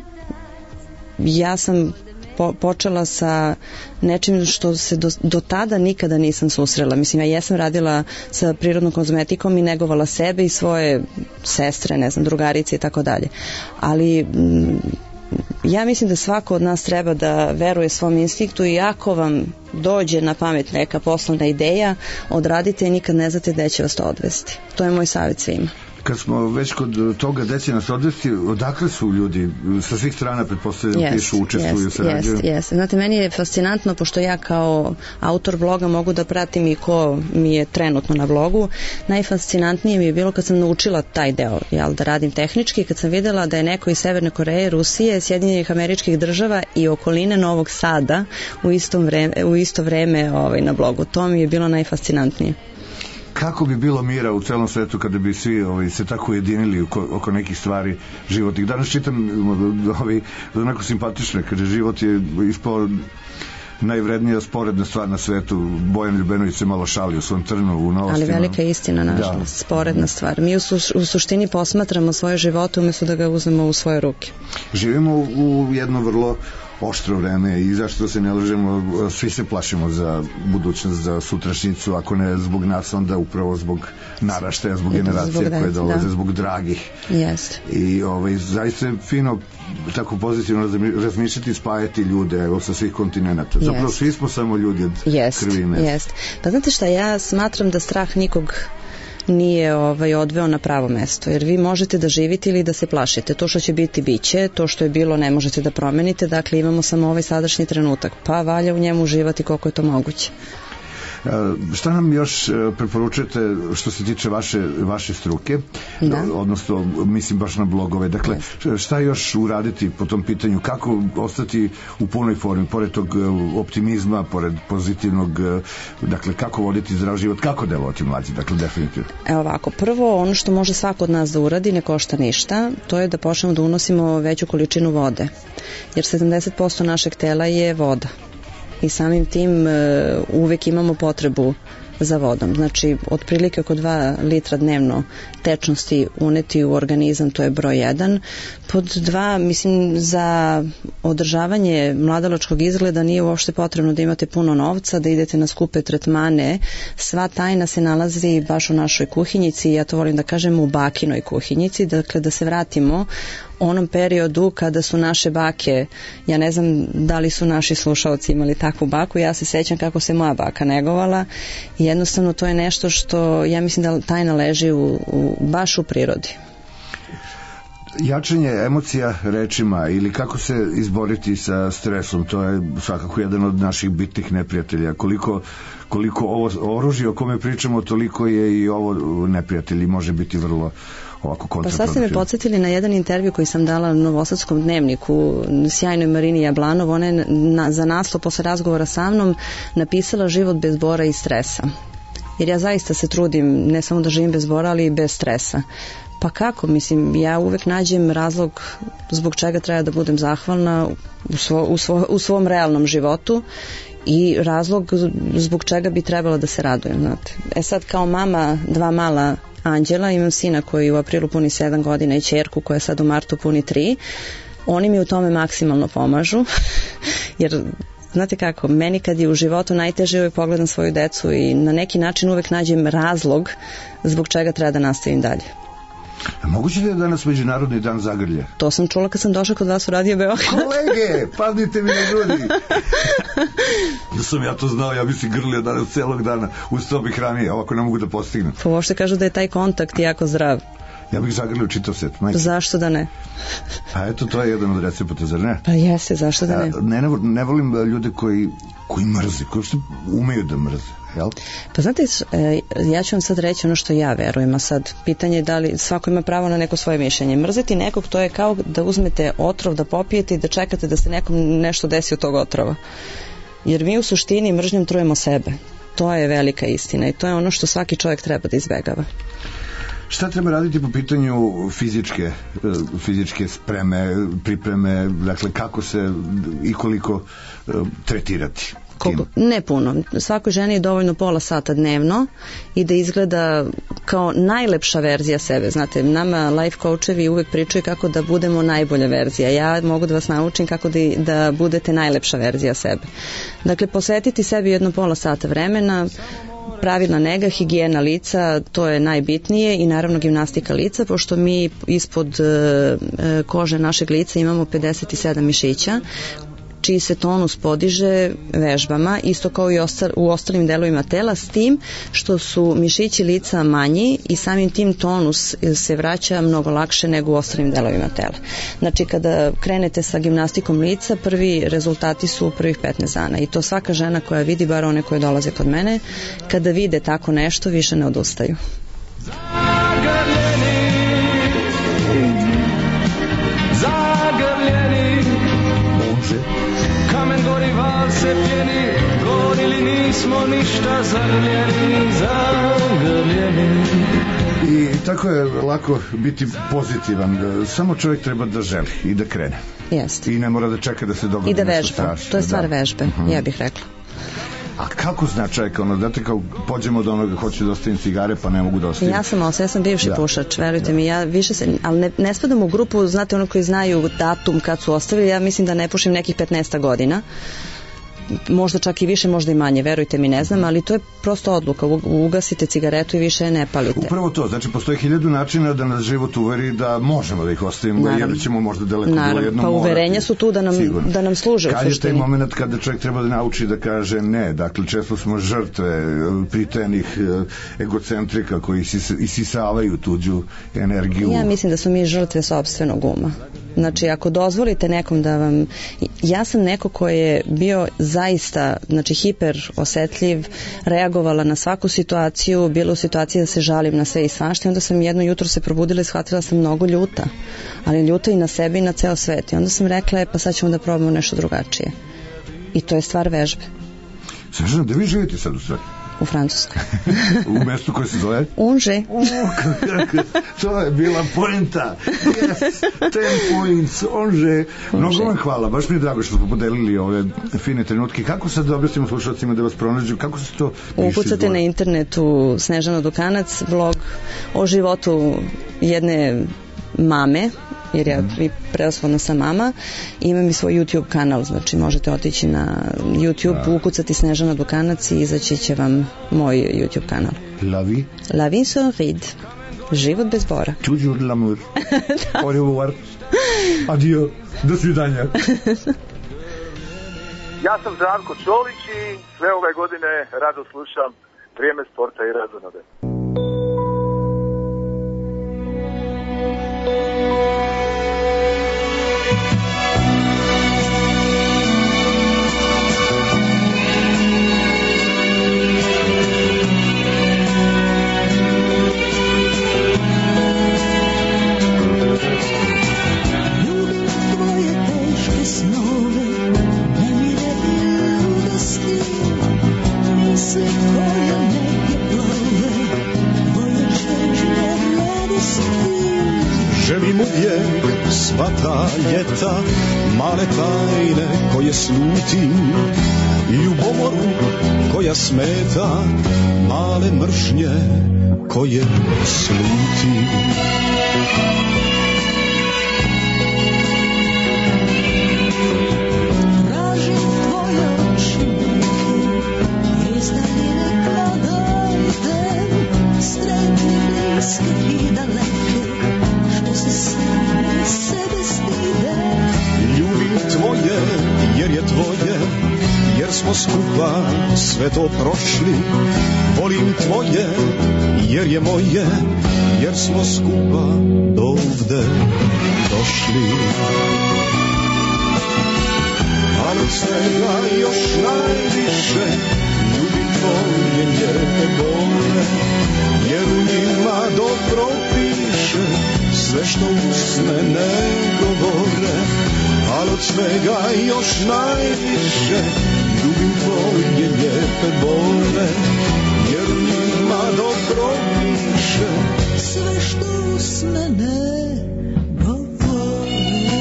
ja sam počela sa nečim što se do tada nikada nisam susrela. Mislim, ja jesam radila sa prirodnom kozmetikom i negovala sebe i svoje sestre, ne znam, drugarice i tako dalje. Ali ja mislim da svako od nas treba da veruje svom instinktu i ako vam dođe na pamet neka poslovna ideja, odradite i nikad ne znate gde će vas to odvesti. To je moj savjet svima. Kad smo već kod toga gde će nas odvesti, odakle su ljudi sa svih strana, pretpostavljam, pišu, učestvuju, sarađuju? Jeste. Znate, meni je fascinantno, pošto ja kao autor bloga mogu da pratim i ko mi je trenutno na blogu. Najfascinantnije mi je bilo kad sam naučila taj deo, da radim tehnički, kad sam videla da je neko iz Severne Koreje, Rusije, Sjedinjenih Američkih Država i okoline Novog Sada u isto vreme na blogu. To mi je bilo najfascinantnije. Kako bi bilo mira u celom svetu kada bi svi se tako ujedinili oko nekih stvari životnih? Danas čitam onako simpatično, kaže život je ispao najvrednija sporedna stvar na svetu. Bojan Ljubenović se malo šali u svom Trnu u Novostima. Ali velika istina, nažalost, sporedna stvar. Mi u suštini posmatramo svoje živote umjesto da ga uzmemo u svoje ruke. Živimo u jedno vrlo oštro vreme i zašto se ne lažemo, svi se plašimo za budućnost, za sutrašnjicu, ako ne zbog nas, onda upravo zbog naraštaja, zbog generacija koje dolaze, zbog dragih. I zaista je fino tako pozitivno razmišljati i spajati ljude sa svih kontinenta. Zapravo svi smo samo ljudi od krvi i mesa. Pa znate šta, ja smatram da strah nikog nije odveo na pravo mesto, jer vi možete da živite ili da se plašite. To što će biti, biće, to što je bilo ne možete da promenite, dakle imamo samo ovaj sadašnji trenutak, pa valja u njemu uživati koliko je to moguće. Šta nam još preporučujete što se tiče vaše struke, odnosno mislim baš na blogove, dakle šta još uraditi po tom pitanju, kako ostati u punoj formi, pored tog optimizma, pored pozitivnog, dakle kako voditi zdrav život, kako delovati mlađi, dakle definitivno. Evo ovako, prvo ono što može svako od nas da uradi, ne košta ništa, to je da počnemo da unosimo veću količinu vode, jer 70% našeg tela je voda. I samim tim uvek imamo potrebu za vodom. Znači, otprilike oko 2 litra dnevno tečnosti uneti u organizam, to je broj 1. Pod 2, mislim, za održavanje mladalačkog izgleda nije uopšte potrebno da imate puno novca, da idete na skupe tretmane. Sva tajna se nalazi baš u našoj kuhinjici, ja to volim da kažem u bakinoj kuhinjici, dakle da se vratimo onom periodu kada su naše bake, ja ne znam da li su naši slušalci imali takvu baku, ja se sećam kako se moja baka negovala i jednostavno to je nešto što ja mislim da tajna leži baš u prirodi. Jačanje emocija rečima ili kako se izboriti sa stresom, to je svakako jedan od naših bitnih neprijatelja. Koliko ovo oružje o kome pričamo, toliko je i ovo neprijatelj i može biti vrlo ovako kontraproduktivno. Pa sad ste me podsjetili na jedan intervju koji sam dala u Novosadskom dnevniku sjajnoj Marini Jablanov. Ona je za naslov posle razgovora sa mnom napisala život bez bora i stresa. Jer ja zaista se trudim ne samo da živim bez bora, ali i bez stresa. Pa kako? Mislim, ja uvek nađem razlog zbog čega treba da budem zahvalna u svom realnom životu i razlog zbog čega bi trebalo da se radujem. Znate. Sad kao mama 2 mala anđela, imam sina koji u aprilu puni 7 godina i ćerku koja sad u martu puni 3. Oni mi u tome maksimalno pomažu, jer znate kako, meni kad je u životu najteže uvek pogledam svoju decu i na neki način uvek nađem razlog zbog čega treba da nastavim dalje. A moguće da je danas Međunarodni dan zagrlje? To sam čula kad sam došla kod vas u Radio Beograd. Kolege, padnite mi na grudi. Da sam ja to znao, ja bi si grlio danas celog dana. Ustao bih ranije, ovako ne mogu da postignem. Pa uopšte kažu da je taj kontakt jako zdrav. Ja bih zagrlio čitav set. Majke. Zašto da ne? A eto, to je jedan od recepata, zar ne? Pa jeste, zašto da ne? Ne volim ljude koji mrze, koji što umeju da mrze. Jel? Pa znate, ja ću vam sad reći ono što ja verujem, a sad pitanje je da li svako ima pravo na neko svoje mišljenje. Mrzeti nekog, to je kao da uzmete otrov, da popijete i da čekate da se nekom nešto desi od tog otrova. Jer mi u suštini mržnjom trujemo sebe. To je velika istina i to je ono što svaki čovjek treba da izbegava. Šta treba raditi po pitanju fizičke spreme, pripreme, dakle kako se i koliko tretirati? Ne puno. Svakoj ženi je dovoljno pola sata dnevno i da izgleda kao najlepša verzija sebe. Znate, nama life coachevi uvek pričaju kako da budemo najbolja verzija. Ja mogu da vas naučim kako da budete najlepša verzija sebe. Dakle, posvetiti sebi jedno pola sata vremena, pravilna nega, higijena lica, to je najbitnije i naravno gimnastika lica, pošto mi ispod kože našeg lica imamo 57 mišića čiji se tonus podiže vežbama, isto kao i u ostalim delovima tela, s tim što su mišići lica manji i samim tim tonus se vraća mnogo lakše nego u ostalim delovima tela. Znači, kada krenete sa gimnastikom lica, prvi rezultati su u prvih 15 dana i to svaka žena koja vidi, bar one koje dolaze kod mene, kada vide tako nešto, više ne odustaju. Kamen gori, val se pjeni, gorili nismo ništa zagrljeni. I tako je lako biti pozitivan, samo čovjek treba da želi i da krene. Jeste. I ne mora da čeka da se dogodi nešto strašno. I da vežba, to je stvar vežbe, ja bih rekla. A kako zna čovjek, znate kao pođemo od onoga, hoću da ostavim cigare pa ne mogu da ostavim. Ja sam bivši pušač, verujte mi, ja više se, ali ne spadam u grupu, znate ono koji znaju datum kad su ostavili, ja mislim da ne pušim nekih 15 godina. Možda čak i više, možda i manje, verujte mi, ne znam, ali to je prosto odluka, ugasite cigaretu i više ne palite. Upravo to, znači postoje 1000 načina da nas život uveri da možemo da ih ostavimo, jer ćemo možda daleko bilo jedno morati. Pa uverenja su tu da nam služe u suštini. Kad je taj moment kada čovjek treba da nauči da kaže ne, dakle često smo žrtve pritajenih egocentrika koji isisavaju tuđu energiju. Ja mislim da smo mi žrtve sopstvenog uma. Znači, ako dozvolite nekom da vam... Ja sam neko koji je bio zaista, znači, hiper osetljiv, reagovala na svaku situaciju, bila u situaciji da se žalim na sve i svašta, i onda sam jedno jutro se probudila i shvatila da sam mnogo ljuta, ali ljuta i na sebi i na ceo svet. I onda sam rekla, pa sad ćemo da probamo nešto drugačije. I to je stvar vežbe. Svežno, da vi živite sad u stvari? U Francuskoj. U mestu koje se zove? Unže. To je bila poenta. Yes, 10 points, Unže. Mnogo vam hvala, baš mi je drago što smo podelili ove fine trenutke. Kako sad da objasnimo slušalcima da vas pronađu? Kako se to piše? Ukucate na internetu Snežana Dukanac, blog o životu jedne mame, jer ja prevashodno sam mama, imam i svoj YouTube kanal, znači možete otići na YouTube, ukucati Snežana Dukanac i izaći će vam moj YouTube kanal. La vie sans ride. Život bez bora. Toujours l'amour. Au revoir. Adio. Do svidanja. Ja sam Zdravko Čolić i sve ove godine rado slušam Vrijeme sporta i razonode. Želim uvijek sva ta ljeta, male tajne koje slutim, i ljubomoru koja smeta, male mržnje koje slutim. Tražim tvoje oči iz daljine kada idem, sretni, bliske i daleke, što se same sebe stide. Ljubim tvoje jer je tvoje, jer smo skupa sve to prošli. Volim tvoje jer je moje, jer smo skupa dovde došli. Ali od svega još najviše ljubim tvoje lijepe bole, jer u njima dobro piše sve što usne ne govore. Ali od svega još najviše ljubim tvoje lijepe bole, jer u njima dobro piše sve što usne ne govore.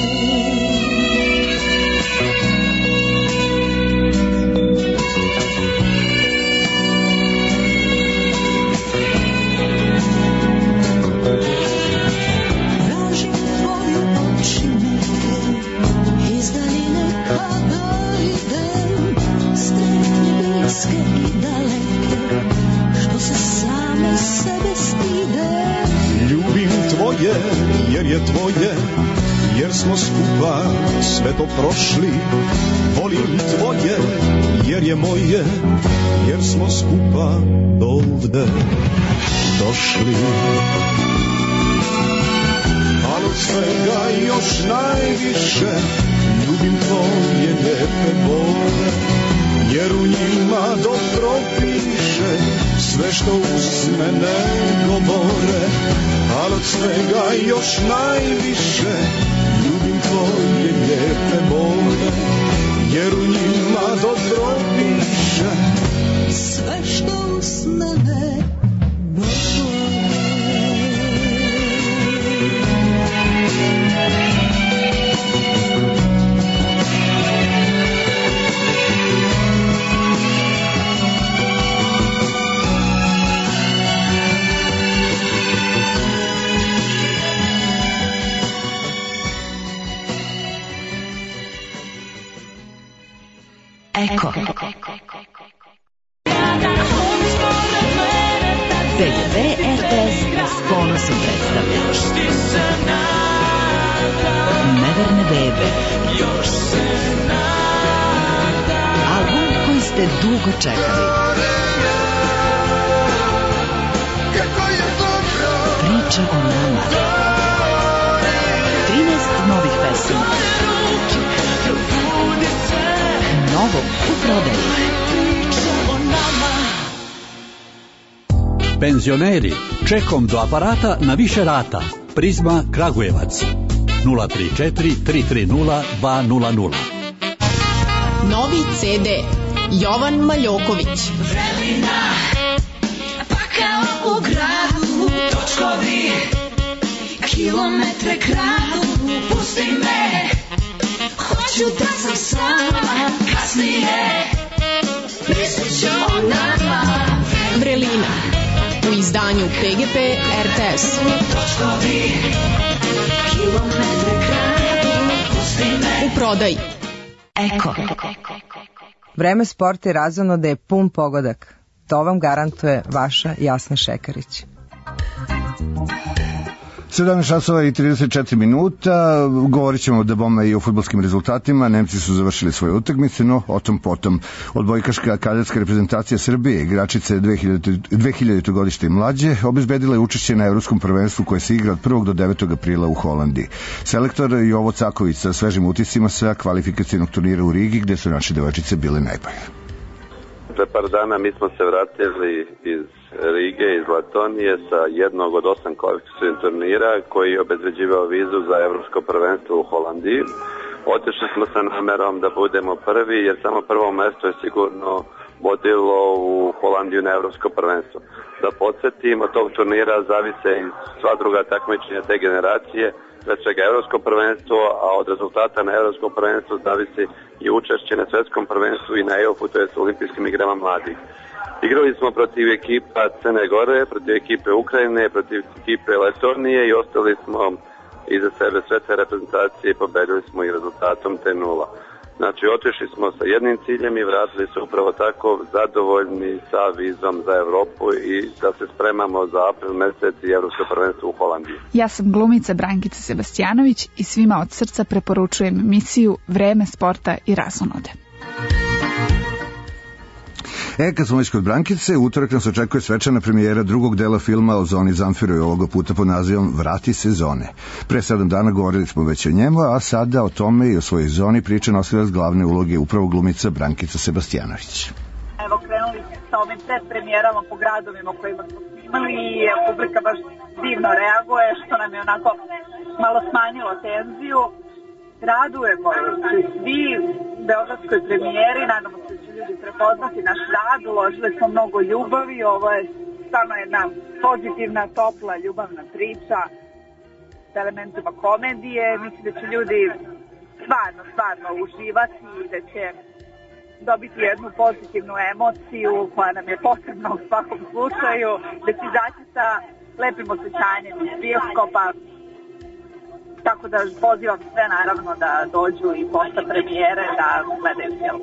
Tražim tvoje oči neke iz daljine kada idem, sretni, bliske i daleke, što se same sebe stide. Ljubim tvoje jer je tvoje, jer smo skupa sve to prošli. Volim tvoje jer je moje, jer smo skupa dovde došli. Ali od svega još najviše ljubim tvoje lijepe bole, jer u njima dobro piše sve što usne ne govore. Ali od svega još najviše ljubim tvoje lijepe bole, jer u njima dobro piše sve što usne ne govore. Eko. BGP RTS s ponosom predstavlja Neverne bebe. Album koji ste dugo čekali. Priča o nama. 13 novih pesama. Novo u prodaji. Penzioneri, čekom do aparata na više rata. Prizma Kragujevac 034 330 200. Novi CD Jovan Maljoković. Vrelina, pakao u gradu, točkovi, kilometre kradu, pusti me, hoću da sam sama, kasnije, mislit ću o nama. Vrelina u izdanju PGP RTS. Točkovi, kilometre kradu, pusti me. U prodaji. Eko. Vreme sporta i razonode je pun pogodak. To vam garantuje vaša Jasna Šekarić. 17 časova i 34 minuta, govorit ćemo da bome i o fudbalskim rezultatima. Nemci su završili svoje utakmice, no o tom potom. Odbojkaška kadetska reprezentacija Srbije, igračice 2000. godište i mlađe, obezbedila je učešće na Evropskom prvenstvu koje se igra od 1. do 9. aprila u Holandiji. Selektor Jovo Caković sa svežim utiscima sa kvalifikacijnog turnira u Rigi, gde su naše devojčice bile najbolje. Pre par dana mi smo se vratili iz Rige, iz Latonije sa jednog od 8 kvalifikacijnih turnira koji je obezbeđivao vizu za Evropsko prvenstvo u Holandiji. Otišli smo sa namerom da budemo prvi jer samo prvo mesto je sigurno vodilo u Holandiju na Evropsko prvenstvo. Da podsjetim, od tog turnira zavise i sva druga takmičenja te generacije, pre svega Evropsko prvenstvo, a od rezultata na Evropskom prvenstvu zavisi i učešće na svetskom prvenstvu i na EOF-u, to je s olimpijskim igrama mladih. Igrali smo protiv ekipa Crne Gore, protiv ekipe Ukrajine, protiv ekipe Letonije i ostali smo iza sebe sve te reprezentacije i pobedili smo i rezultatom te 0. Znači, otišli smo sa jednim ciljem i vratili se upravo tako zadovoljni sa vizom za Evropu i da se spremamo za april mesec i Evropsko prvenstvo u Holandiji. Ja sam glumica Brankica Sebastijanović i svima od srca preporučujem emisiju Vreme sporta i razonode. Kad smo već kod Brankice, utorak nas očekuje svečana premijera drugog dela filma o Zoni Zamfiru i ovoga puta pod nazivom Vrati se Zone. Pre 7 dana govorili smo već o njemu, a sada o tome i o svojoj Zoni priča nosilac glavne uloge upravo glumica Brankica Sebastijanović. Evo, krenuli sa ovim predpremijerama po gradovima kojima smo snimali i publika baš divno reaguje, što nam je onako malo smanjilo tenziju. Radujemo se svi beogradskoj premijeri, nadamo se da će ljudi prepoznati naš rad, uložili smo mnogo ljubavi, ovo je stvarno jedna pozitivna, topla, ljubavna priča s elementima komedije. Mislim da će ljudi stvarno uživati i da će dobiti jednu pozitivnu emociju koja nam je potrebna u svakom slučaju, da će izaći sa lepim osjećanjem iz bioskopa. Tako da pozivam sve naravno da dođu i posle premijere da gledaju film.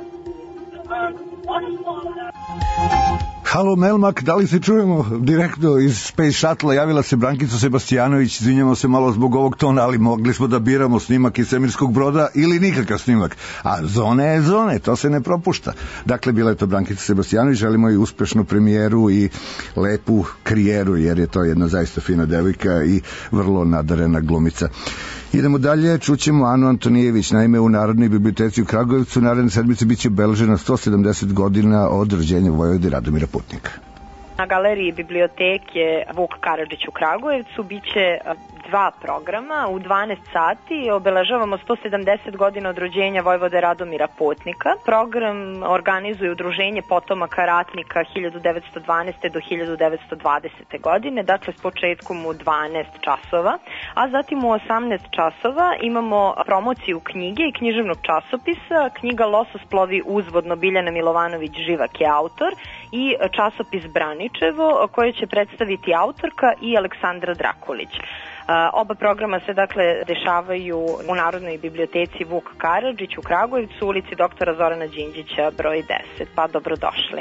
Halo Melmak, da li se čujemo direktno iz Space Shuttle? Javila se Brankica Sebastijanović, izvinjamo se malo zbog ovog tona, ali mogli smo da biramo snimak iz svemirskog broda ili nikakav snimak. A zone je zone, to se ne propušta. Dakle, bila je to Brankica Sebastijanović, želimo i uspešnu premijeru i lepu karijeru, jer je to jedna zaista fina devojka i vrlo nadarena glumica. Idemo dalje, čućemo Anu Antonijević, naime u Narodnoj biblioteci u Kragujevcu naredne sedmice biće obeležena 170 godina od rođenja Vojvode Radomira Putnika. Na galeriji biblioteke Vuk Karadžić u Kragujevcu biće 2 programa. U 12 sati obeležavamo 170 godina od rođenja Vojvode Radomira Putnika. Program organizuje Udruženje potomaka ratnika 1912. do 1920. godine, dakle s početkom u 12 časova, a zatim u 18 časova imamo promociju knjige i književnog časopisa. Knjiga Losos plovi uzvodno, Biljana Milovanović Živak je autor, i časopis Braničevo koje će predstaviti autorka i Aleksandra Drakulić. Oba programa se dakle dešavaju u Narodnoj biblioteci Vuk Karadžić u Kragujevcu, ulici doktora Zorana Đinđića broj 10. Pa dobrodošli.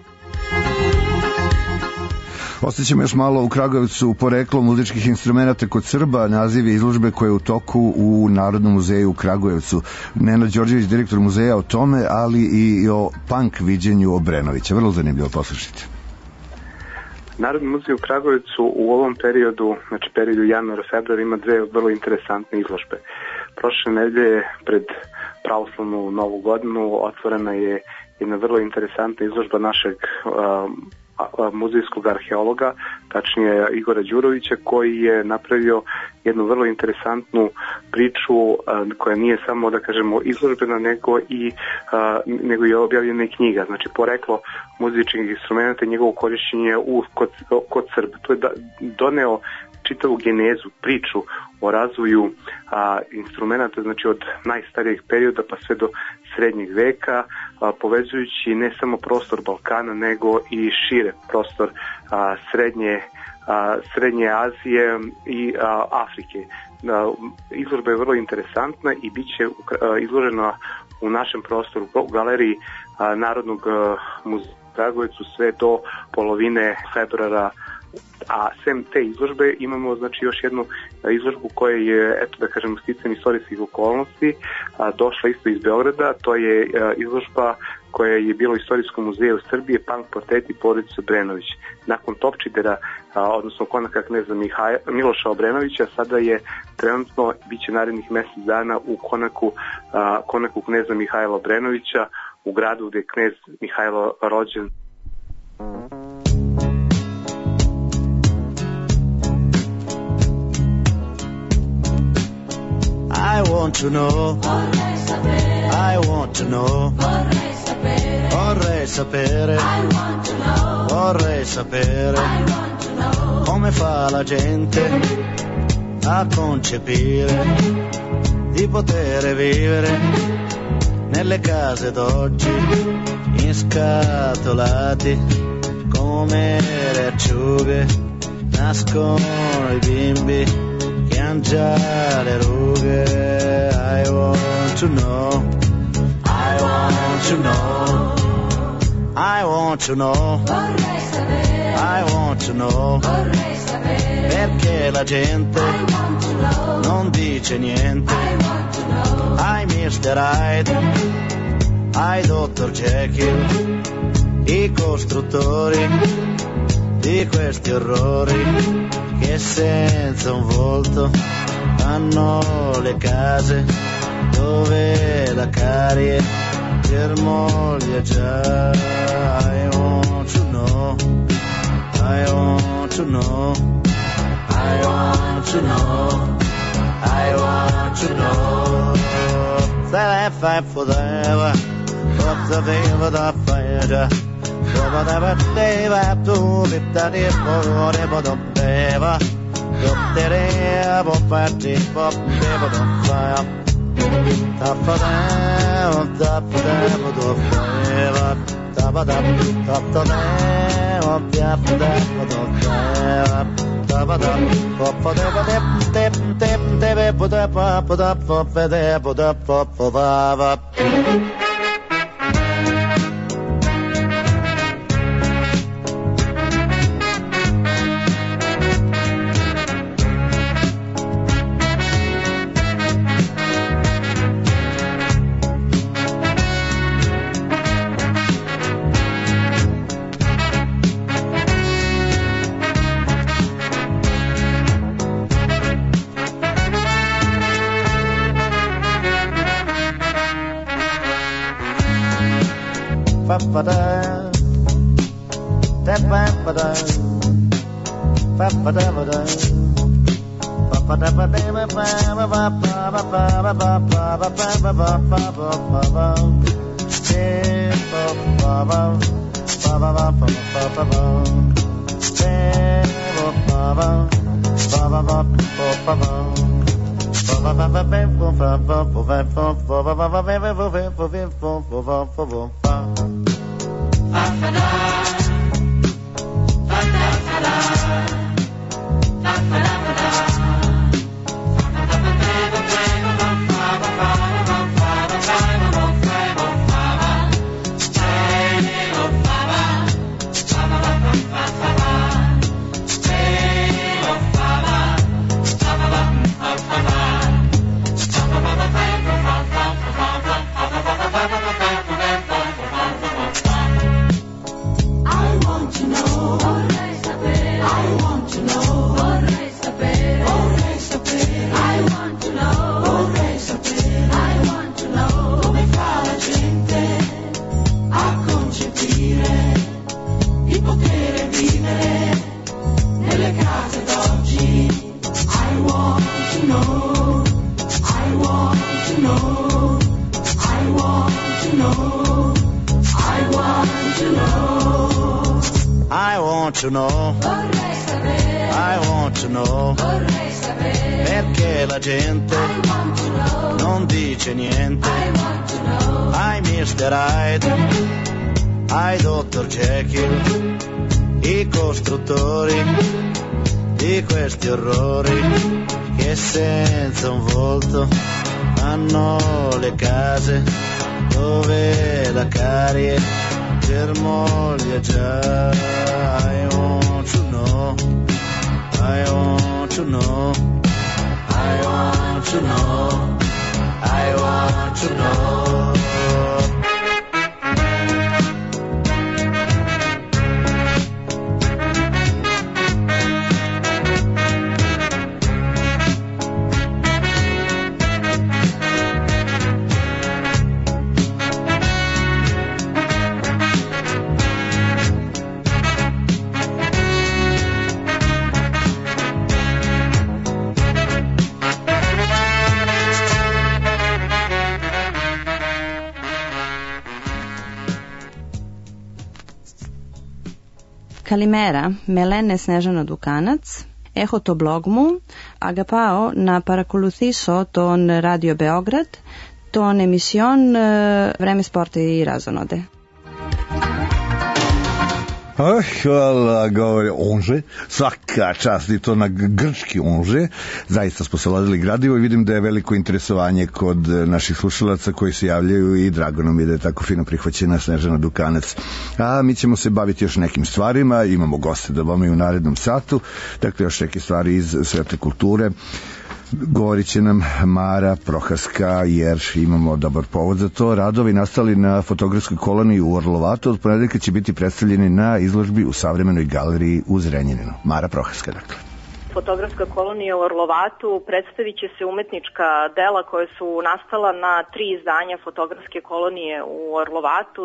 Ostaćemo još malo u Kragujevcu, poreklo muzičkih instrumenta kod Srba, naziv je izložbe koje je u toku u Narodnom muzeju u Kragujevcu. Nenad Đorđević, direktor muzeja, o tome, ali i o punk viđenju Obrenovića. Vrlo zanimljivo, poslušajte. Narodni muzej u Kragujevcu u ovom periodu, znači periodu januara-februara, ima 2 vrlo interesantne izložbe. Prošle nedelje pred pravoslavnu novu godinu otvorena je jedna vrlo interesantna izložba našeg muzejskog arheologa, tačnije Igora Đurovića, koji je napravio jednu vrlo interesantnu priču koja nije samo, da kažemo, izložbena, nego je objavljena i knjiga. Znači, poreklo muzičkih instrumenta i njegovo korišćenje kod Srba. To je doneo čitavu genezu, priču o razvoju instrumenta, znači od najstarijeg perioda pa sve do srednjeg veka, povezujući ne samo prostor Balkana, nego i šire prostor Srednje Azije i Afrike. Izložba je vrlo interesantna i bit će izložena u našem prostoru u galeriji Narodnog muzeja u Kragujevcu sve do polovine februara. A sem te izložbe imamo znači još jednu izložbu koja je, eto da kažemo, sticajem istorijskih okolnosti došla isto iz Beograda. To je izložba koja je bila u Istorijskom muzeju Srbije, punk portreti porodice Obrenović. Nakon Topčidera, odnosno konaka kneza Miloša Obrenovića, sada je trenutno, bit će narednih mesec dana u konaku kneza Mihajla Obrenovića u gradu gde je knez Mihajlo rođen. I want to know, I want to know, Vorrei sapere, vorrei sapere come fa la gente a concepire di poter vivere nelle case d'oggi inscatolati come le acciughe. Nascono i bimbi che han già le rughe. I want to know, I want to know, I want to know, I want to know, perché la gente non dice niente. Ai Mr. Hyde, ai Dr. Jekyll, i costruttori di questi orrori che senza un volto fanno le case dove la carie germoglia già. I want to know, I want to know, I want to know, I want to know. Say that forever, what's the favor that fire? to know, I want to know, perché la gente non dice niente. Ai Mr. Hyde, ai Dr. Jekyll, i costruttori di questi orrori che senza un volto fanno le case dove la carie germoglia già. I want to know, I want to know, I want to know, I want to know. Kalimera, Melene Snežana Dukanac, Eho to blogmu, Agapao na Parakuluthiso ton Radio Beograd, ton emision Vreme sporta i razonode. Hvala, govori Onže, svaka čast i to na grčki Onže, zaista smo se ladili gradivo i vidim da je veliko interesovanje kod naših slušalaca koji se javljaju i drago nam je da je tako fino prihvaćena Snežana Dukanac. A mi ćemo se baviti još nekim stvarima, imamo goste da vam i u narednom satu, dakle još neke stvari iz svete kulture. Govorit će nam Mara Prohaska jer imamo dobar povod za to. Radovi nastali na fotografskoj koloniji u Orlovatu od ponedeljka će biti predstavljeni na izložbi u savremenoj galeriji u Zrenjaninu. Mara Prohaska, dakle. Fotografska kolonija u Orlovatu predstavit će se umetnička dela koje su nastala na 3 izdanja fotografske kolonije u Orlovatu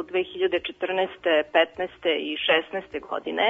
2014. 15. i 16. godine.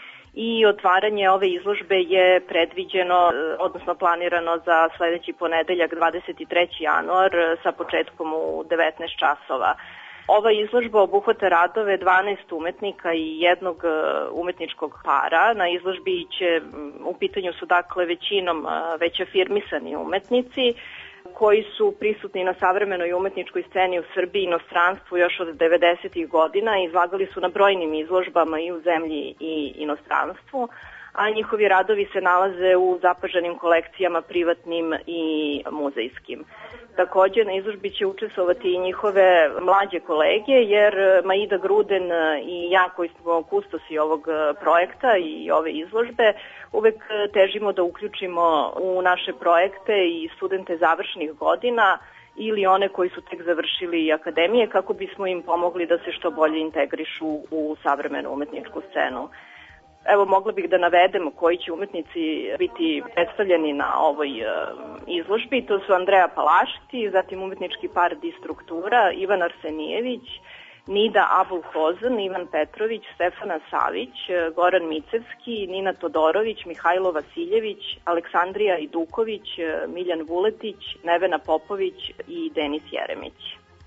I otvaranje ove izložbe je predviđeno, odnosno planirano za sledeći ponedeljak 23. januar sa početkom u 19 časova. Ova izložba obuhvata radove 12 umetnika i jednog umetničkog para. Na izložbi će, u pitanju su dakle većinom već afirmisani umetnici koji su prisutni na savremenoj umetničkoj sceni u Srbiji i inostranstvu još od 90. godina i izlagali su na brojnim izložbama i u zemlji i inostranstvu, a njihovi radovi se nalaze u zapaženim kolekcijama privatnim i muzejskim. Takođe, na izložbi će učestvovati i njihove mlađe kolege, jer Maida Gruden i ja koji smo kustosi ovog projekta i ove izložbe uvek težimo da uključimo u naše projekte i studente završnih godina ili one koji su tek završili akademije kako bismo im pomogli da se što bolje integrišu u savremenu umetničku scenu. Evo, mogla bih da navedem koji će umetnici biti predstavljeni na ovoj izložbi. To su Andreja Palašti, zatim umetnički par Distruktura, Ivan Arsenijević, Nida Abulhozan, Ivan Petrović, Stefana Savić, Goran Micevski, Nina Todorović, Mihajlo Vasiljević, Aleksandrija Iduković, Miljan Vuletić, Nevena Popović i Denis Jeremić.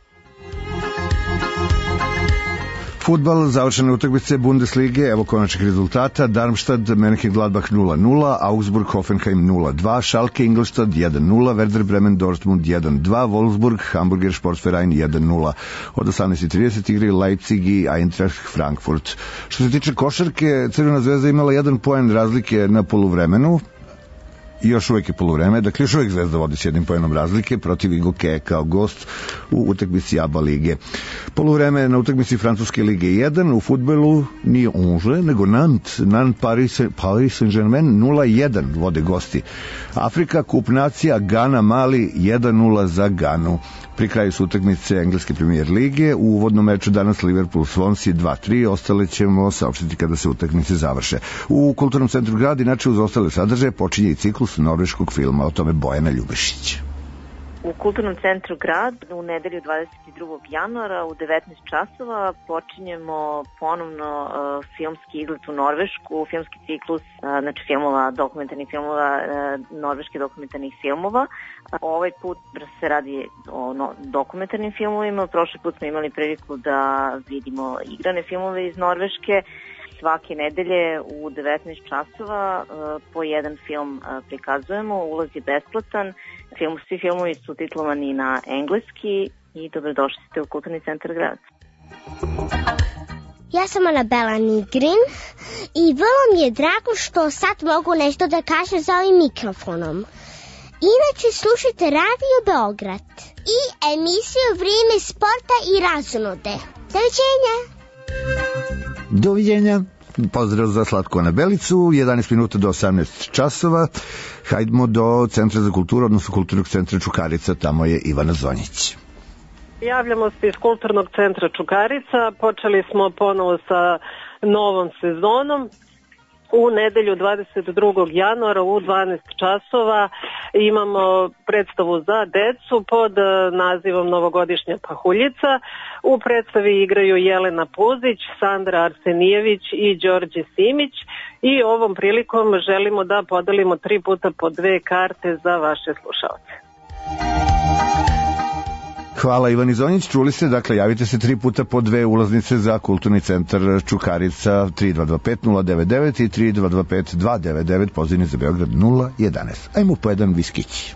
Fudbal, završene utakmice Bundeslige, evo konačnih rezultata: Darmstadt, Mönchengladbach 0-0, Augsburg, Hoffenheim 0-2, Schalke, Ingolstadt 1-0, Werder Bremen, Dortmund 1-2, Wolfsburg, Hamburger Sportverein 1-0. Od 18:30 igraju Leipzig i Eintracht Frankfurt. Što se tiče košarke, Crvena zvezda imala 1 poen razlike na poluvremenu. I još uvek je poluvreme, dakle još uvek Zvezda vodi s 1 poenom razlike protiv Igoke kao gost u utakmici ABA lige. Poluvreme na utakmici Francuske lige 1, u fudbalu nije Angers, nego Nantes Paris Saint-Germain 0-1 vode gosti. Afrika, kup nacija, Gana Mali 1-0 za Ganu. Pri kraju su utakmice Engleske premijer lige, u uvodnom meču danas Liverpool Swansea 2-3, ostale ćemo saopštiti kada se utakmice završe. U Kulturnom centru grada, inače uz ostale sadržaje, počinje i ciklus norveškog filma, o tome Bojana Ljubešić. U Kulturnom centru grad u nedelju 22. januara u 19 časova počinjemo ponovno filmski izlet u Norvešku, filmski ciklus, znači filmova, dokumentarnih filmova, norveške dokumentarnih filmova. Ovaj put se radi o dokumentarnim filmovima, prošli put smo imali priliku da vidimo igrane filmove iz Norveške. Svake nedelje u 19 časova po jedan film prikazujemo, ulaz je besplatan. Svi filmovi su titlovani na engleski i dobrodošli ste u Kulturni centar grada. Ja sam Anabela Nigrin i vrlo mi je drago što sad mogu nešto da kažem za ovim mikrofonom. Inače slušajte Radio Beograd i emisiju Vrijeme sporta i razonode. Doviđenja! Doviđenja! Pozdrav za slatku Anabelicu, 11 minuta do 18 časova. Hajdemo do Centra za kulturu, odnosno Kulturnog centra Čukarica, tamo je Ivana Zonjić. Javljamo se iz Kulturnog centra Čukarica, počeli smo ponovo sa novom sezonom. U nedelju 22. januara u 12 časova imamo predstavu za decu pod nazivom Novogodišnja pahuljica. U predstavi igraju Jelena Puzić, Sandra Arsenijević i Đorđe Simić i ovom prilikom želimo da podelimo 3 puta po 2 karte za vaše slušalce. Hvala Ivan Izonjić, čuli ste, dakle javite se 3 puta po 2 ulaznice za kulturni centar Čukarica 3225-099 i 3225-299, pozivni za Beograd 011. Ajmo po jedan viskić.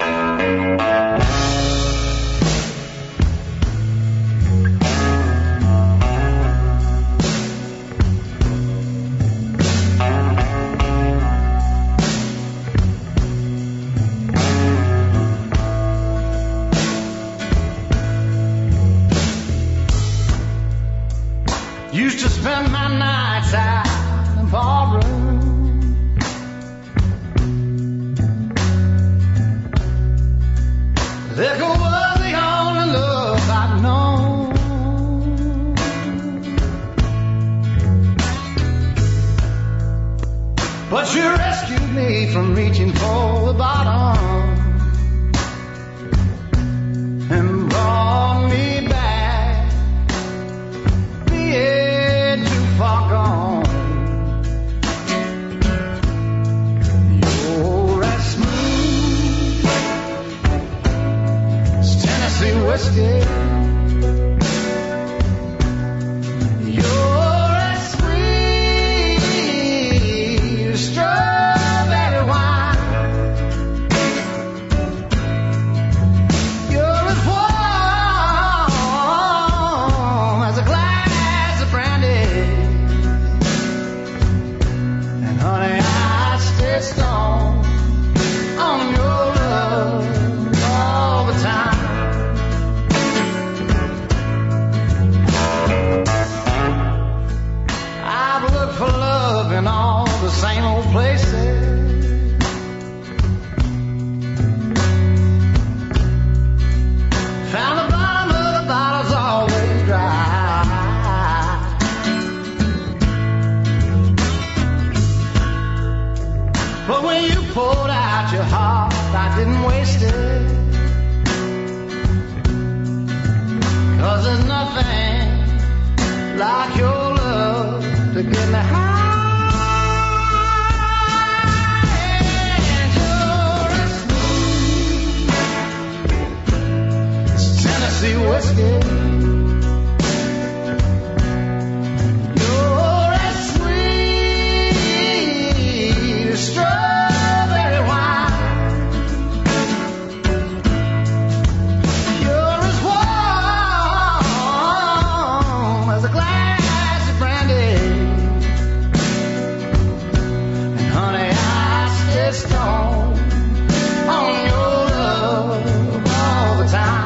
Used to spend my nights out in the ballroom. Liquor was the only love I'd known. But you rescued me from reaching for the bottom and brought me back. Being too far gone. You're as smooth as Tennessee whiskey. You're as sweet as strawberry wine. You're as warm as a glass of brandy. And honey, I stay strong on your love all the time. I've looked for love in all the same old places. Found the bottom of the bottle's always dry. But when you poured out your heart, I didn't waste it. 'Cause there's nothing like your love to get me high. And you're as smooth as Tennessee whiskey. You're as sweet as strawberry wine. You're as warm as a glass of brandy. And honey, I stay strong on your love all the time.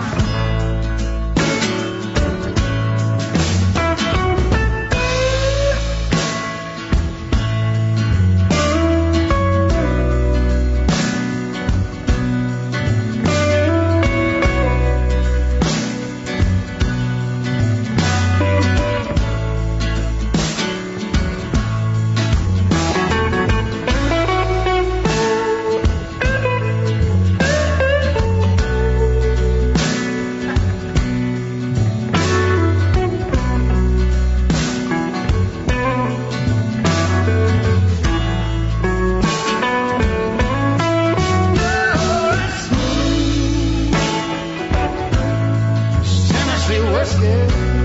Tennessee whiskey.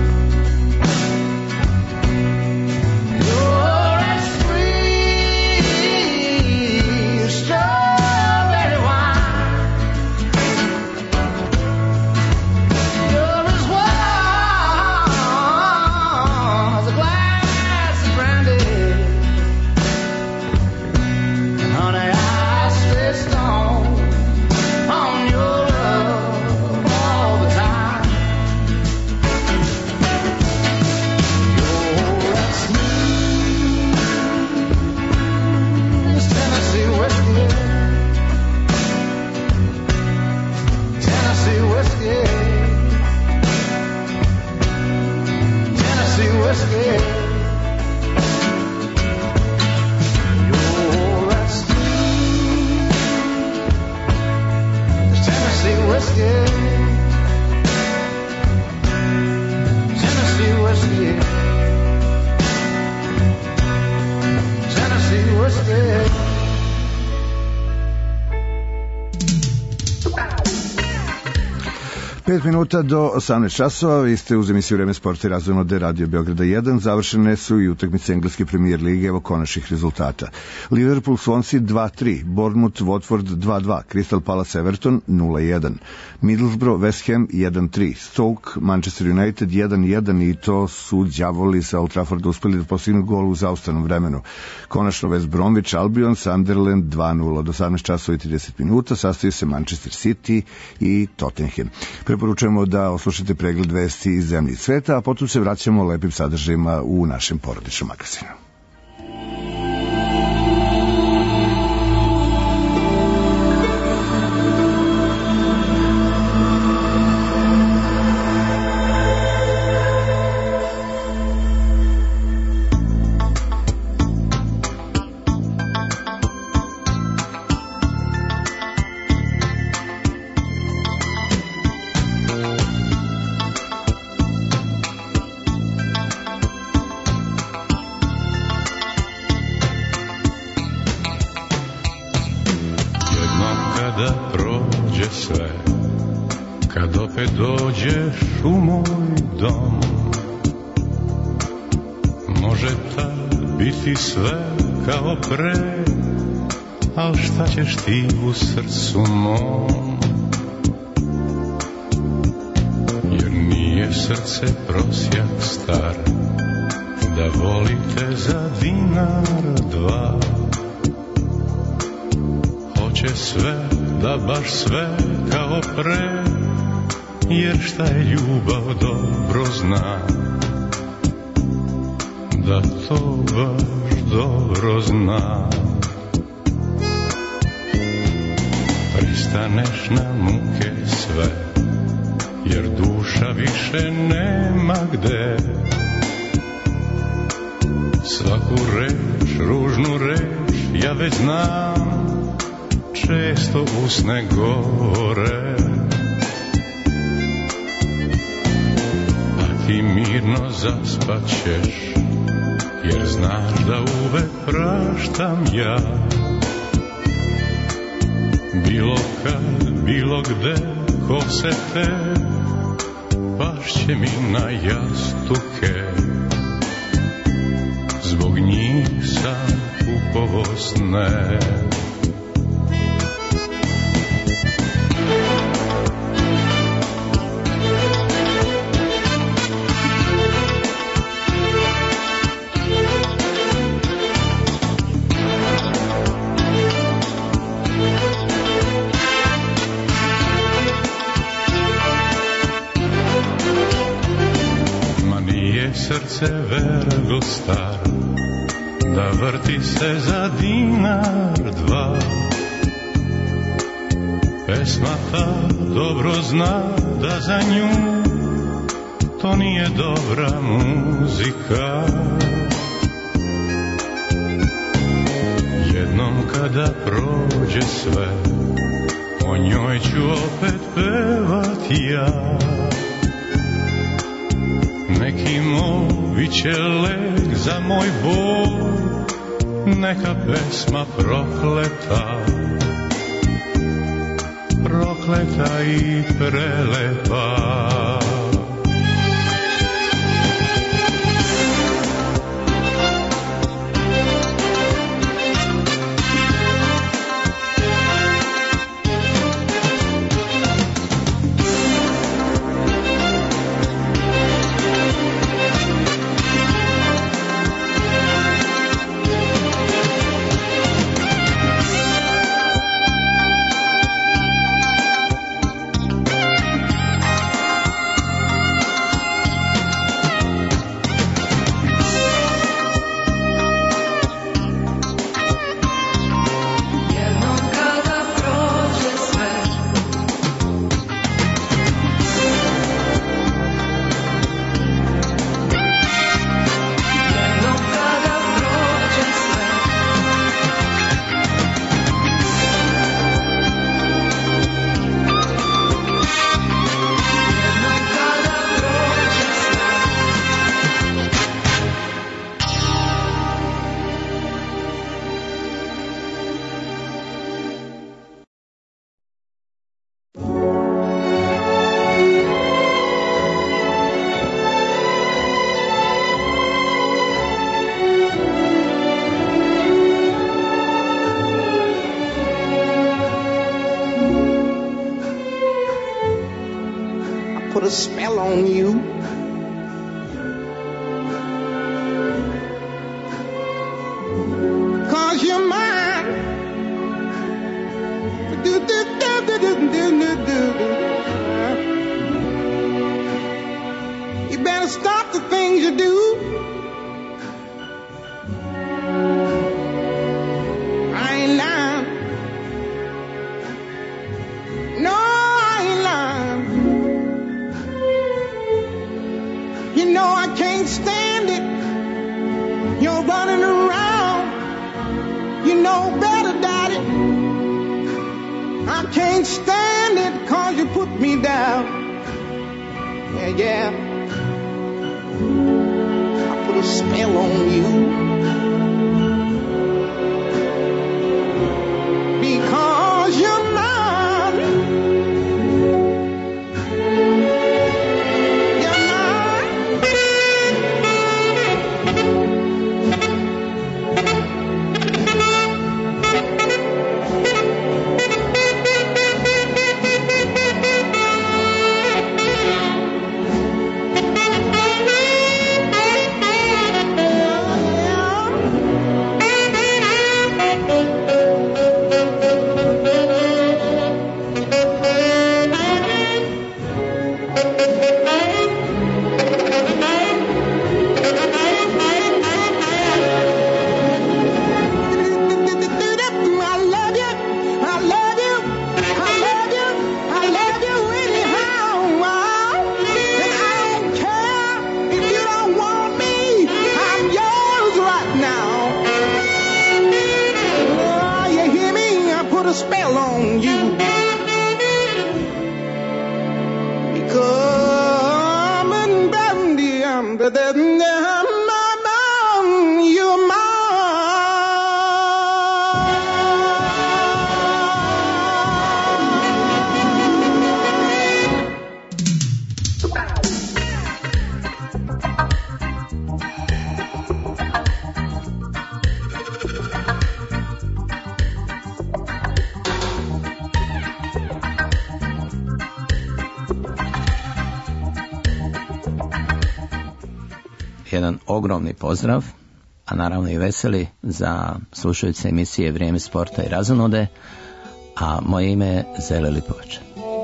You're as sweet as strawberry wine. You're as warm as a glass of brandy. And honey, I stay strong on your love all the time. You're as smooth as Tennessee whiskey. Tennessee whiskey. Tennessee whiskey. You're as smooth as Tennessee whiskey. Tennessee whiskey. Tennessee whiskey. 5 minuta do 18 časova, vi ste uz emisiju Vreme sporta i razvojno de Radio Beograda 1, završene su i utakmice Engleske premijer lige, evo konačnih rezultata. Liverpool Swansea 2-3, Bournemouth Watford 2-2, Crystal Palace Everton 0-1, Middlesbrough West Ham 1-3, Stoke Manchester United 1-1 i to su đavoli sa Old Trafforda uspeli da postignu gol u zaustavnom vremenu. Konačno West Bromwich Albion Sunderland 2-0, do 18 časova i 30 minuta sastoji se Manchester City i Tottenham. Preporučujemo da oslušate pregled vesti iz zemlje i sveta, a potom se vraćamo lepim sadržajima u našem porodičnom magazinu. Sve kao pre, al šta ćeš ti u srcu mom? Jer nije srce prosjak star da volite za dinar dva. Hoće sve, da baš sve kao pre, jer šta je ljubav dobro zna, da to baš dobro zna. Pristaneš na muke sve, jer duša više nema gde. Svaku reč, ružnu reč, ja već znam, često usne gore. A ti mirno zaspaćeš, jer znaš da uvek praštam ja. Bilo kad, bilo gde, ko se te, pašće mi na jastuke. Zbog njih sam kupovo sne. Srce vergo star, da vrti se za dinar dva. Pesma ta dobro zna da za nju to nije dobra muzika. Jednom kada prođe sve, o njoj ću opet pevat ja. Neki moviće leg za moj bol, neka pesma prokleta, prokleta i prelepa. put a spell on you. Cause you're mine. You better stop the things you do. I ain't lying. No, I ain't lying. You know I can't stand it. You're running around. You know better, Daddy. I can't stand it 'cause you put me down. Yeah, yeah. I put a spell on you. Because you're mine. Jedan ogromni pozdrav, a naravno i veseli za slušajuće emisije Vrijeme sporta i razonode, a moje ime je Zele Lipovača.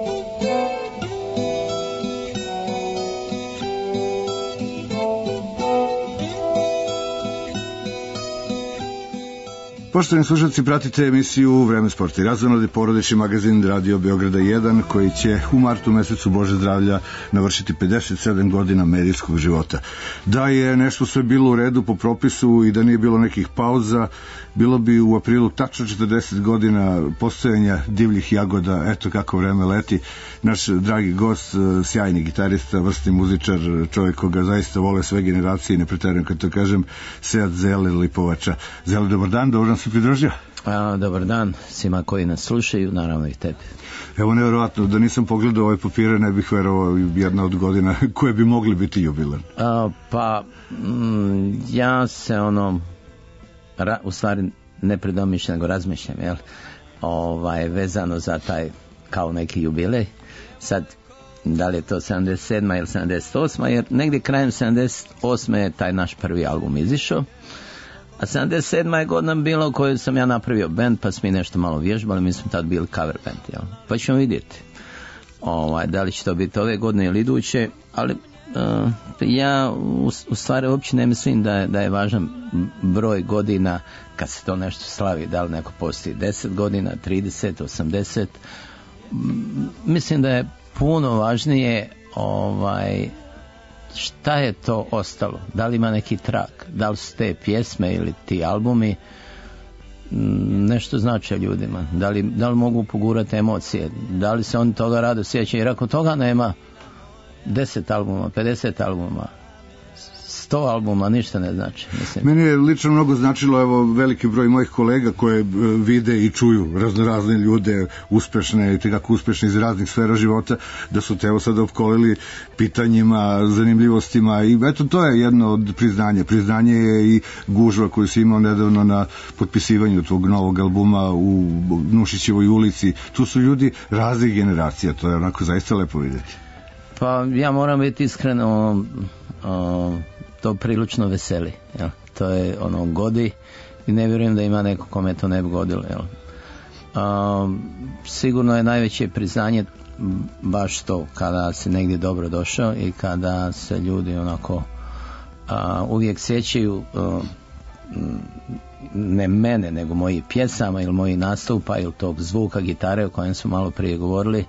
Poštovani slušalci, pratite emisiju Vreme sporta i razonode, porodični magazin Radio Beograda 1, koji će u martu mesecu Bože zdravlja navršiti 57 godina medijskog života. Da je nešto sve bilo u redu po propisu i da nije bilo nekih pauza, bilo bi u aprilu tačno 40 godina postojanja Divljih jagoda. Eto kako vreme leti. Naš dragi gost, sjajni gitarista, vrsni muzičar, čovjek koga zaista vole sve generacije, ne preterujem kad to kažem, Sead Zele Lipovača. Zele, dobar dan, dobro nam se pridružio. Dobar dan svima koji nas slušaju, naravno i tebi. Evo, nevjerovatno, da nisam pogledao ove papire, ne bih verovao jedna od godina koje bi mogli biti jubilarne. Ja se u stvari ne predomišljam, nego razmišljam, jel? Vezano za taj kao neki jubilej. Sad, da li je to 77. ili 78. jer negdje krajem 78. je taj naš prvi album izišao. A 77. je godina bilo koju sam ja napravio band, pa smo mi nešto malo vježbali, mi smo tad bili cover band, jel? Pa ćemo vidjeti da li će to biti ove godine ili iduće, ali ja u stvari uopće ne mislim da je važan broj godina kad se to nešto slavi, da li neko postoji 10 godina, 30, 80. Mislim da je puno važnije šta je to ostalo, da li ima neki trag, da li su te pjesme ili ti albumi nešto znače ljudima, da li mogu pogurati emocije, da li se oni toga rado sjećaju, jer ako toga nema 10 albuma, 50 albuma, 100 albuma, ništa ne znači. Mislim. Meni je lično mnogo značilo, evo, veliki broj mojih kolega koje vide i čuju razne ljude uspešne i tekako uspešne iz raznih sfera života, da su te evo sada opkolili pitanjima, zanimljivostima i eto, to je jedno od priznanja. Priznanje je i gužva koju si imao nedavno na potpisivanju tvog novog albuma u Nušićevoj ulici. Tu su ljudi raznih generacija, to je onako zaista lepo vidjeti. Pa ja moram biti iskreno, to prilično veseli. Jel? To je godi i ne vjerujem da ima neko kome to ne bi godilo. Jel? Sigurno je najveće priznanje baš to kada si negdje dobro došao i kada se ljudi uvijek sjećaju ne mene nego mojih pjesama ili mojih nastupa ili tog zvuka gitare o kojem smo malo prije govorili,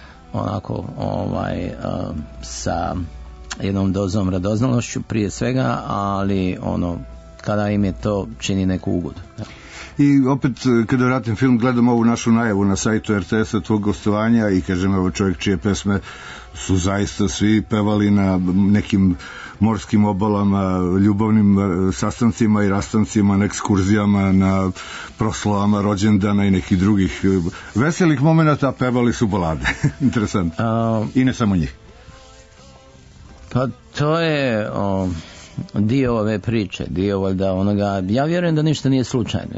sa jednom dozom radoznalošću prije svega, ali kada im je to čini neku ugodu. I opet, kada vratim film, gledam ovu našu najavu na sajtu RTS-a tvog gostovanja i kažem, evo čovjek čije pesme su zaista svi pevali na nekim morskim obalama, ljubavnim sastancima i rastancima, na ekskurzijama, na proslavama rođendana i nekih drugih veselih momenta, pevali su balade. Interesantno. I ne samo njih. Pa to je dio ove priče, dio valjda onoga, ja vjerujem da ništa nije slučajno,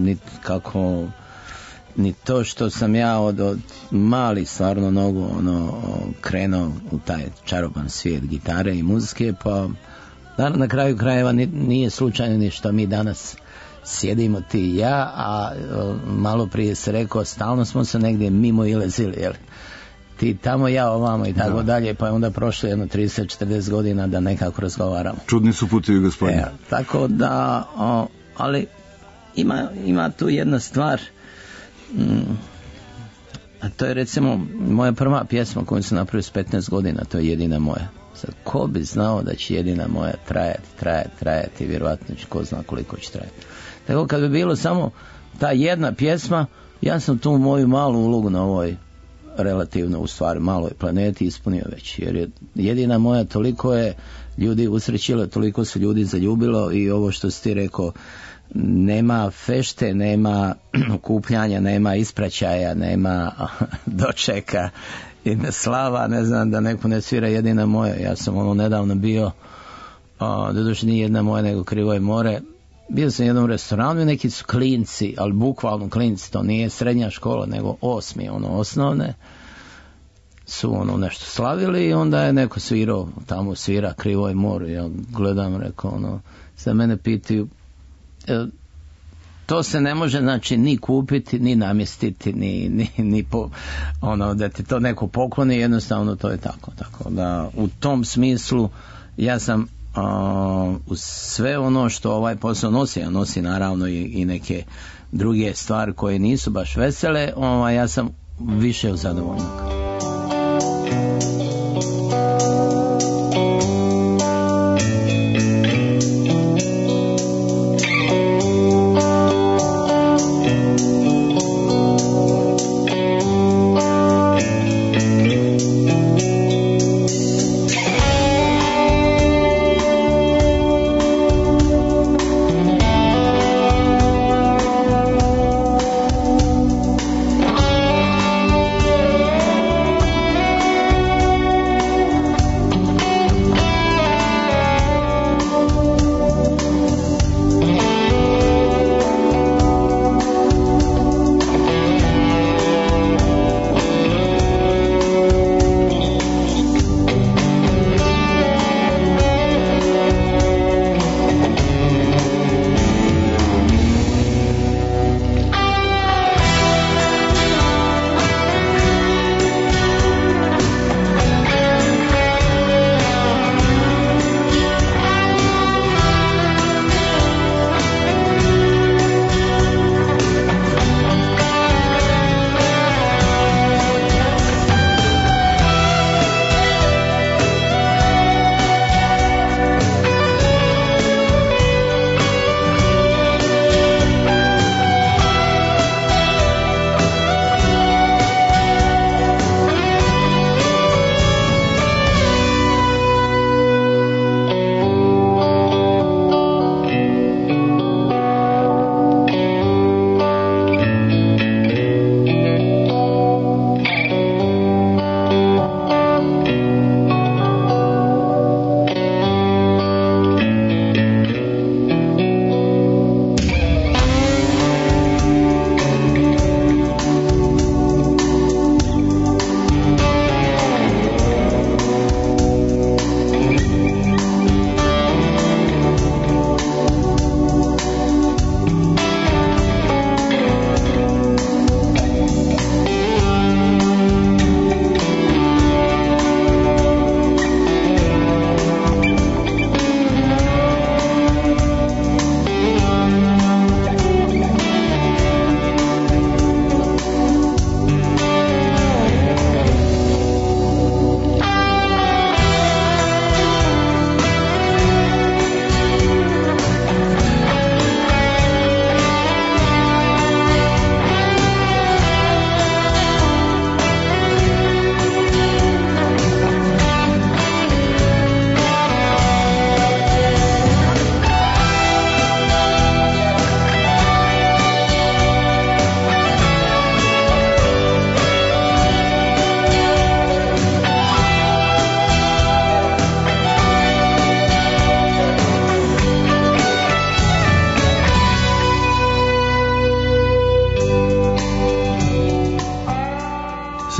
ni to što sam ja od mali stvarno nogu krenuo u taj čaroban svijet gitare i muzike, pa na kraju krajeva nije slučajno ni što mi danas sjedimo ti i ja, a malo prije se rekao, stalno smo se negdje mimo ilezili, jel? Ti tamo, ja ovamo i tako dalje, pa je onda prošlo jedno 30-40 godina da nekako razgovaramo. Čudni su putevi, gospodine. Tako da, ali ima tu jedna stvar, a to je recimo moja prva pjesma koju sam napravio s 15 godina, to je Jedina moja. Sad, ko bi znao da će Jedina moja trajati i vjerovatno će ko zna koliko će trajati. Tako kad bi bilo samo ta jedna pjesma, ja sam tu moju malu ulogu na ovoj relativno u stvari maloj planeti ispunio već, jer je Jedina moja, toliko je ljudi usrećilo, toliko su ljudi zaljubilo i ovo što si ti rekao, nema fešte, nema kupljanja, nema ispraćaja, nema dočeka i slava, ne znam da neko ne svira Jedina moja. Ja sam nedavno bio, doduše nije Jedna moja nego Krivo je more, bio sam u jednom restoranu i neki su klinci, ali bukvalno klinci, to nije srednja škola nego 8. osnovne, su nešto slavili i onda je neko svirao, tamo svira Krivo je more, ja gledam, rekao, za mene pitaju, to se ne može znači ni kupiti, ni namjestiti, ni da ti to neko pokloni, jednostavno to je tako da u tom smislu ja sam uz sve ono što ovaj posao nosi, a nosi naravno i neke druge stvari koje nisu baš vesele, ja sam više u zadovoljnog.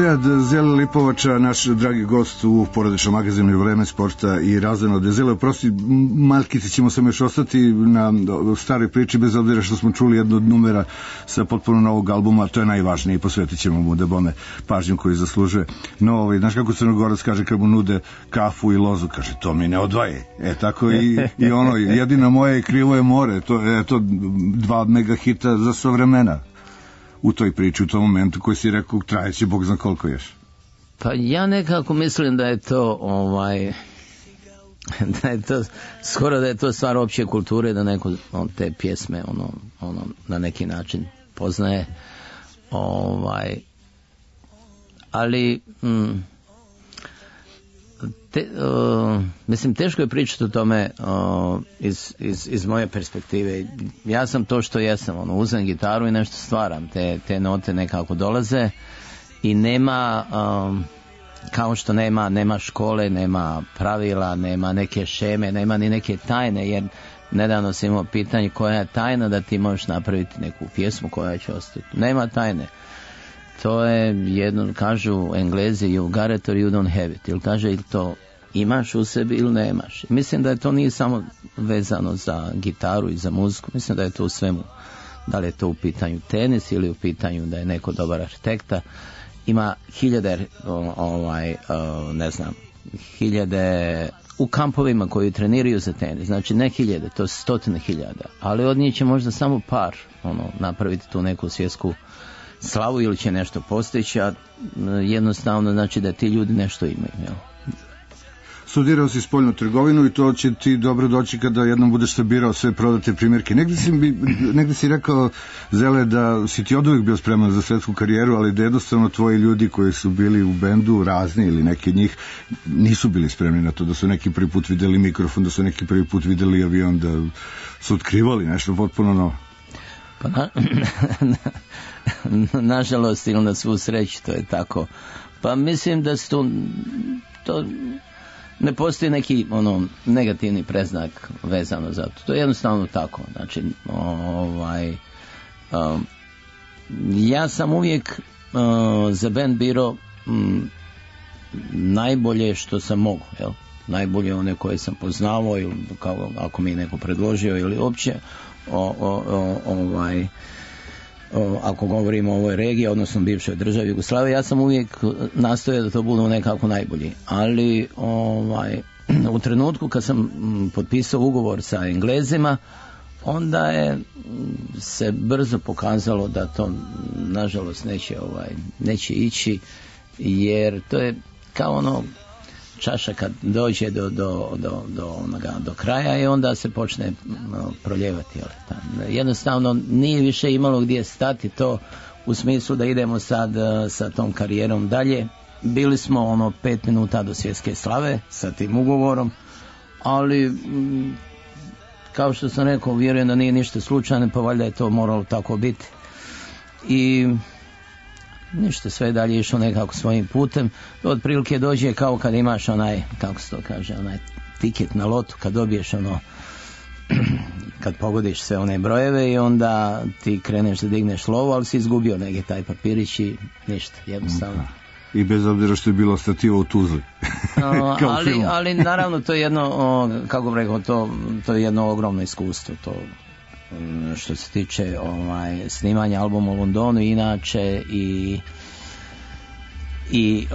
Nenad Zele Lipovača, naš dragi gost u porodičnom magazinu Vreme sporta i razvojno. Zele, prosti, malkice ćemo sam još ostati na staroj priči, bez obzira što smo čuli jednu od numera sa potpuno novog albuma, to je najvažnije i posvetit ćemo mu da bome pažnju koju zaslužuje. No, znaš kako Crnogorac kaže kad mu nude kafu i lozu, kaže to mi ne odvaje. Tako i ono, jedino moje krivo je more, to je to 2 mega hita za sva vremena u toj priči, u tom momentu koji si rekao trajeće Bog zna koliko još. Pa ja nekako mislim da je to da je to skoro da je to stvar opće kulture, da neko te pjesme na neki način poznaje, ali mislim teško je pričati o tome iz moje perspektive. Ja sam to što jesam, uzem gitaru i nešto stvaram, te note nekako dolaze i nema kao što nema škole, nema pravila, nema neke šeme, nema ni neke tajne, jer nedavno sam imao pitanje koja je tajna da ti možeš napraviti neku pjesmu koja će ostati. Nema tajne. To je jedno, kažu Englezi, you got it or you don't have it. Ili kaže, ili to imaš u sebi ili nemaš. Mislim da je to nije samo vezano za gitaru i za muziku. Mislim da je to u svemu. Da li je to u pitanju tenis ili u pitanju da je neko dobar arhitekta. Ima hiljade u kampovima koji treniraju za tenis. Znači ne hiljade, to 100.000. Ali od njih će možda samo par napraviti tu neku svjetsku slavu ili će nešto postići, a jednostavno znači da ti ljudi nešto imaju. Jel? Studirao si spoljnu trgovinu i to će ti dobro doći kada jednom budeš sabirao sve prodate primjerke. Negdje si rekao, Zele, da si ti oduvijek bio spreman za svetsku karijeru, ali da jednostavno tvoji ljudi koji su bili u bendu, razni ili neki od njih, nisu bili spremni na to, da su neki prvi put videli mikrofon, da su neki prvi put videli avion, da su otkrivali nešto potpuno novo. Pa nažalost ili na svu sreću to je tako. Pa mislim da su to ne postoji neki negativni preznak vezano za to. To je jednostavno tako. Znači, ja sam uvijek za band birao najbolje što sam mogu, jel? Najbolje one koje sam poznavao ili ako mi je neko predložio ili uopće ako govorimo o ovoj regiji, odnosno bivšoj državi Jugoslavije, ja sam uvijek nastojao da to budu nekako najbolji. Ali u trenutku kad sam potpisao ugovor sa Englezima, onda je se brzo pokazalo da to nažalost neće ići, jer to je kao čaša kad dođe do kraja i onda se počne proljevati. Jednostavno nije više imalo gdje stati to u smislu da idemo sad sa tom karijerom dalje. Bili smo 5 minuta do svjetske slave sa tim ugovorom, ali kao što sam rekao, vjerujem da nije ništa slučajno, pa valjda je to moralo tako biti. I ništa, sve dalje išlo nekako svojim putem. To otprilike dođe kao kad imaš kako se to kaže, tiket na lotu, kad dobiješ kad pogodiš sve one brojeve i onda ti kreneš da digneš lovu, ali si izgubio neki taj papirić i ništa, jednostavno. I bez obzira što je bilo stativa u Tuzli. ali naravno to je jedno, kako bih rekao, to je jedno ogromno iskustvo, to što se tiče snimanja albuma u Londonu inače i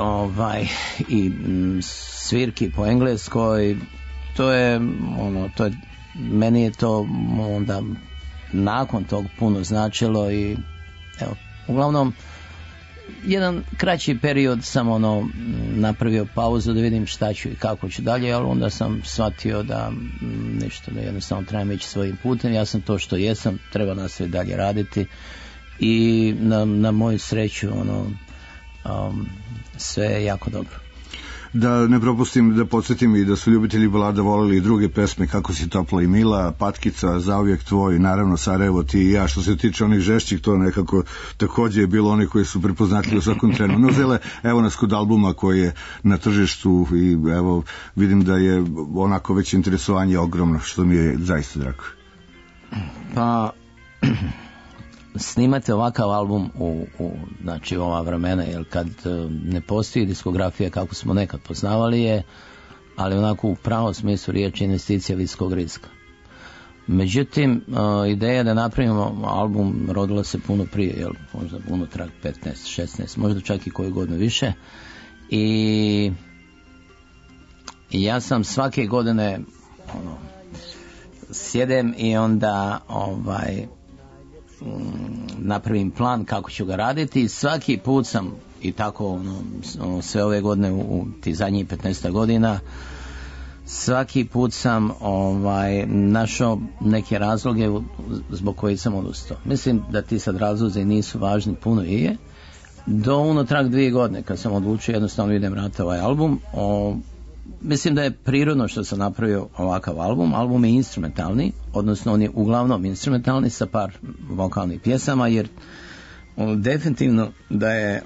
svirki po engleskoj, to je meni je to onda nakon tog puno značilo i evo, uglavnom jedan kraći period sam napravio pauzu da vidim šta ću i kako ću dalje, ali onda sam shvatio da ništa, da jednostavno trebam ići svojim putem. Ja sam to što jesam, treba nastaviti dalje raditi i na moju sreću sve je jako dobro. Da ne propustim da podsjetim i da su ljubitelji balada voleli i druge pesme, Kako si topla i mila, Patkica, Zauvijek tvoj, naravno Sarajevo, ti i ja. Što se tiče onih žešćih, to nekako također je bilo oni koji su prepoznatljivi u svakom trenu. No, Zele, evo nas kod albuma koji je na tržištu i evo vidim da je onako već interesovanje ogromno, što mi je zaista drago. Pa snimate ovakav album znači ova vremena, jer kad ne postoji diskografija kako smo nekad poznavali je, ali onako u pravom smislu riječi investicija visokog rizika. Međutim, ideja da napravimo album rodila se puno prije, jel, možda unutrag 15, 16, možda čak i koju godinu više. I ja sam svake godine sjedem i onda napravim plan kako ću ga raditi i svaki put sam i tako sve ove godine u ti zadnjih 15 godina svaki put sam našao neke razloge zbog kojih sam odustao. Mislim da ti sad razlozi nisu važni, puno i je. Do unutrag 2 godine kad sam odlučio jednostavno idem raditi ovaj album, mislim da je prirodno što sam napravio ovakav album. Album je instrumentalni, odnosno on je uglavnom instrumentalni sa par vokalnih pjesama, jer definitivno da je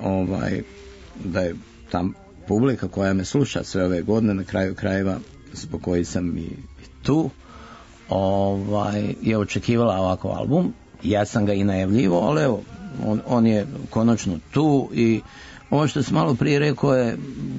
tam publika koja me sluša sve ove godine, na kraju krajeva zbog koji sam i tu, je očekivala ovakav album. Ja sam ga i najavljivao, ali evo, on je konačno tu i ovo što sam malo prije rekao je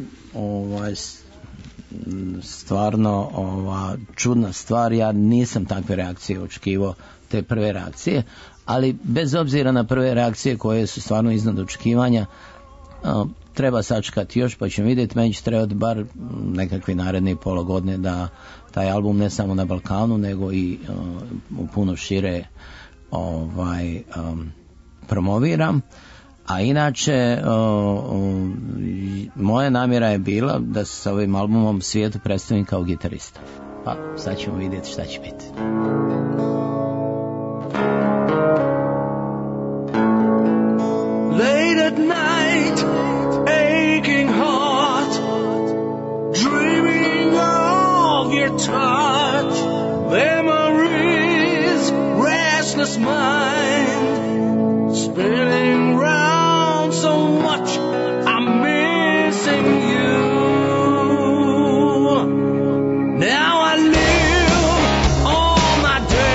stvarno čudna stvar. Ja nisam takve reakcije očekivao, te prve reakcije, ali bez obzira na prve reakcije koje su stvarno iznad očekivanja, treba sačekati još, pa ćemo vidjeti. Meni će trebati bar nekakvi naredni pola godine da taj album ne samo na Balkanu nego i puno šire promoviram. A inače moja namjera je bila da se sa ovim albumom svijetu predstavim kao gitarista. Pa sad ćemo vidjeti šta će biti. Late at night, aching heart, dreaming of your touch, memories, restless mind, spinning round so much, I'm missing you. Now I live all my days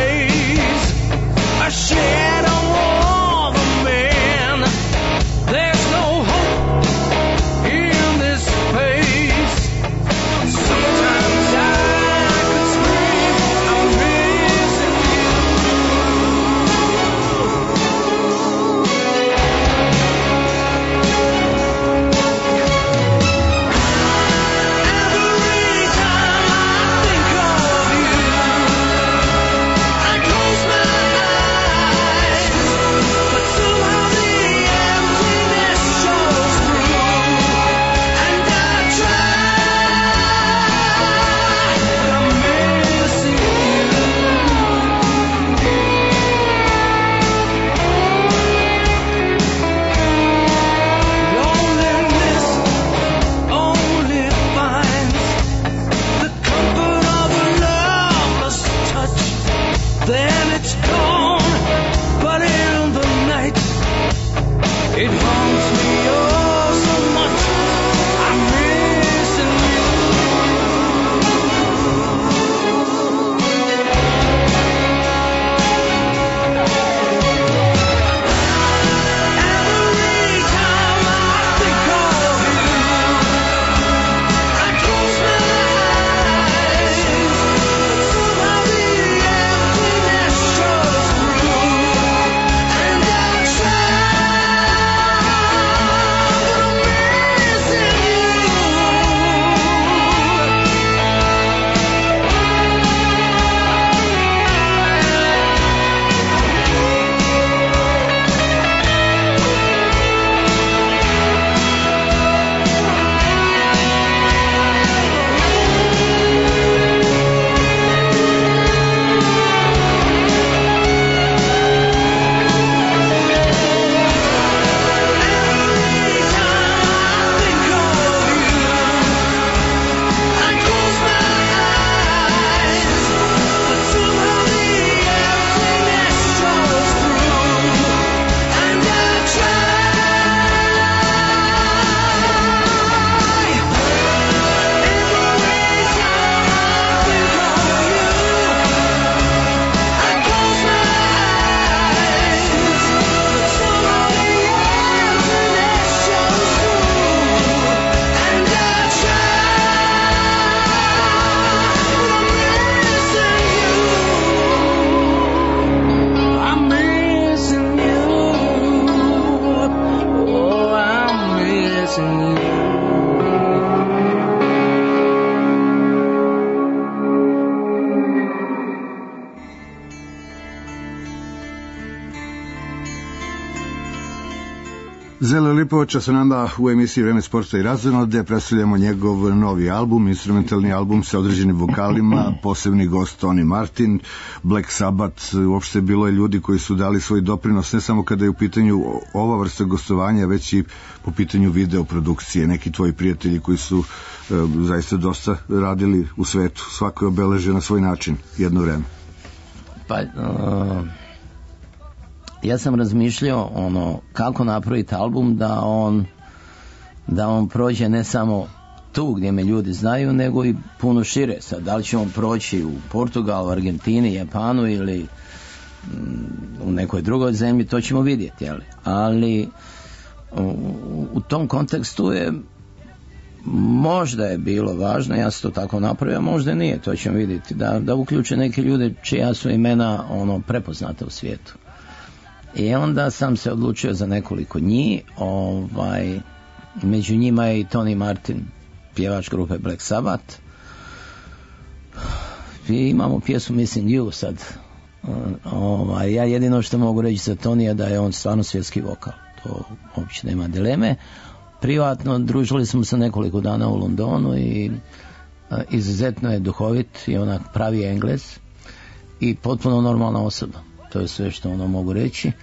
Zele Lipovača sa nama u emisiji Vreme sporta i razonode, gde predstavljamo njegov novi album, instrumentalni album sa određenim vokalima, posebni gost Tony Martin, Black Sabbath, uopšte bilo je ljudi koji su dali svoj doprinos, ne samo kada je u pitanju ova vrsta gostovanja, već i po pitanju videoprodukcije, neki tvoji prijatelji koji su zaista dosta radili u svetu, svako je obeležio na svoj način jedno vreme. Pa, ja sam razmišljao kako napraviti album da on prođe ne samo tu gdje me ljudi znaju, nego i puno šire. Sad, da li će on proći u Portugalu, Argentini, Japanu ili u nekoj drugoj zemlji, to ćemo vidjeti, ali u tom kontekstu je možda je bilo važno, ja sam to tako napravio, možda nije, to ćemo vidjeti, da uključe neke ljude čija su imena prepoznata u svijetu. I onda sam se odlučio za nekoliko njih, među njima je i Tony Martin, pjevač grupe Black Sabbath. I imamo pjesmu Missing You sad. Ja jedino što mogu reći za Tony je da je on stvarno svjetski vokal, to uopće nema dileme. Privatno družili smo se nekoliko dana u Londonu i izuzetno je duhovit i onak pravi Englez i potpuno normalna osoba. To je sve što mogu reći.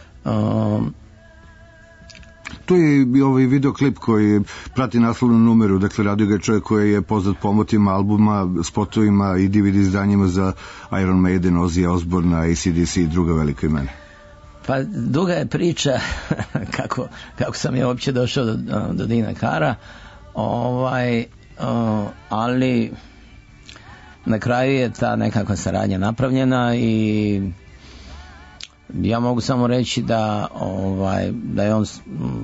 Tu je i ovaj videoklip koji prati naslovnu numeru, dakle radio ga je čovjek koji je poznat pomotima albuma, spotovima i DVD izdanjima za Iron Maiden, Ozzy Osbourne, AC/DC i druga velika imena. Pa duga je priča kako sam ja uopće došao do Dina Kara, ali na kraju je ta nekakva saradnja napravljena i ja mogu samo reći da je on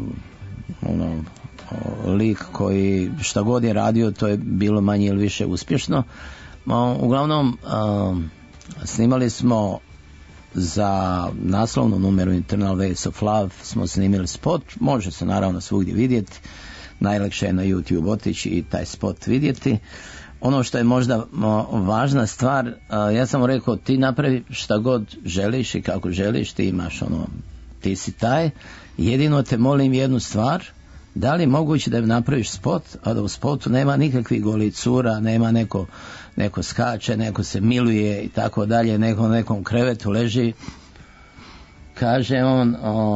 lik koji šta god je radio, to je bilo manje ili više uspješno. Uglavnom snimali smo za naslovnu numeru Internal Waves of Love, smo snimili spot, može se naravno svugdje vidjeti, najlakše je na YouTube otići i taj spot vidjeti. Ono što je možda važna stvar, ja sam rekao, ti napravi šta god želiš i kako želiš, ti imaš ti si taj, jedino te molim jednu stvar, da li je moguće da napraviš spot, a da u spotu nema nikakvih golih cura, nema neko skače, neko se miluje i tako dalje, neko na nekom krevetu leži. Kaže on,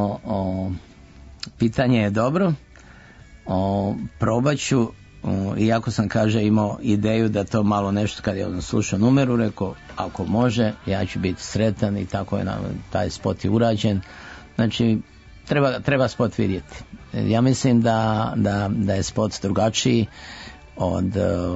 pitanje je dobro, probat ću, iako sam, kaže, imao ideju da to malo nešto, kad je on slušao numeru, rekao, ako može, ja ću biti sretan i tako je taj spot je urađen. Znači, treba spot vidjeti. Ja mislim da je spot drugačiji od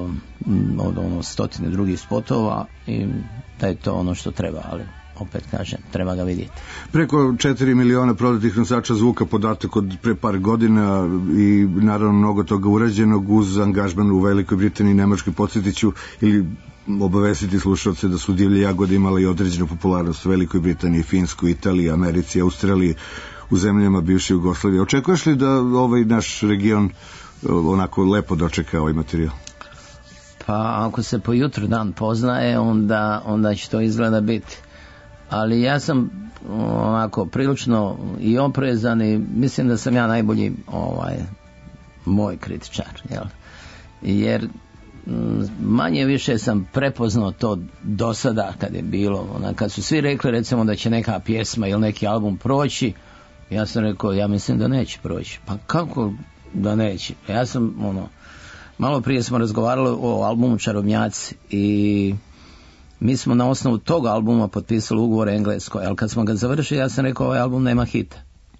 stotine drugih spotova i da je to ono što treba, ali opet kažem, treba ga vidjeti. Preko 4 miliona prodatih nosača zvuka, podatak od pre par godina i naravno mnogo toga urađenog uz angažman u Velikoj Britaniji i Nemačkoj. Podsjetiću ili obavestiti slušalce da su Divlje jagode imala i određenu popularnost u Velikoj Britaniji, Finskoj, Italiji, Americi, Australiji, u zemljama bivše Jugoslavije. Očekuješ li da ovaj naš region onako lepo dočeka ovaj materijal? Pa ako se po jutru dan poznaje, onda će to izgleda biti. Ali ja sam onako prilično i oprezan i mislim da sam ja najbolji moj kritičar, jer manje više sam prepoznao to do sada kad je bilo, kad su svi rekli recimo da će neka pjesma ili neki album proći, ja sam rekao, ja mislim da neće proći. Pa kako da neće? Ja sam malo prije smo razgovarali o albumu Čarobnjaci i mi smo na osnovu tog albuma potpisali ugovor Engleskoj, ali kad smo ga završili, ja sam rekao, ovaj album nema hita.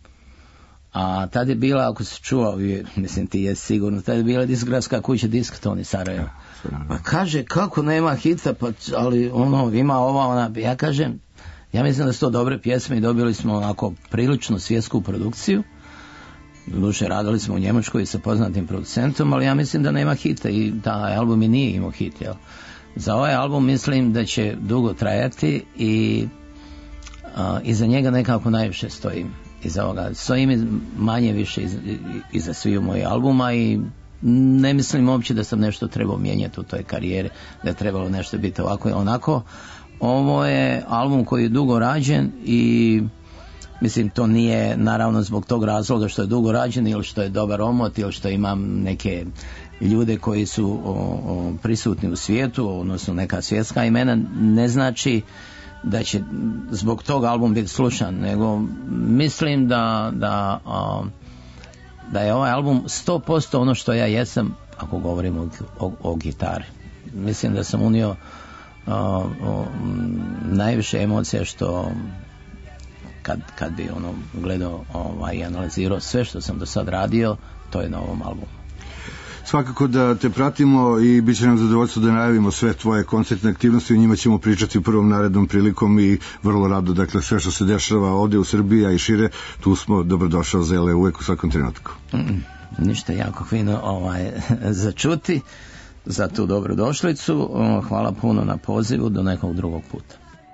A tad je bila, ako se čuo, mislim ti je sigurno, tad je bila diskografska kuća Disktoni Sarajevo. Pa kaže, kako nema hita, pa ali ima ova, ja kažem, ja mislim da su to dobre pjesme i dobili smo onako prilično svjetsku produkciju. Doduše, radili smo u Njemačkoj sa poznatim producentom, ali ja mislim da nema hita i taj album i nije imao hit, Za ovaj album mislim da će dugo trajati i iza njega nekako najviše stojim. Iza ovoga stojim manje više iza svih mojih albuma i ne mislim uopće da sam nešto trebao mijenjati u toj karijeri, da je trebalo nešto biti ovako i onako. Ovo je album koji je dugo rađen i Mislim, to nije naravno zbog tog razloga što je dugo rađen ili što je dobar omot ili što imam neke ljude koji su prisutni u svijetu, odnosno neka svjetska imena, ne znači da će zbog tog album biti slušan, nego mislim da je ovaj album 100% ono što ja jesam ako govorimo o gitari. Mislim da sam unio najviše emocija što kad bi gledao i analizirao sve što sam do sad radio, to je na ovom albumu. Svakako da te pratimo i bit će nam zadovoljstvo da najavimo sve tvoje koncertne aktivnosti, o njima ćemo pričati u prvom narednom prilikom i vrlo rado, dakle sve što se dešava ovdje u Srbiji a i šire, tu smo, dobrodošao Zele uvek u svakom trenutku. Ništa, jako fino za čuti, za tu dobrodošlicu, hvala puno na pozivu, do nekog drugog puta.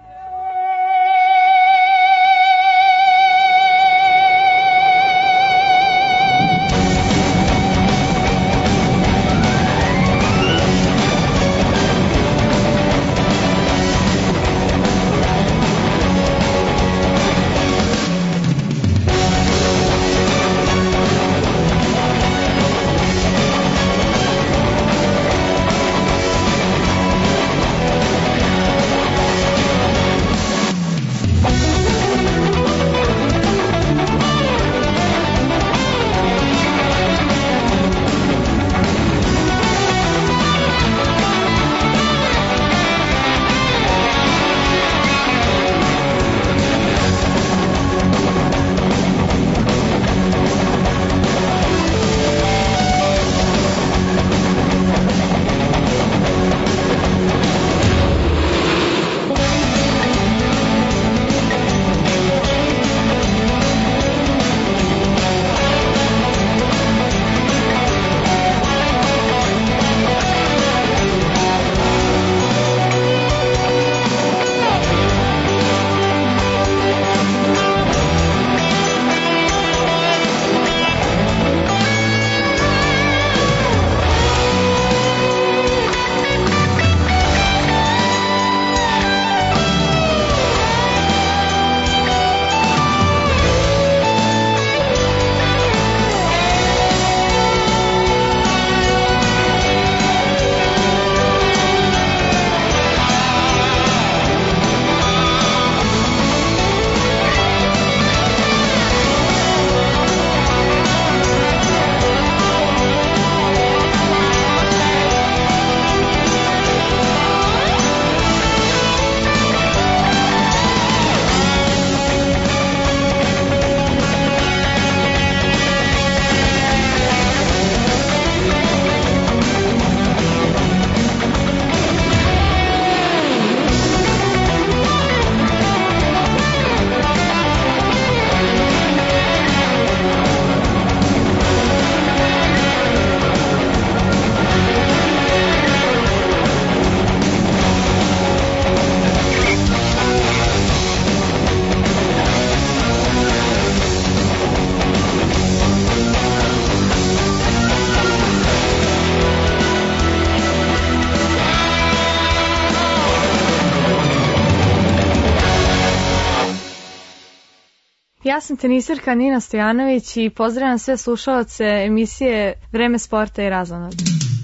Ja sam teniserka Nina Stojanović i pozdravljam sve slušalce emisije Vreme sporta i razonode.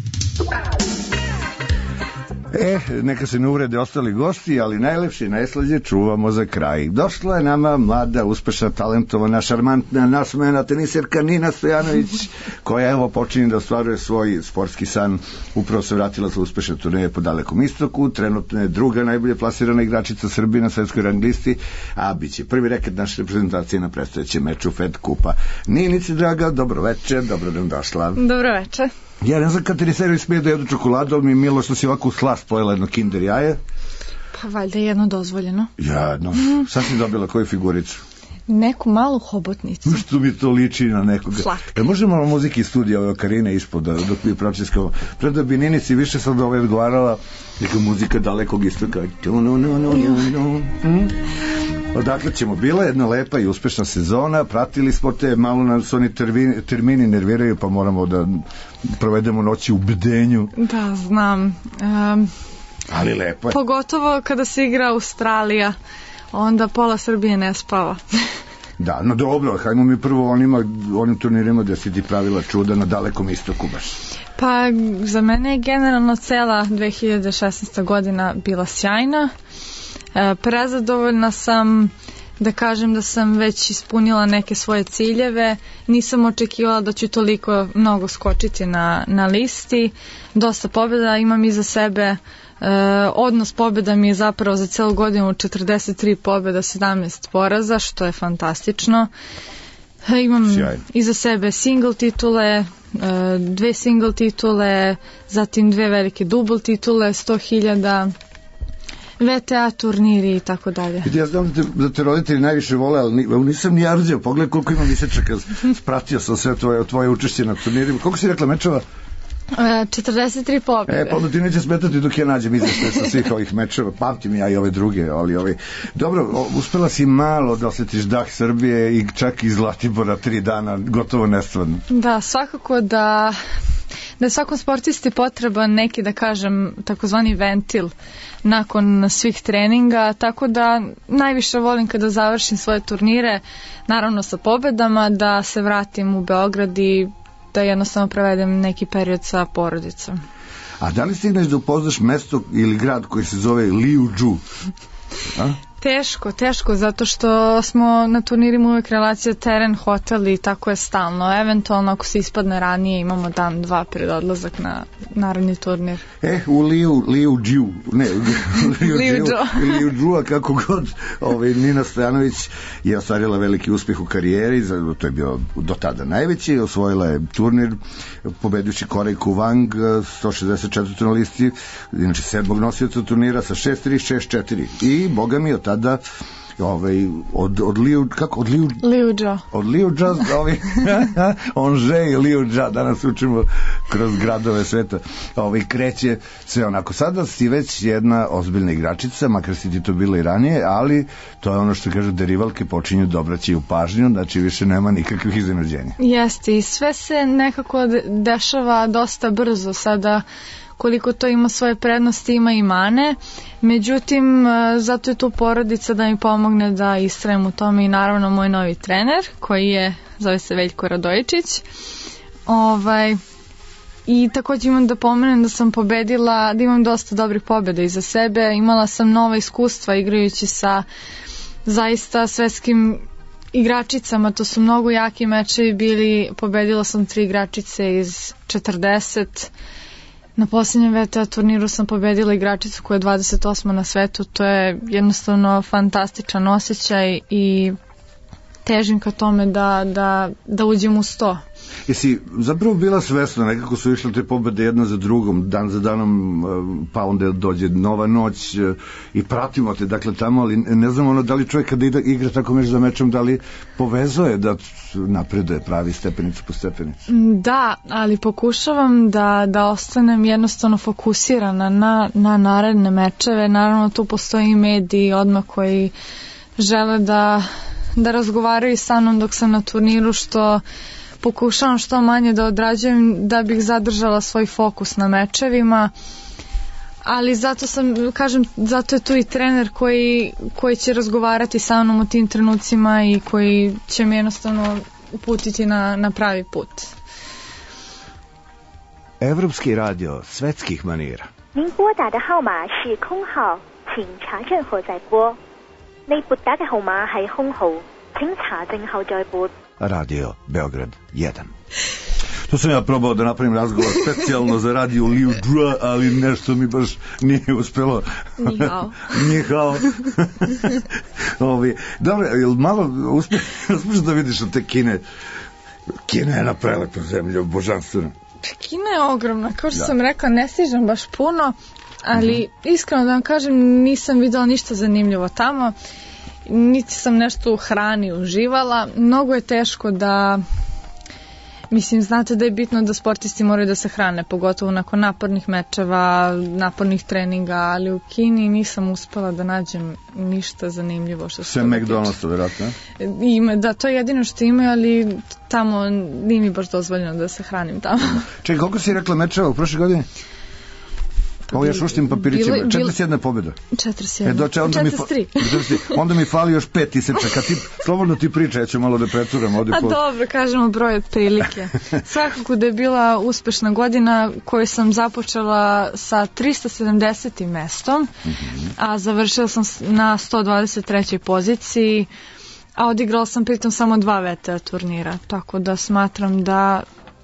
Neka se ne uvrede ostali gosti, ali najlepše i najslađe čuvamo za kraj. Došla je nama mlada, uspešna, talentovana, šarmantna, nasmejana teniserka Nina Stojanović, koja evo počinje da ostvaruje svoj sportski san. Upravo se vratila sa uspešne turneje po Dalekom istoku, trenutno je druga najbolje plasirana igračica Srbije na svetskoj rang listi, a bit će prvi reket naše reprezentacije na predstojećem meču Fed Kupa. Ninici draga, dobro večer, dobro nam došla. Dobro večer. Ja ne znam kad teniseri smije da jedu čokoladu, ali mi je milo što si ovako u slast pojela jedno Kinder jaje. Pa valjda je jedno dozvoljeno. Jadno. Sad si dobila koju figuricu? Neku malu hobotnicu. Što mi to liči na nekoga? Slatka. Možemo malo muzike iz studija ove Karine ispod dok mi pročeskamo. Preda bi Ninici više sad odgovarala neka muzika Dalekog istoka. Odakle ćemo? Bila jedna lepa i uspešna sezona, pratili smo te, malo nas oni termini nerviraju, pa moramo da provedemo noći u bdenju. Da, znam. Ali lepo je. Pogotovo kada se igra Australija, onda pola Srbije ne spava. Da, no dobro, hajmo mi prvo onim turnirima gde si ti pravila čuda na Dalekom istoku baš. Pa za mene je generalno cela 2016. godina bila sjajna. Prezadovoljna sam, da kažem da sam već ispunila neke svoje ciljeve. Nisam očekivala da ću toliko mnogo skočiti na listi. Dosta pobjeda imam iza sebe. Odnos pobjeda mi je zapravo za celu godinu 43 pobjeda, 17 poraza, što je fantastično. Imam iza sebe single titule, 2 single titule, zatim 2 velike double titule, 100.000, VTA turniri i tako dalje. Ja znam da te roditelji najviše vole, ali nisam ni ja rođeo. Pogledaj koliko imam isečaka. Spratio sam sve tvoje učešće na turnirima. Koliko si rekla mečeva? 43 pobjede. Pa onda ti neće smetati dok ja nađem izveštaj sa svih ovih mečeva. Pamtim ja i ove druge, ali dobro, uspela si malo da osjetiš dah Srbije i čak iz Zlatibora 3 dana, gotovo nestvarno. Da, svakako da je svakom sportisti potreban neki, da kažem, takozvani ventil nakon svih treninga, tako da najviše volim kada završim svoje turnire, naravno sa pobedama, da se vratim u Beograd i da jednostavno provedem neki period sa porodicom. A da li stigneš da upoznaš mesto ili grad koji se zove Liuzhu? Teško, zato što smo na turnirima uvijek relacija teren, hotel i tako je stalno. Eventualno ako se ispadne ranije imamo dan, 2 pred odlazak na naredni turnir. U Liuzhu, kako god, Nina Stojanović je ostvarila veliki uspjeh u karijeri, to je bio do tada najveći, osvojila je turnir pobedujući Korej Kuvang, 164. na listi, inače 7. nosioca turnira sa 6-3, 6-4 i boga mi od tada od Liuzha Onže i Liuzha, danas učimo kroz gradove sveta, kreće sve onako. Sada si već jedna ozbiljna igračica, makar si ti to bila i ranije, ali to je ono što kažu da rivalke počinju da obraćaju pažnju, znači više nema nikakvih iznenađenja. Jeste, i sve se nekako dešava dosta brzo sada. Koliko to ima svoje prednosti, ima i mane. Međutim, zato je tu porodica da mi pomogne da istrajem u tome i naravno moj novi trener, koji zove se Veljko Radojičić. I također imam da pomenem da sam pobedila, da imam dosta dobrih pobjeda iza sebe. Imala sam nova iskustva igrajući sa zaista svetskim igračicama, to su mnogo jaki mečevi bili. Pobedila sam 3 igračice iz 40. Na posljednjem VTA turniru sam pobedila igračicu koja je 28. na svetu. To je jednostavno fantastičan osjećaj i težim ka tome da uđem u 100. Jesi zapravo bila svesna, nekako su išle te pobede jedna za drugom, dan za danom, pa onda dođe nova noć i pratimo te, dakle tamo, ali ne znam da li čovjek kada igra tako meč za mečem, da li povezuje da napreduje, pravi stepenicu po stepenicu? Da, ali pokušavam da ostanem jednostavno fokusirana na naredne mečeve. Naravno tu postoji mediji odmah koji žele da razgovaraju sa mnom dok sam na turniru, što pokušavam što manje da odrađujem da bih zadržala svoj fokus na mečevima, ali zato je tu i trener koji će razgovarati sa mnom u tim trenucima i koji će me jednostavno uputiti na pravi put. Evropski radio svetskih manira. 您拨打的號碼是空號，請查證後再撥。你撥打嘅號碼係空號，請查證後再撥。 Radio Beograd 1. To sam ja probao da napravim razgovor specijalno za radio Liuzha, ali nešto mi baš nije uspelo. Nihao. Dobro, malo uspješ da vidiš od te Kine? Kina je jedna prelepa zemlja, božanstvena. Kina je ogromna, kao što sam rekla, ne stižem baš puno, ali iskreno da vam kažem, nisam videla ništa zanimljivo tamo. Niti sam nešto u hrani uživala. Mnogo je teško znate da je bitno da sportisti moraju da se hrane, pogotovo nakon napornih mečeva, napornih treninga, ali u Kini nisam uspela da nađem ništa zanimljivo što se toga tiče. Sve McDonald's, vjerojatno? Da, to je jedino što imaju, ali tamo nije mi baš dozvoljeno da se hranim tamo. Čekaj, koliko si rekla mečeva u prošle godine? Ovo ja šuštim papirićima. 41 pobjeda. 41. 43. Onda mi fali još 5 isečaka. Slobodno ti priča, ja ću malo da preturam. A dobro, kažemo broj od prilike. Svakako da je bila uspešna godina koju sam započela sa 370. mestom, a završila sam na 123. poziciji, a odigrala sam pritom samo 2 VTA turnira, tako da smatram da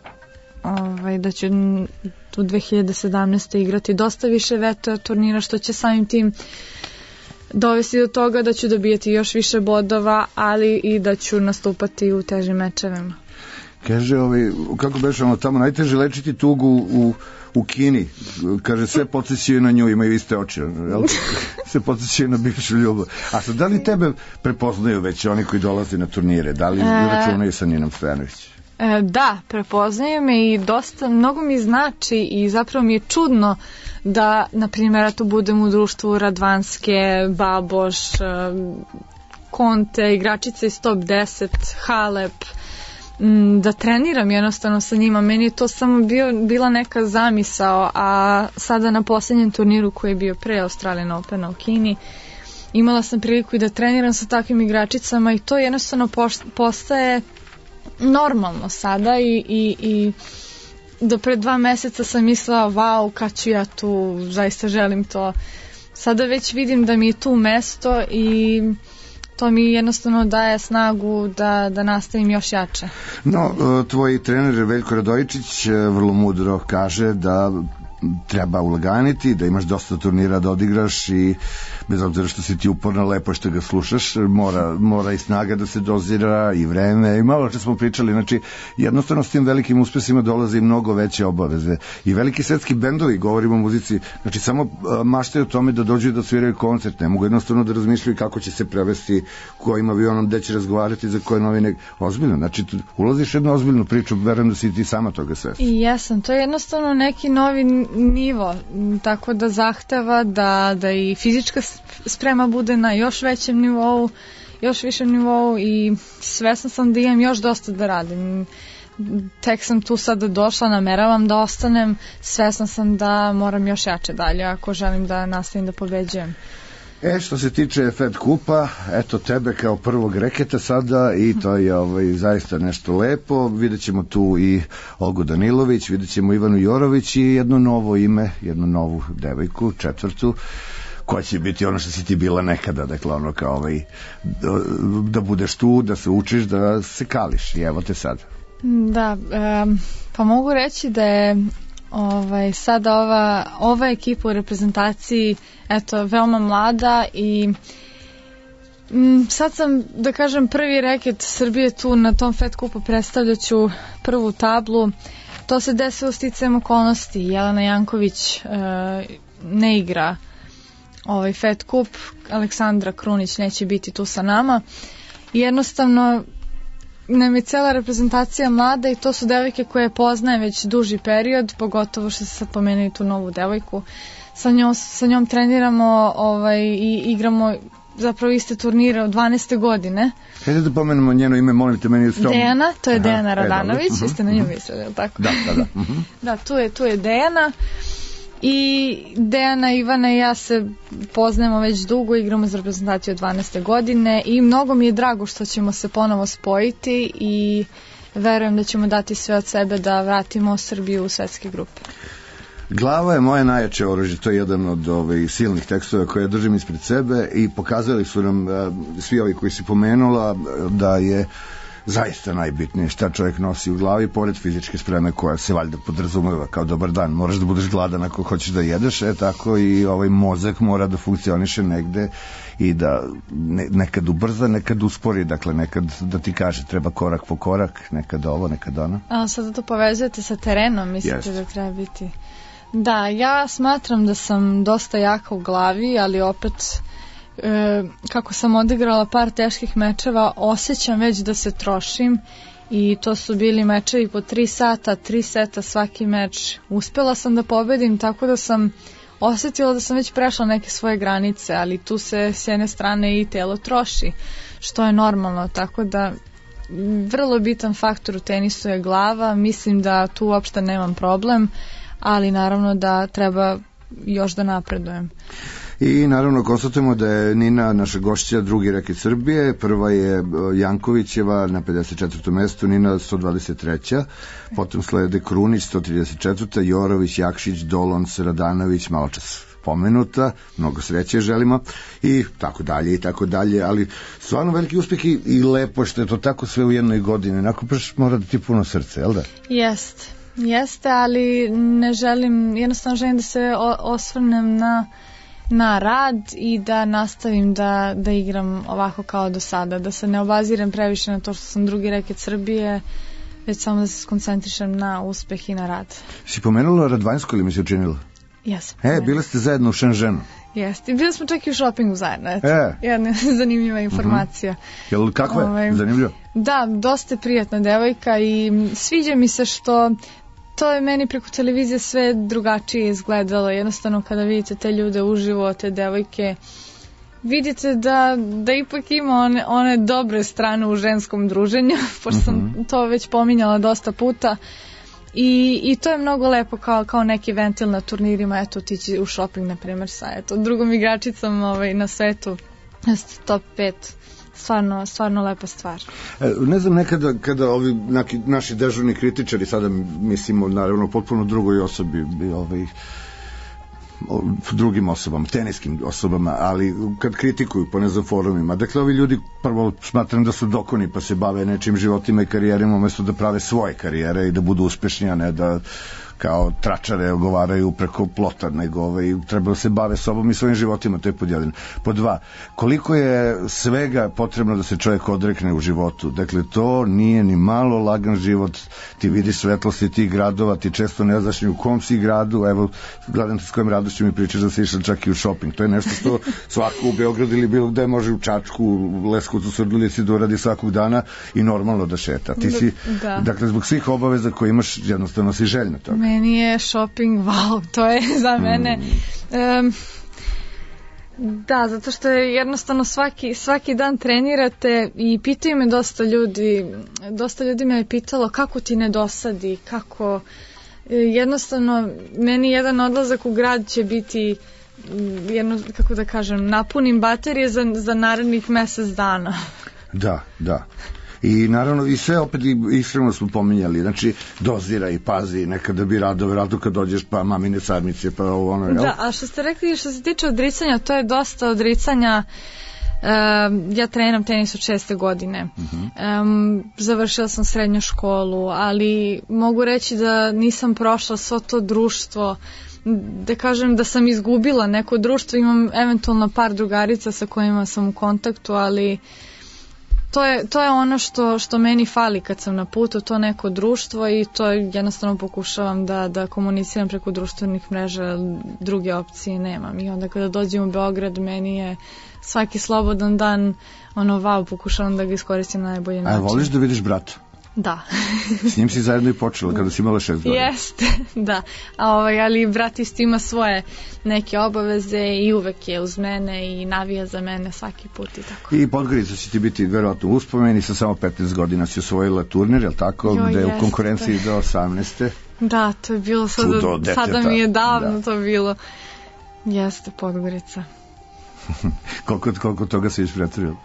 ću u 2017. igrati dosta više VTA turnira, što će samim tim dovesti do toga da ću dobijati još više bodova, ali i da ću nastupati u težim mečevima. Kaže, kako beše ono tamo, najteže lečiti tugu u Kini. Kaže, sve podsjećaju na nju, imaju iste oči. Sve podsjećaju na bivšu ljubav. A sad, da li tebe prepoznaju već oni koji dolaze na turnire? Da li računaju sa Ninom Stojanović? Da, prepoznaju me i mnogo mi znači i zapravo mi je čudno da, na primjer, tu budem u društvu Radvanske, Baboš, Konte, igračice iz top 10, Halep, da treniram jednostavno sa njima. Meni je to samo bila neka zamisao, a sada na posljednjem turniru koji je bio pre Australian Opena u Kini, imala sam priliku i da treniram sa takvim igračicama i to jednostavno postaje normalno sada i do pre 2 meseca sam mislila, wow, kad ću ja tu, zaista želim to. Sada već vidim da mi je tu mesto i to mi jednostavno daje snagu da nastavim još jače. No, tvoj trener Veljko Radojičić vrlo mudro kaže da treba ulaganiti, da imaš dosta turnira da odigraš i bez obzira što si ti uporna, lepo što ga slušaš, mora i snaga da se dozira i vreme i malo što smo pričali, znači jednostavno s tim velikim uspesima dolaze i mnogo veće obaveze i veliki svetski bendovi, govorimo o muzici, znači samo maštaju o tome da dođu da sviraju koncert, ne mogu jednostavno da razmišljaju kako će se prevesti, kojim avionom, gde će razgovarati, za koje novine, ozbiljno, znači ulaziš jednu ozbiljnu priču, verujem da si ti sama toga sve. I jesam, to je jednostavno neki novi nivo, tako da zahteva da i fizička sprema bude na još većem nivou, još višem nivou i svesna sam da imam još dosta da radim. Tek sam tu sada došla, nameravam da ostanem, svesna sam da moram još jače dalje ako želim da nastavim da pobeđujem. Što se tiče Fed Kupa, eto tebe kao prvog reketa sada i to je zaista nešto lepo. Vidjet ćemo tu i Olgu Danilović, vidjet ćemo Ivanu Jorović i jedno novo ime, jednu novu devojku, 4. koja će biti ono što si ti bila nekada, dakle ono kao da budeš tu, da se učiš, da se kališ i evo te sad. Da, pa mogu reći da je sada ova ekipa u reprezentaciji veoma mlada i sad sam, da kažem, prvi reket Srbije tu na tom Fed Kupu, predstavljaću prvu tablu. To se desilo sticajem okolnosti. Jelena Janković ne igra Fed Kup, Aleksandra Krunić neće biti tu sa nama. Jednostavno nam je cela reprezentacija mlada i to su devojke koje poznajem već duži period, pogotovo što se sad pomenuli tu novu devojku. Sa njom treniramo i igramo zapravo iste turnire od 12. godine. Hajde da pomenemo njeno ime, molim te meni. Dejana, to je Dejana Radanović, vi ste na nju mislili, je li tako? Da. Da, tu je Dejana. I Dejana, Ivana i ja se poznajemo već dugo, igramo za reprezentaciju od 12. godine i mnogo mi je drago što ćemo se ponovo spojiti i verujem da ćemo dati sve od sebe da vratimo Srbiju u svetske grupe. Glava je moje najjače oružje, to je jedan od silnih tekstova koje držim ispred sebe i pokazali su nam svi ovi koji si pomenula da je zaista najbitnije šta čovjek nosi u glavi, pored fizičke spreme koja se valjda podrazumeva kao dobar dan. Moraš da budeš gladan ako hoćeš da jedeš, tako i mozak mora da funkcioniše negde i da nekad ubrza, nekad uspori, dakle nekad da ti kaže treba korak po korak, nekad ovo, nekad ono. A sada to povezujete sa terenom, mislite da treba biti? Da, ja smatram da sam dosta jaka u glavi, ali opet kako sam odigrala par teških mečeva, osjećam već da se trošim i to su bili mečevi po 3 sata, 3 seta svaki meč. Uspela sam da pobedim, tako da sam osjetila da sam već prešla neke svoje granice, ali tu se s jedne strane i telo troši, što je normalno, tako da vrlo bitan faktor u tenisu je glava. Mislim da tu uopšte nemam problem, ali naravno da treba još da napredujem. I naravno konstatujemo da je Nina naša gošća drugi reket Srbije, prva je Jankovićeva na 54. mestu, Nina 123. Potom slede Krunić 134. Jorović, Jakšić, Dolonc, Radanović, maločas pomenuta, mnogo sreće želimo i tako dalje, ali stvarno veliki uspeh i lepo što je to tako sve u jednoj godini, onako baš mora da ti puno srce, jel da? Jeste, ali ne želim, jednostavno želim da se osvrnem na rad i da nastavim da igram ovako kao do sada, da se ne obazirem previše na to što sam drugi reket Srbije, već samo da se skoncentrišem na uspeh i na rad. Si pomenula Radvanjsku ili mi se učinilo? Jesam. Bile ste zajedno u Šenženu. Jeste, bili smo čak i u šopingu zajedno, jedna zanimljiva informacija. Jel kakva je? Zanimljivo? Da, dosta je prijatna devojka i sviđa mi se što to je meni preko televizije sve drugačije izgledalo. Jednostavno kada vidite te ljude uživo, te devojke, vidite da ipak ima one dobre strane u ženskom druženju, pošto sam to već pominjala dosta puta. I to je mnogo lepo kao neki ventil na turnirima, eto otići u shopping na primjer sa drugom igračicom na svetu, top 5. Stvarno lepa stvar. Ne znam, nekada kada ovi naši dežurni kritičari, sada mislimo naravno potpuno drugoj osobi, drugim osobama, teniskim osobama, ali kad kritikuju po forumima, dakle ovi ljudi prvo smatram da su dokoni pa se bave nečim životima i karijerima umesto da prave svoje karijere i da budu uspešni, a ne da kao tračare ogovaraju preko plota, nego treba da se bave sobom i svojim životima, to je pod jedan. Pod dva, koliko je svega potrebno da se čovjek odrekne u životu, dakle to nije ni malo lagan život, ti vidiš svetlosti tih gradova, ti često ne znaš ni u kom si gradu, evo gledam te s kojim radošću mi pričaš da si išla čak i u shopping, to je nešto što svako u Beogradu ili bilo gde može u Čačku, u Leskovcu, Surdulici da uradi svakog dana i normalno da šeta. Ti si, dakle zbog svih obaveza koje imaš jednostavno si željna toga. Meni je shopping, wow, to je za mene da, zato što je jednostavno svaki dan trenirate i pitaju me dosta ljudi me je pitalo kako ti ne dosadi, kako jednostavno meni jedan odlazak u grad će biti kako da kažem, napunim baterije za narednih mesec dana. Da. I naravno i sve opet iskreno smo pominjali, znači dozira i pazi, nekada bi rado kad dođeš pa mamine sarmice pa ono, jel? Da, a što ste rekli što se tiče odricanja, to je dosta odricanja. Ja treniram tenis od 6. godine. Završila sam srednju školu, ali mogu reći da nisam prošla svo to društvo, da kažem da sam izgubila neko društvo, imam eventualno par drugarica sa kojima sam u kontaktu, ali to je ono što meni fali kad sam na putu, to neko društvo i to jednostavno pokušavam da komuniciram preko društvenih mreža, druge opcije nemam. I onda kada dođem u Beograd, meni je svaki slobodan dan pokušavam da ga iskoristim na najbolji način. A voliš da vidiš brata? Da. S njim si zajedno i počela kada si imala 6 godina. Jeste, da. Ali brat isto ima svoje neke obaveze i uvek je uz mene i navija za mene svaki put i tako. I Podgorica će ti biti verovatno uspomeni, sa samo 15 godina si osvojila turnir, je li tako? Gde je u konkurenciji do 18. Da, to je bilo sada mi je davno to bilo. Jeste, Podgorica. Koliko toga se već pretvorilo?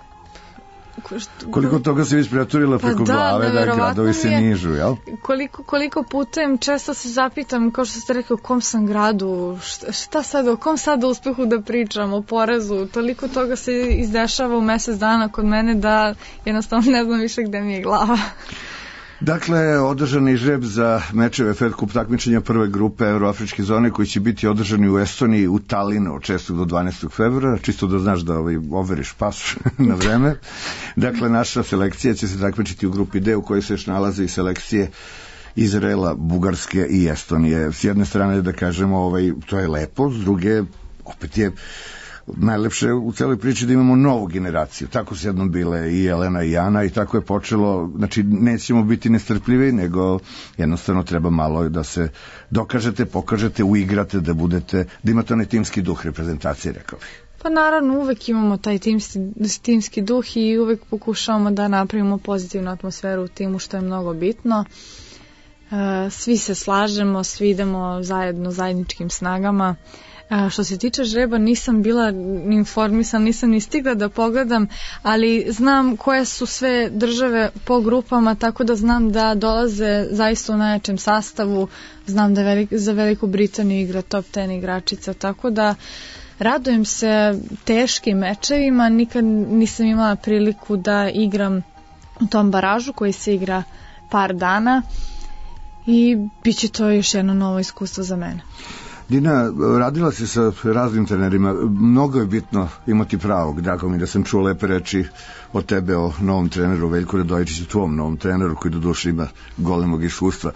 Koliko toga se već preturila preko glave da gradovi se nižu, jel? Koliko putem često se zapitam, kao što ste rekli, u kom sam gradu, šta sad, o kom sad uspehu da pričam, o porazu, toliko toga se izdešava u mesec dana kod mene da jednostavno ne znam više gde mi je glava. Dakle, održani žreb za mečeve Fed Cup takmičenja prve grupe Euroafričke zone koji će biti održani u Estoniji, u Talinu od 6. do 12. februara, čisto da znaš da overiš pas na vreme. Dakle, naša selekcija će se takmičiti u grupi D u kojoj se još nalaze i selekcije Izraela, Bugarske i Estonije. S jedne strane da kažemo, to je lepo, s druge opet je najlepše u celoj priči da imamo novu generaciju. Tako su jednom bile i Jelena i Ana i tako je počelo. Znači, nećemo biti nestrpljivi, nego jednostavno treba malo da se dokažete, pokažete, uigrate, da imate onaj timski duh reprezentacije, rekao bih. Pa naravno, uvek imamo taj timski duh i uvek pokušavamo da napravimo pozitivnu atmosferu u timu, što je mnogo bitno. Svi se slažemo, svi idemo zajedno zajedničkim snagama. Što se tiče žreba, nisam bila informisana, nisam ni stigla da pogledam, ali znam koje su sve države po grupama, tako da znam da dolaze zaista u najjačem sastavu, znam da za Veliku Britaniju igra top 10 igračica, tako da radujem se teškim mečevima, nikad nisam imala priliku da igram u tom baražu koji se igra par dana i bit će to još jedno novo iskustvo za mene. Dina, radila si sa raznim trenerima, mnogo je bitno imati pravog, drago mi da sam čuo lepe reči od tebe o novom treneru Veljku Radojičiću, tvom novom treneru koji doduše ima golemog iskustva.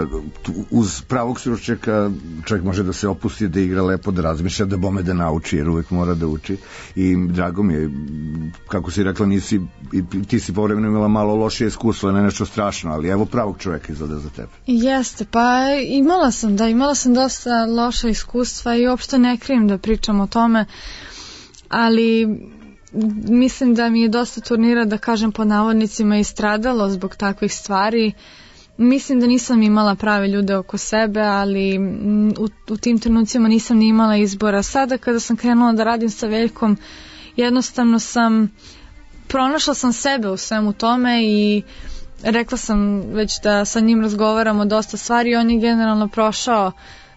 Uz pravog stručnjaka čovjek može da se opusti, da igra lepo, da razmišlja, da bome da nauči, jer uvek mora da uči i drago mi je, kako si rekla, ti si povremeno imala malo lošije iskustvo, ne nešto strašno, ali evo pravog čovjeka izgleda za tebe. Jeste, pa imala sam dosta loša iskustva i uopšte ne krijem da pričam o tome, ali mislim da mi je dosta turnira, da kažem pod navodnicima, i stradalo zbog takvih stvari. Mislim da nisam imala prave ljude oko sebe, ali u tim trenucima nisam ni imala izbora. Sada kada sam krenula da radim sa Veljkom, jednostavno pronašla sam sebe u svemu tome i rekla sam već da sa njim razgovaramo dosta stvari. On je generalno prošao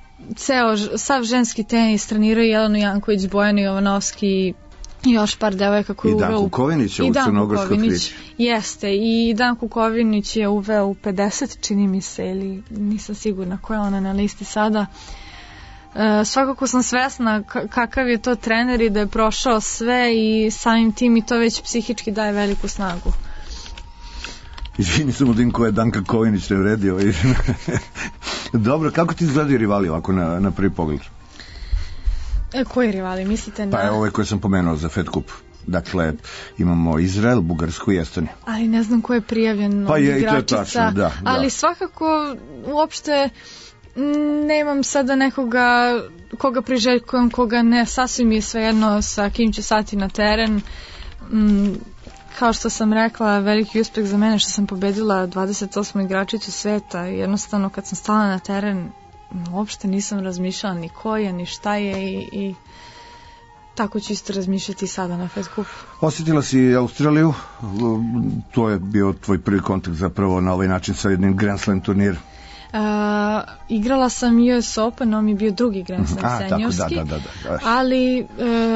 sav ženski tenis, trenirao Jelenu Janković, Bojana Jovanovski i još par devojaka koji uveo... I Dan Kukovinić je u Crnogorskoj priči. Jeste, i Dan Kukovinić je uveo u 50, čini mi se, ili nisam sigurna koja je ona na listi sada. Svakako sam svesna kakav je to trener i da je prošao sve i samim tim i to već psihički daje veliku snagu. Izvini samo Din ko je Dan Kukovinić ne vredio. Dobro, kako ti izgledaju rivali ovako na prvi pogled? Koji rivali, mislite na... Pa je ovaj koji sam pomenuo za Fed Cup. Dakle, imamo Izrael, Bugarsku i Estoniju. Ali ne znam ko je prijavljen pa je, igračica. I to je tačno, da. Ali svakako uopšte nemam sada nekoga koga priželjkujem, koga ne, sasvim je svejedno sa kim ću sati na teren. Kao što sam rekla, veliki uspeh za mene što sam pobedila 28. igračicu sveta. Jednostavno kad sam stala na teren uopšte nisam razmišljala ni ko je, ni šta je i tako ću isto razmišljati sada na Fed Cupu. Osjetila si Australiju, to je bio tvoj prvi kontakt zapravo na ovaj način sa jednim Grand Slam turnirom. Igrala sam US Open, on mi je bio drugi Grand Slam seniorski, da. ali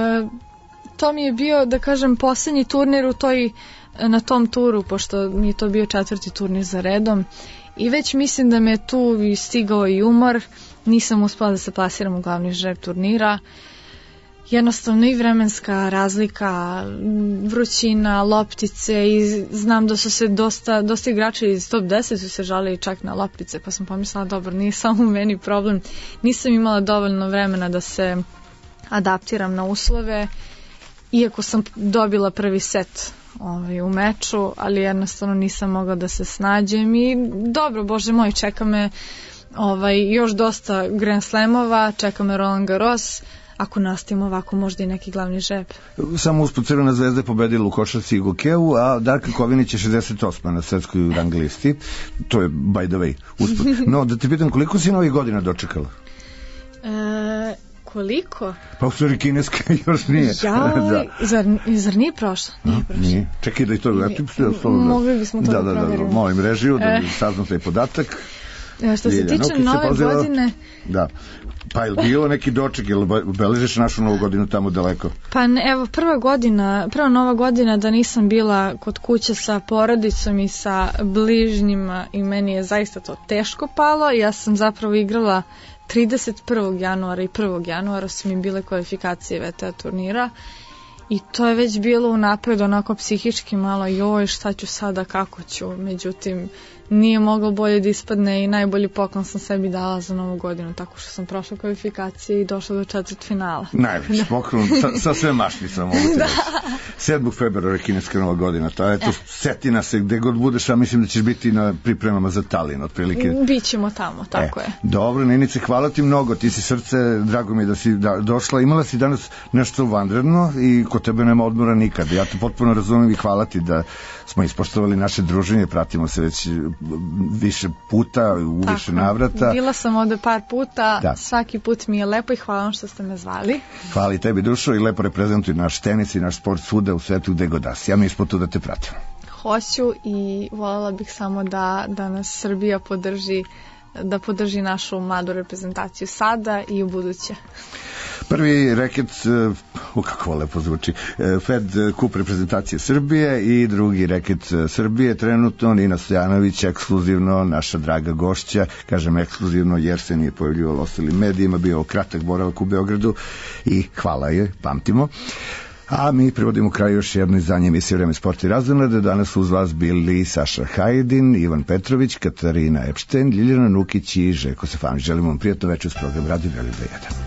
to mi je bio, da kažem, posljednji turnir na tom turu, pošto mi je to bio 4. turnir za redom. I već mislim da me tu stigao i umor, nisam uspela da se plasiram u glavni žreb turnira. Jednostavno i vremenska razlika, vrućina, loptice i znam da su se dosta igrača iz top 10 su se žalili čak na loptice, pa sam pomislila dobro, nije samo u meni problem. Nisam imala dovoljno vremena da se adaptiram na uslove, iako sam dobila prvi set u meču, ali jednostavno nisam mogla da se snađem i dobro, bože moj, čeka me još dosta Grand Slamova, čeka me Roland Garros, ako nastavimo ovako možda i neki glavni žreb. Samo uspod Crvena zvezda je pobedila u košarci i gokeju, a Darka Kovinić je 68. na svetskoj rang listi, to je by the way uspod. No, da te pitam, koliko si novih godina dočekala? Koliko? Pa u stvari kineska još nije. Zar nije prošlo? Nije. Čekaj da i to... Mogli bismo to da provjerimo. Molim režiju da saznam taj podatak. Što se tiče nove godine... Da. Pa je li bilo neki doček, ili beležiš našu novu godinu tamo daleko? Pa evo, prva nova godina da nisam bila kod kuće sa porodicom i sa bližnjima i meni je zaista to teško palo. Ja sam zapravo igrala 31. januara i 1. januara su mi bile kvalifikacije VTA turnira i to je već bilo unapred onako psihički malo joj šta ću sada, kako ću, međutim nije moglo bolje da ispadne i najbolji poklon sam sebi dala za novu godinu tako što sam prošla kvalifikacije i došla do četvrtfinala. Najveći poklon sa sve mašnicama mogu te reći. 7. februara kineska nova godina, to je to, setina se gde god budeš, a mislim da ćeš biti na pripremama za Talin otprilike. Bićemo tamo, tako je. Dobro, Ninice, hvala ti mnogo, ti si srce, drago mi je da si došla, imala si danas nešto vanredno i kod tebe nema odmora nikad, ja te potpuno razumem i hvala ti da smo ispoštovali naše druženje, pratimo se već više puta, u više navrata. Bila sam ovde par puta, Da. svaki put mi je lepo i hvala vam što ste me zvali. Hvala i tebi, Dušo, i lepo reprezentuj naš tenis i naš sport svuda u svetu gde god da si. A mi smo tu da te pratimo. Hoću i voljela bih samo da nas Srbija podrži, da podrži našu mladu reprezentaciju sada i u buduće. Prvi reket, kako lepo zvuči, Fed kup reprezentacije Srbije i drugi reket Srbije trenutno, Nina Stojanović, ekskluzivno, naša draga gošća, kažem ekskluzivno jer se nije pojavljivalo ostalim medijima, bio kratak boravak u Beogradu i hvala je, pamtimo. A mi prevodimo kraj još jedno izdanje emisije Vreme sporta i razonode. Danas uz vas bili Saša Hajdin, Ivan Petrović, Katarina Epšten, Ljiljana Nukić i Željko Stefanović. Želimo vam prijatno večer s program Radio Beograd 1.